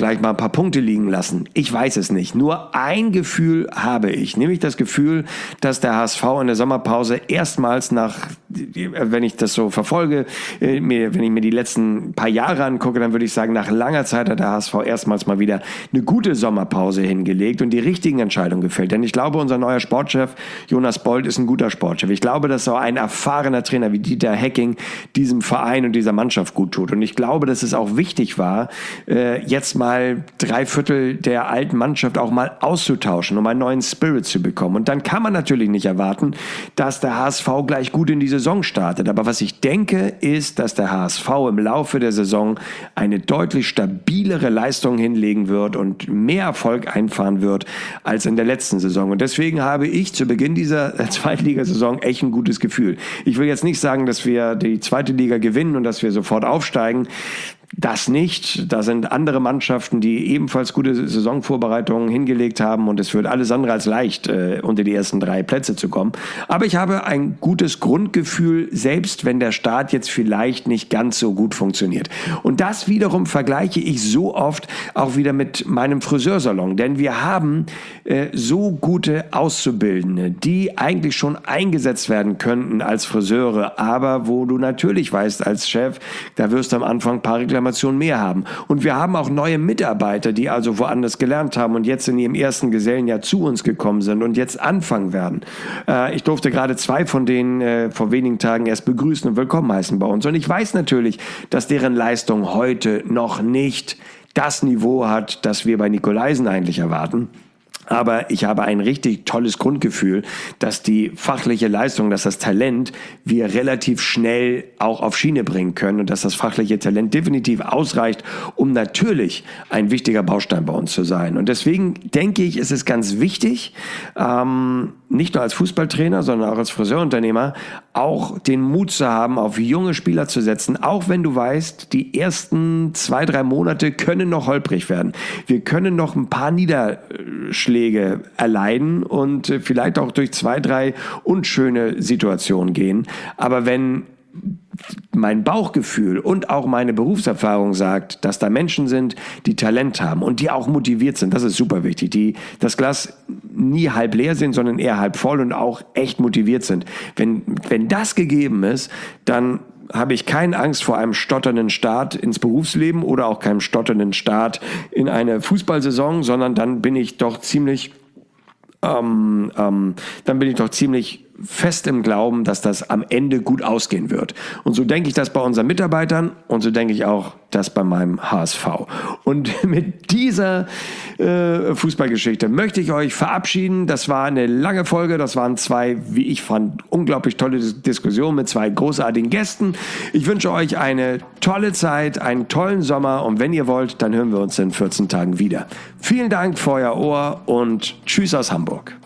gleich mal ein paar Punkte liegen lassen. Ich weiß es nicht. Nur ein Gefühl habe ich, nämlich das Gefühl, dass der H S V in der Sommerpause erstmals nach, wenn ich das so verfolge, wenn ich mir die letzten paar Jahre angucke, dann würde ich sagen, nach langer Zeit hat der H S V erstmals mal wieder eine gute Sommerpause hingelegt und die richtigen Entscheidungen gefällt. Denn ich glaube, unser neuer Sportchef Jonas Bold ist ein guter Sportchef. Ich glaube, dass so ein erfahrener Trainer wie Dieter Hecking diesem Verein und dieser Mannschaft gut tut. Und ich glaube, dass es auch wichtig war, jetzt mal drei Viertel der alten Mannschaft auch mal auszutauschen, um einen neuen Spirit zu bekommen. Und dann kann man natürlich nicht erwarten, dass der H S V gleich gut in die Saison startet. Aber was ich denke, ist, dass der H S V im Laufe der Saison eine deutlich stabilere Leistung hinlegen wird und mehr Erfolg einfahren wird als in der letzten Saison. Und deswegen habe ich zu Beginn dieser Zweitligasaison echt ein gutes Gefühl. Ich will jetzt nicht sagen, dass wir die zweite Liga gewinnen und dass wir sofort aufsteigen. Das nicht. Da sind andere Mannschaften, die ebenfalls gute Saisonvorbereitungen hingelegt haben und es wird alles andere als leicht, äh, unter die ersten drei Plätze zu kommen. Aber ich habe ein gutes Grundgefühl, selbst wenn der Start jetzt vielleicht nicht ganz so gut funktioniert. Und das wiederum vergleiche ich so oft auch wieder mit meinem Friseursalon, denn wir haben äh, so gute Auszubildende, die eigentlich schon eingesetzt werden könnten als Friseure, aber wo du natürlich weißt als Chef, da wirst du am Anfang ein paar Reklamationen mehr haben. Und wir haben auch neue Mitarbeiter, die also woanders gelernt haben und jetzt in ihrem ersten Gesellenjahr zu uns gekommen sind und jetzt anfangen werden. Äh, ich durfte gerade zwei von denen äh, vor wenigen Tagen erst begrüßen und willkommen heißen bei uns. Und ich weiß natürlich, dass deren Leistung heute noch nicht das Niveau hat, das wir bei Nikolaisen eigentlich erwarten. Aber ich habe ein richtig tolles Grundgefühl, dass die fachliche Leistung, dass das Talent wir relativ schnell auch auf Schiene bringen können und dass das fachliche Talent definitiv ausreicht, um natürlich ein wichtiger Baustein bei uns zu sein. Und deswegen denke ich, ist es ganz wichtig, ähm, nicht nur als Fußballtrainer, sondern auch als Friseurunternehmer, auch den Mut zu haben, auf junge Spieler zu setzen, auch wenn du weißt, die ersten zwei, drei Monate können noch holprig werden. Wir können noch ein paar Niederschläge erleiden und vielleicht auch durch zwei, drei unschöne Situationen gehen. Aber wenn mein Bauchgefühl und auch meine Berufserfahrung sagt, dass da Menschen sind, die Talent haben und die auch motiviert sind. Das ist super wichtig, die das Glas nie halb leer sind, sondern eher halb voll und auch echt motiviert sind. Wenn, wenn das gegeben ist, dann habe ich keine Angst vor einem stotternden Start ins Berufsleben oder auch keinem stotternden Start in eine Fußballsaison, sondern dann bin ich doch ziemlich Ähm, ähm, dann bin ich doch ziemlich fest im Glauben, dass das am Ende gut ausgehen wird. Und so denke ich das bei unseren Mitarbeitern und so denke ich auch das bei meinem H S V. Und mit dieser äh, Fußballgeschichte möchte ich euch verabschieden. Das war eine lange Folge, das waren zwei, wie ich fand, unglaublich tolle Diskussionen mit zwei großartigen Gästen. Ich wünsche euch eine tolle Zeit, einen tollen Sommer und wenn ihr wollt, dann hören wir uns in vierzehn Tagen wieder. Vielen Dank für euer Ohr und tschüss aus Hamburg.